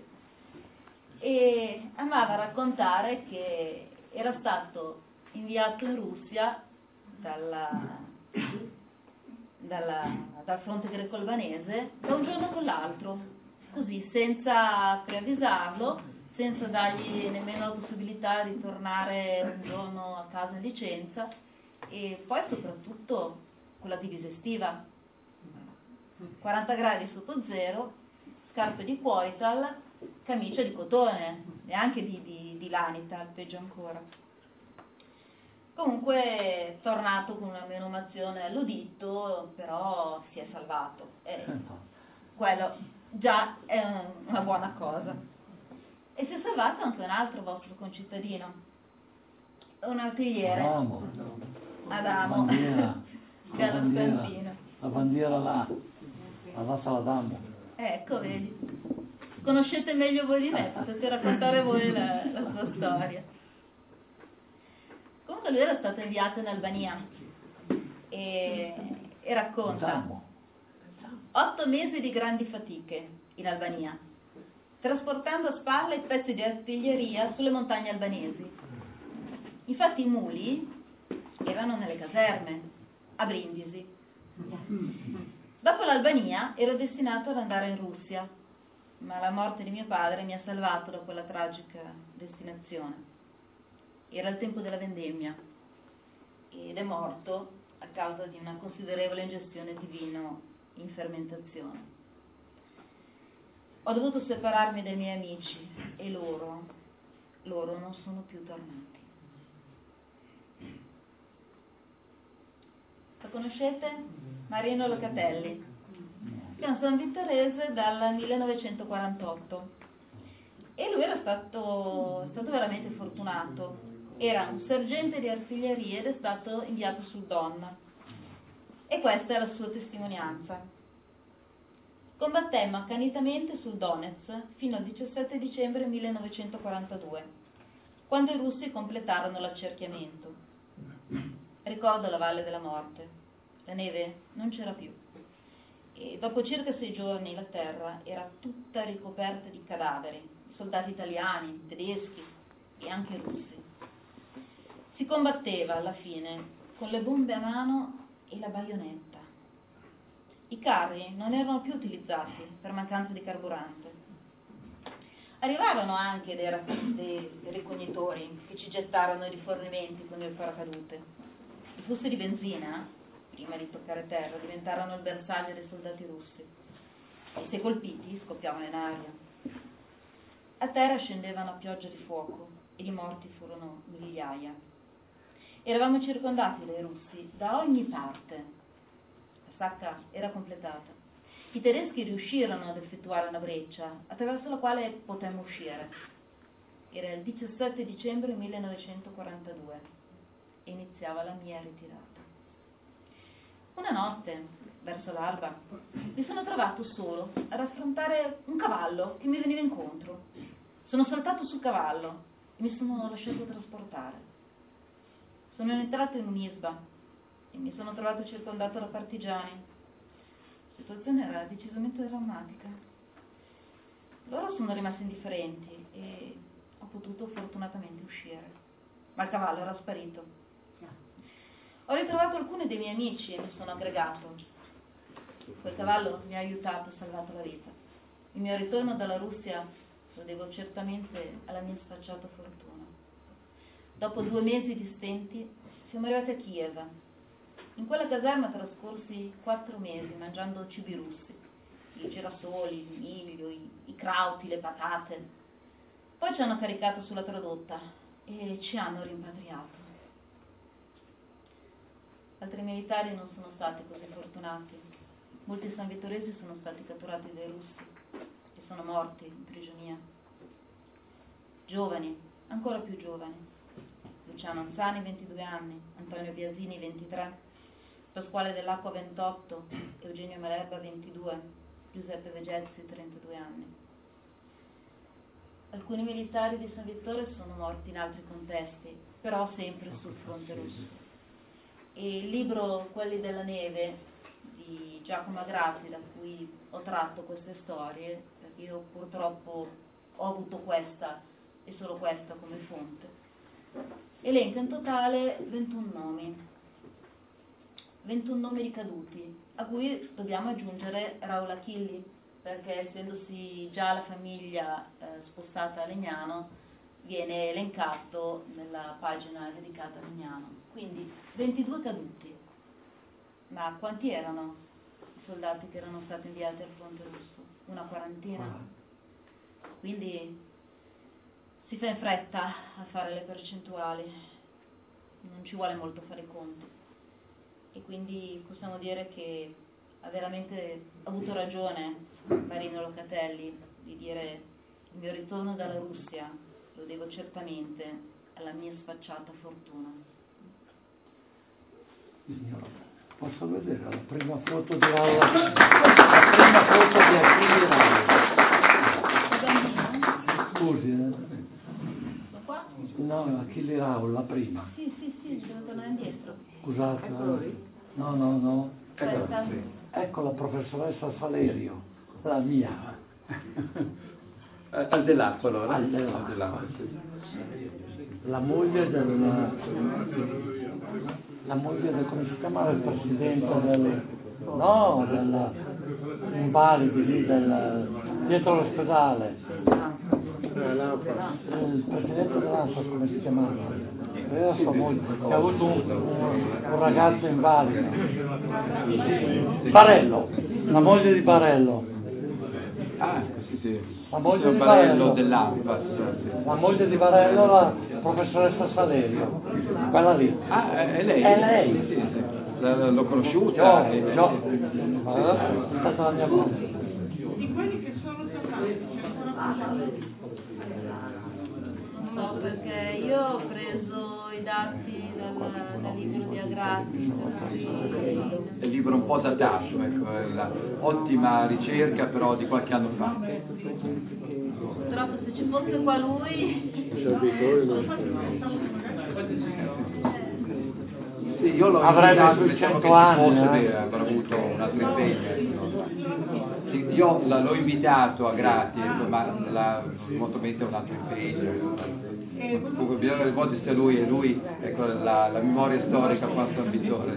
E amava raccontare che era stato inviato in Russia dalla, dalla, dal fronte greco-albanese da un giorno con l'altro, così, senza preavvisarlo, senza dargli nemmeno la possibilità di tornare un giorno a casa in licenza, e poi soprattutto con la divisa estiva, quaranta gradi sotto zero, scarpe di Poital, camicia di cotone, neanche di, di, di lanita, peggio ancora. Comunque è tornato con una menomazione all'udito, però si è salvato. E quello già è una buona cosa. E si è salvato anche un altro vostro concittadino, un artigliere, Adamo, Adamo, la bandiera, la Gallo bandiera, Scantino. la bandiera là, la vassa l'Adamo. Ecco, vedi, conoscete meglio voi di me, potete raccontare voi la, la sua storia. Comunque lui era stato inviato in Albania e, e racconta otto mesi di grandi fatiche in Albania, trasportando a spalle pezzi di artiglieria sulle montagne albanesi. Infatti i muli erano nelle caserme, a Brindisi. Dopo l'Albania ero destinato ad andare in Russia, ma la morte di mio padre mi ha salvato da quella tragica destinazione. Era il tempo della vendemmia ed è morto a causa di una considerevole ingestione di vino in fermentazione. Ho dovuto separarmi dai miei amici e loro, loro non sono più tornati. Lo conoscete? Marino Locatelli, che è un San Vittorese dal millenovecentoquarantotto, e lui era stato, è stato veramente fortunato. Era un sergente di artiglieria ed è stato inviato sul Don, e questa è la sua testimonianza. Combattemmo accanitamente sul Donetsk fino al diciassette dicembre millenovecentoquarantadue, quando i russi completarono l'accerchiamento. Ricordo la Valle della Morte, la neve non c'era più, e dopo circa sei giorni la terra era tutta ricoperta di cadaveri, soldati italiani, tedeschi e anche russi. Si combatteva alla fine con le bombe a mano e la baionetta. I carri non erano più utilizzati per mancanza di carburante. Arrivarono anche dei, dei, dei ricognitori che ci gettarono i rifornimenti con il paracadute. I flussi di benzina, prima di toccare terra, diventarono il bersaglio dei soldati russi. E se colpiti scoppiavano in aria. A terra scendevano a pioggia di fuoco e i morti furono migliaia. Eravamo circondati dai russi da ogni parte. La sacca era completata. I tedeschi riuscirono ad effettuare una breccia attraverso la quale potemmo uscire. Era il diciassette dicembre millenovecentoquarantadue e iniziava la mia ritirata. Una notte, verso l'alba, mi sono trovato solo ad affrontare un cavallo che mi veniva incontro. Sono saltato sul cavallo e mi sono lasciato trasportare. Sono entrato in un'isba e mi sono trovato circondato da partigiani. La situazione era decisamente drammatica. Loro sono rimasti indifferenti e ho potuto fortunatamente uscire, ma il cavallo era sparito. Ho ritrovato alcuni dei miei amici e mi sono aggregato. Quel cavallo mi ha aiutato, salvato la vita. Il mio ritorno dalla Russia lo devo certamente alla mia sfacciata fortuna. Dopo due mesi di stenti siamo arrivati a Kiev. In quella caserma trascorsi quattro mesi mangiando cibi russi, i girasoli, il miglio, i, i crauti, le patate. Poi ci hanno caricato sulla tradotta e ci hanno rimpatriato. Altri militari non sono stati così fortunati. Molti sanvittoresi sono stati catturati dai russi e sono morti in prigionia. Giovani, ancora più giovani. Luciano Anzani, ventidue anni, Antonio Biasini, ventitré, Pasquale Dell'Acqua, ventotto, Eugenio Malerba, ventidue, Giuseppe Vegezzi, trentadue anni. Alcuni militari di San Vittore sono morti in altri contesti, però sempre sul fronte russo. E il libro Quelli della neve di Giacomo Agrazzi, da cui ho tratto queste storie, perché io purtroppo ho avuto questa e solo questa come fonte, elenca in totale ventuno nomi, ventuno nomi ricaduti, a cui dobbiamo aggiungere Raul Achilli, perché essendosi già la famiglia eh, spostata a Legnano, viene elencato nella pagina dedicata a Legnano. Quindi ventidue caduti. Ma quanti erano i soldati che erano stati inviati al fronte russo? Una quarantina. Quindi si fa in fretta a fare le percentuali, non ci vuole molto fare i conti. E quindi possiamo dire che ha veramente avuto ragione Marino Locatelli di dire: il mio ritorno dalla Russia lo devo certamente alla mia sfacciata fortuna. Signora, posso vedere la prima foto di Raul? La prima foto di Achille Raul. Scusi, eh? Qua? No, Achille Raul, la prima. Sì, sì, sì, devo tornare indietro. Scusate. No, no, no. Questa? Ecco la professoressa Salerio, la mia. Al dell'acqua allora? Al dell'acqua. La moglie del... La moglie del... come si chiama il presidente del... No, del... invalidi lì del... dietro l'ospedale. Il presidente dell'A N P A, come si chiamava? Era sua moglie, che ha avuto un, un, un ragazzo invalido. Barello, la moglie di Barello. Ah, sì, sì. La moglie di Barello Barello. dell'A N P A. La moglie di Barello, la professoressa Salerio. Quella lì. Ah, è lei? È lei. Sì, sì, sì. L'ho conosciuta. Gio, e- Gio. È stata la mia moglie. Di quelli che sono tornati, c'è ancora qualcuno? Non so, perché io ho preso i dati dal, dal libro di Agrazzi, per cui È un libro un po' datato, ecco, è la ottima ricerca però di qualche anno fa. purtroppo se ci fosse qua lui... Sì, io l'ho Avrebbe invitato, sui diciamo che cento anni, ci fosse, eh. beh, avrà avuto un altro impegno. Sì, io la- l'ho invitato a Grati, ma la, molto bene un altro impegno. Comunque bisogna delle volte sia lui e lui, ecco, la, la memoria storica qua a San Vittore.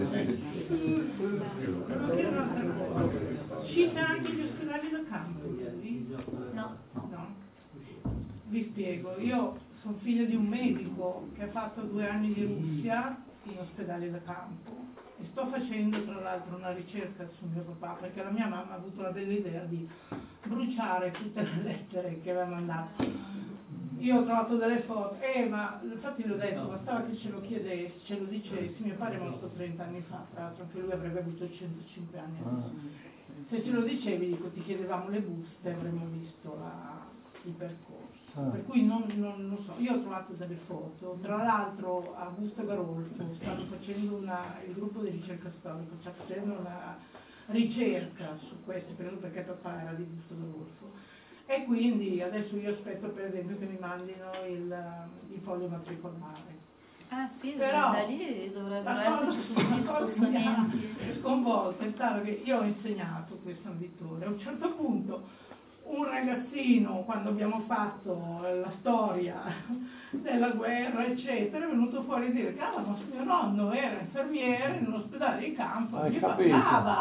Cita anche gli ospedali da campo? No. No. Vi spiego, io sono figlia di un medico che ha fatto due anni di Russia in ospedale da campo e sto facendo tra l'altro una ricerca sul mio papà, perché la mia mamma ha avuto la bella idea di bruciare tutte le lettere che aveva mandato. Io ho trovato delle foto, eh ma infatti l'ho detto, bastava che ce lo chiedessi, ce lo dicessi, mio padre è morto trenta anni fa, tra l'altro anche lui avrebbe avuto centocinque anni adesso. Se ce lo dicevi, dico, ti chiedevamo le buste, avremmo visto la, il percorso. Ah. Per cui non, non lo so, io ho trovato delle foto, tra l'altro Augusto Garolfo stanno facendo una, il gruppo di ricerca storica sta facendo una ricerca su questo periodo perché papà era di Augusto Garolfo. E quindi adesso io aspetto per esempio che mi mandino il, il foglio matricolare. Ah sì, Però da lì dovrebbero la cosa, esserci tutti gli la cosa che mi ha spostamenti. sconvolta è stato che io ho insegnato questo a San Vittore, a un certo punto un ragazzino, quando abbiamo fatto la storia della guerra eccetera, è venuto fuori a dire cavolo, mio nonno era infermiere in un ospedale di campo, Hai mi capito? parlava.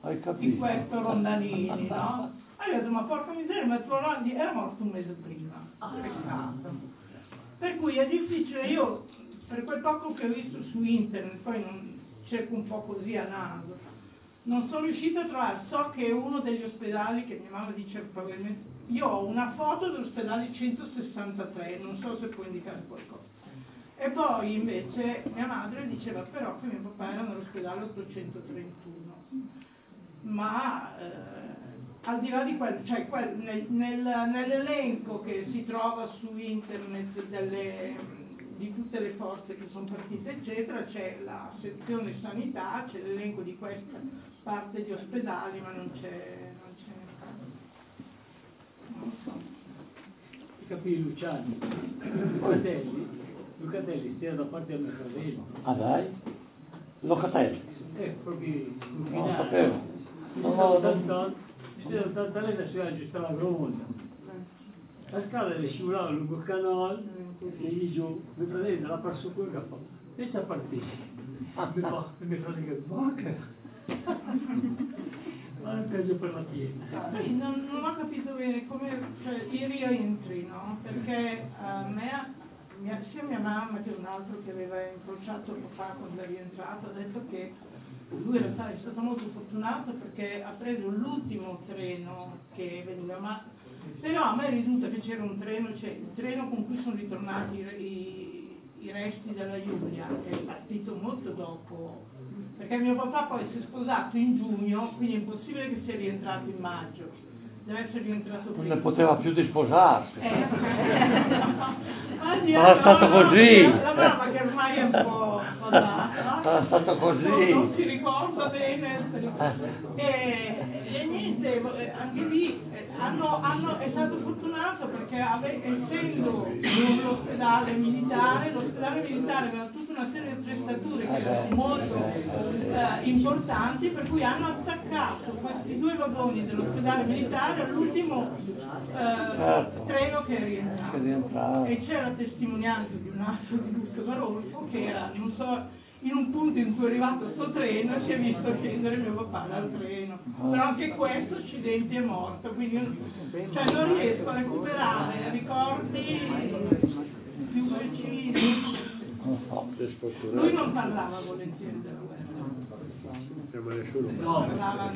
capito. di questo Rondanini, no? E io ho detto, ma porca miseria, ma tuo Rondi era morto un mese prima. Peccato. Per cui è difficile, io per quel poco che ho visto su internet, poi non cerco un po' così a naso, non sono riuscita a trovare, so che uno degli ospedali, che mia mamma dice probabilmente, io ho una foto dell'ospedale centosessantatré, non so se può indicare qualcosa. E poi invece mia madre diceva però che mio papà era nell'ospedale ottocentotrentuno. Ma eh, al di là di quello, cioè quel, nel, nel, nell'elenco che si trova su internet delle, di tutte le forze che sono partite eccetera, c'è la sezione sanità, c'è l'elenco di questa parte di ospedali, ma non c'è non c'è non so. Capì Luciani, Lucatelli, Lucatelli stia da parte del mio fratello. Ah dai? Locatelli? Eh, proprio Non lo sapevo. Non lo sapevo. Stia da tanta lei si aggiusta la gronda. La scala le scivolava lungo il canale e lì giù, mio fratello l'ha perso quel capo. E ci ha partito. Mio fratello bocca. Peggio per la piena. Sì, non, non ho capito bene come, cioè, i rientri, no? Perché a me, mia, sia mia mamma che un altro che aveva incrociato papà quando è rientrato, ha detto che lui in realtà è stato molto fortunato perché ha preso l'ultimo treno che veniva, ma però a me risulta che c'era un treno, cioè il treno con cui sono ritornati i, i, i resti della Giulia, che è partito molto dopo. Perché mio papà poi si è sposato in giugno, quindi è impossibile che sia rientrato in maggio, deve essere rientrato prima. Non ne poteva più di sposarsi. Eh. Era stato così. La mamma che ormai è un po' andata, Era stato così. non, non si ricorda bene. E, e niente, anche lì hanno, hanno, è stato fortunato perché ave, essendo l'ospedale militare, l'ospedale militare aveva tutta una serie di prestature che erano molto eh, importanti, per cui hanno attaccato questi due vagoni dell'ospedale militare all'ultimo eh, certo. treno che è rientrato. Che rientrava. E c'è la testimonianza di un altro di Gusto Garolfo che era, non so, in un punto in cui è arrivato questo treno e si è visto scendere mio papà dal treno, però anche questo accidente è morto, quindi io, cioè, non riesco a recuperare ricordi più precisi. Lui non parlava volentieri della guerra, ma nessuno no, parlava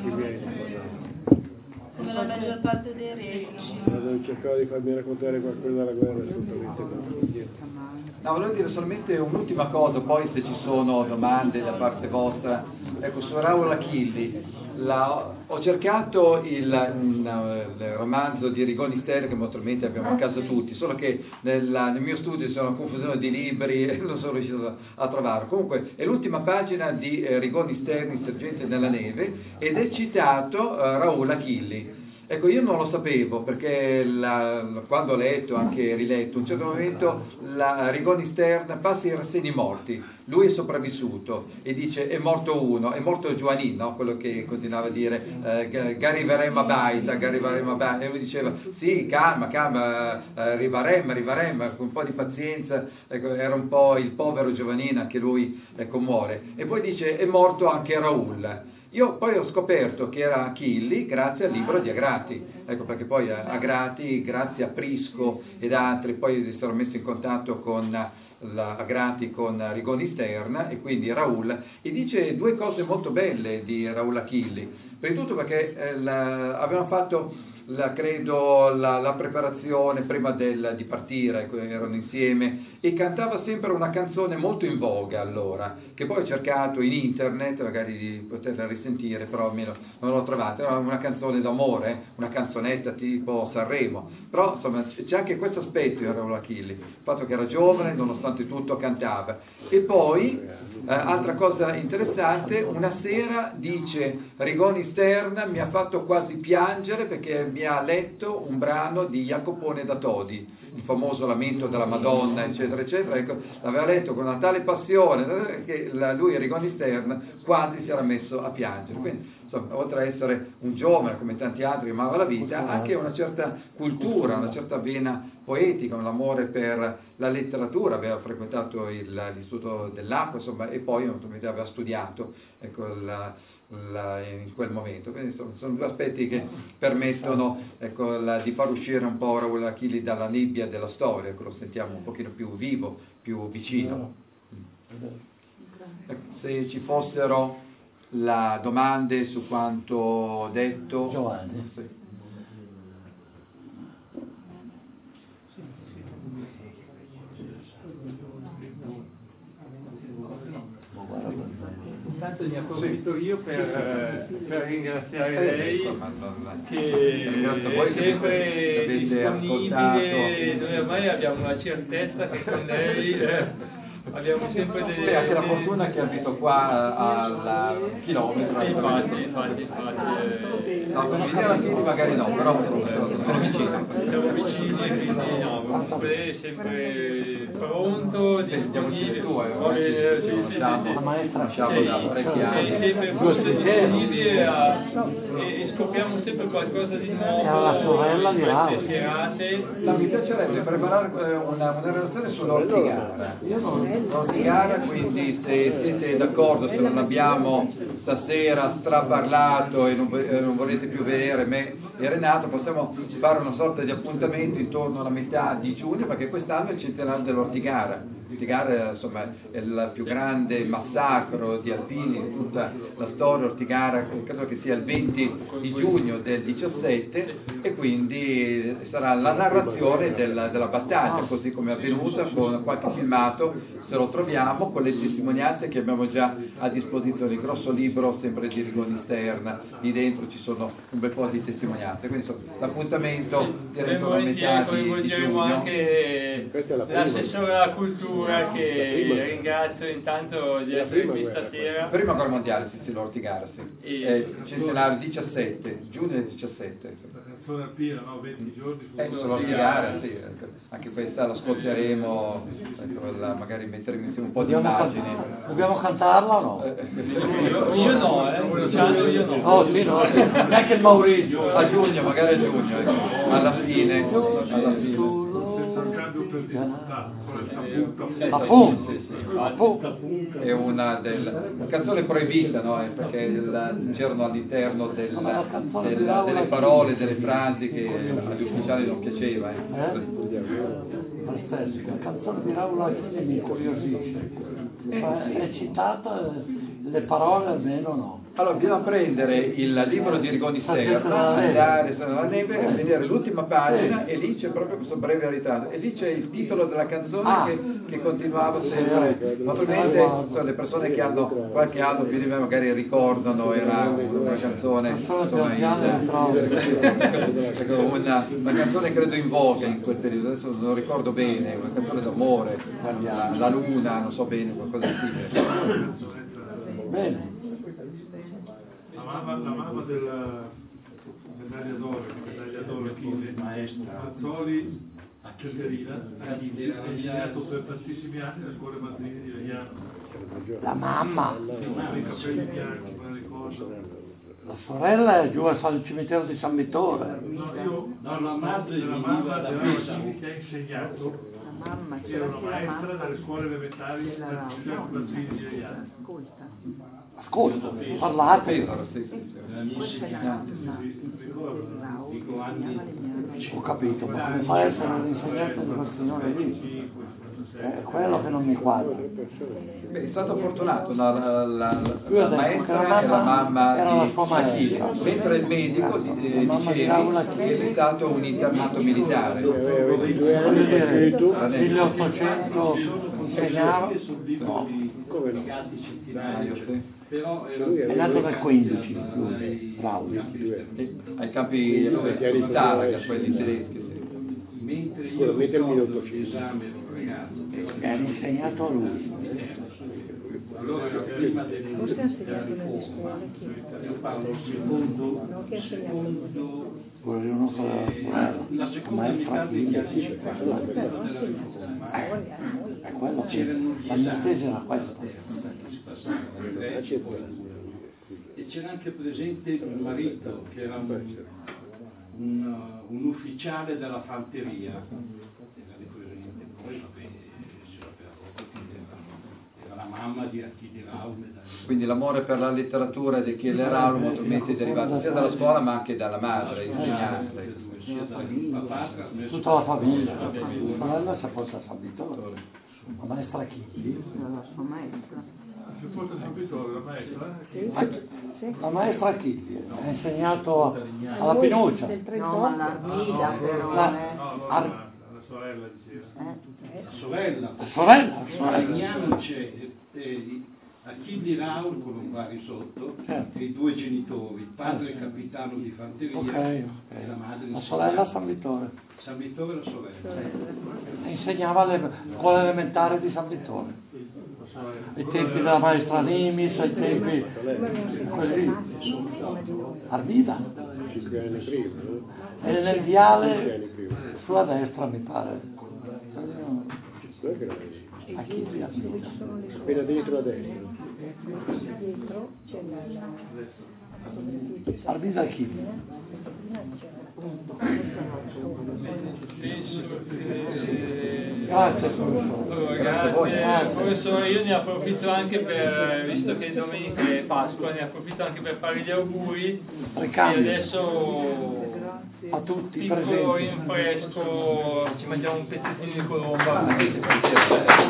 come la maggior parte dei reduci. Cercavo di farmi raccontare qualcosa della guerra, assolutamente no. No, volevo dire solamente un'ultima cosa, poi se ci sono domande da parte vostra. Ecco, su Raul Achilli, la, ho cercato il, il romanzo di Rigoni Sterni che naturalmente abbiamo a casa tutti, solo che nella, nel mio studio c'è una confusione di libri e non sono riuscito a trovarlo. Comunque è l'ultima pagina di eh, Rigoni Sterni, Sergente nella neve, ed è citato eh, Raul Achilli. Ecco, io non lo sapevo perché la, quando ho letto, anche riletto, a un certo momento la Rigoni Stern passa i rassegni morti, lui è sopravvissuto e dice è morto uno, è morto Giovanni, no? Quello che continuava a dire eh, arriveremo a Baita, arriveremo a Baita, e lui diceva sì, calma, calma, eh, arriveremo, arriveremo, con un po' di pazienza, ecco, era un po' il povero Giovannino, anche lui ecco, muore. E poi dice è morto anche Raul. Io poi ho scoperto che era Achilli grazie al libro di Agrati, ecco perché poi Agrati, grazie a Prisco ed altri, poi si sono messi in contatto con la Agrati, con Rigoni Stern e quindi Raul, e dice due cose molto belle di Raul Achilli. Prima di tutto perché eh, la, avevano fatto la, credo la, la preparazione prima del, di partire, erano insieme, e cantava sempre una canzone molto in voga allora, che poi ho cercato in internet magari di poterla risentire, però almeno non l'ho trovata. Era una canzone d'amore, una canzonetta tipo Sanremo, però insomma c'è anche questo aspetto in Raul Achilli, il fatto che era giovane, nonostante tutto cantava. E poi eh, altra cosa interessante, una sera dice Rigoni Stern mi ha fatto quasi piangere perché mi ha letto un brano di Jacopone da Todi, il famoso lamento della Madonna, eccetera, eccetera. Ecco, l'aveva letto con una tale passione che lui, Rigoni Stern, quasi si era messo a piangere. Quindi, insomma, oltre a essere un giovane come tanti altri che amava la vita, ha anche una certa cultura, una certa vena poetica, un amore per la letteratura, aveva frequentato il, l'istituto dell'acqua, insomma, e poi naturalmente aveva studiato, ecco, la, la, in quel momento. Quindi insomma, sono due aspetti che permettono, ecco, la, di far uscire un po' Raul Achille dalla nebbia della storia, ecco, lo sentiamo un pochino più vivo, più vicino. Ecco, se ci fossero la domande su quanto detto. Giovanni. Sì. Intanto ne approfitto io per, per ringraziare Eh, lei insomma, non- che ringrazio voi è che sempre avete disponibile, ascoltato. noi ormai abbiamo la certezza che con lei eh, abbiamo sempre delle... Beh, anche la fortuna che abito qua al chilometro. Eh, infatti, infatti, infatti. Eh, No, per venire a piedi magari no, però sono vicino. siamo vicini e quindi no, lei è sempre pronto, disponibile. Tu, eh, Va bene, sì, sì, conosciamo, conosciamo da parecchi anni. è sempre molto disponibile a, e, e scopriamo sempre qualcosa di nuovo Era la sorella di in Raul. queste serate. No, mi piacerebbe preparare eh, una, una relazione sull'ortigara. L'ortigara, quindi se siete d'accordo, se non abbiamo stasera straparlato e non, eh, non volete più vedere me e Renato, possiamo fare una sorta di appuntamento intorno alla metà di giugno, perché quest'anno è il centenario dell'Ortigara. L'Ortigara insomma è il più grande massacro di alpini di tutta la storia. Ortigara credo che sia il venti di giugno del diciassette, e quindi sarà la narrazione del, della battaglia così come è avvenuta, con qualche filmato se lo troviamo, con le testimonianze che abbiamo già a disposizione, il grosso libro sempre di Rigoni Stern, lì dentro ci sono un bel po' di testimonianze, quindi insomma, l'appuntamento direi intorno a metà di, di giugno. Anche l'assessore alla cultura, che ringrazio intanto di essere qui stasera. Prima guerra mondiale, sì, sì, l'Ortigara, sì. E... È centenario diciassette, giugno del diciassette. La canzone alpina, no? venti giorni su Eh, sull'Ortigara, sì, ecco. Anche questa l'ascolteremo, ecco, la, magari metteremo insieme un po' di Dobbiamo, immagini. can- dobbiamo cantarla o no? Io, io no, eh, Luciano io no. Oh sì, no, neanche il Maurizio. A giugno, magari a giugno, ecco. alla fine, alla fine. senza un cambio per difficoltà, Appunto, Sì, sì. È una, del, una canzone proibita, no? È perché il, c'erano all'interno del, del, delle parole, delle frasi che agli ufficiali non piaceva. Eh. Aspetta, la canzone di Raul Achille mi incuriosisce. È citata, le parole almeno no. Allora bisogna prendere il libro di Rigoni Stern, andare sulla neve e vedere l'ultima pagina, e lì c'è proprio questo breve ritratto, e lì c'è il titolo della canzone Ah. che, che continuava sempre. Naturalmente sono le persone che hanno qualche anno più di me magari ricordano, era una canzone insomma, in, una, una canzone credo in voga in quel periodo, adesso non lo ricordo bene, una canzone d'amore, la, la luna, non so bene, qualcosa di simile. Bene. La mamma, la mamma della medaglia d'oro, medaglia d'oro Achille, Mazzoli Caterina, ha insegnato per tantissimi anni alla scuola Mazzini di Legnano. La mamma. Con i capelli bianchi, con le cose. La sorella è giù al cimitero di San Vittore. No, io no, la madre della mamma della Mazzini che ha insegnato, era una maestra dalle scuole elementari del cimitero Mazzini di Legnano. Ascolta, parlate. Ho capito, ma come fai a essere un insegnante di quel signore lì? È quello che non mi quadra. Beh, è stato fortunato, la, la, la, Io ho la detto maestra che la è la mamma mamma era la di sua Achille, maestra. mentre il medico di, eh, La mamma di dicevi Raul che Achille. è stato un internato militare. Voglio dire, milleottocento insegnava? No. È nato nel quindici, lui, Raul. Ai campi di Taraga, quelli tedeschi. Sicuramente il milleottocento. Era insegnato a lui. Allora prima del Forse ha insegnato nelle scuole chi? io parlo secondo, No, che ha insegnato secondo Quello uno con la sorella. la seconda metà degli anni Eh, cinquanta della riforma è quello che la mia tesi era questa. e e c'era anche presente il marito che era un, un, un ufficiale della fanteria, era lì presente, poi vabbè, si sapeva, era la mamma di Achille Raume. Quindi l'amore per la letteratura di Achille Raume naturalmente è derivato sia dalla scuola ma anche dalla madre, insegnante. Tutta la famiglia, la sorella si è portata a San Vittore, la maestra Chilli. La sua maestra. Si è portata a San Vittore, la maestra? Sì. La maestra Chilli ha insegnato alla Pinuccia. No, ma l'Armida però. La, no, no, Ar- la, la sorella diceva. La sorella. La sorella. A Legnano c'è eh, Achille Raul Colombari sotto, certo. E i due genitori, il padre è capitano di fanteria, okay, okay. E la madre la sorella a San Vittore. San Vittore e la sorella. E insegnava alle scuole elementari di San Vittore. Ai tempi della maestra Nimis, ai tempi quelli Armida. E nel viale sulla destra mi pare. Achille Armida. Appena dietro a destra. Dietro c'è la... Armida Achille. Grazie professore. Allora, grazie professore, io ne approfitto anche per, visto che domenica è Pasqua, ne approfitto anche per fare gli auguri e adesso a tutti piccolo presenti. rinfresco, ci mangiamo un pezzettino di colomba.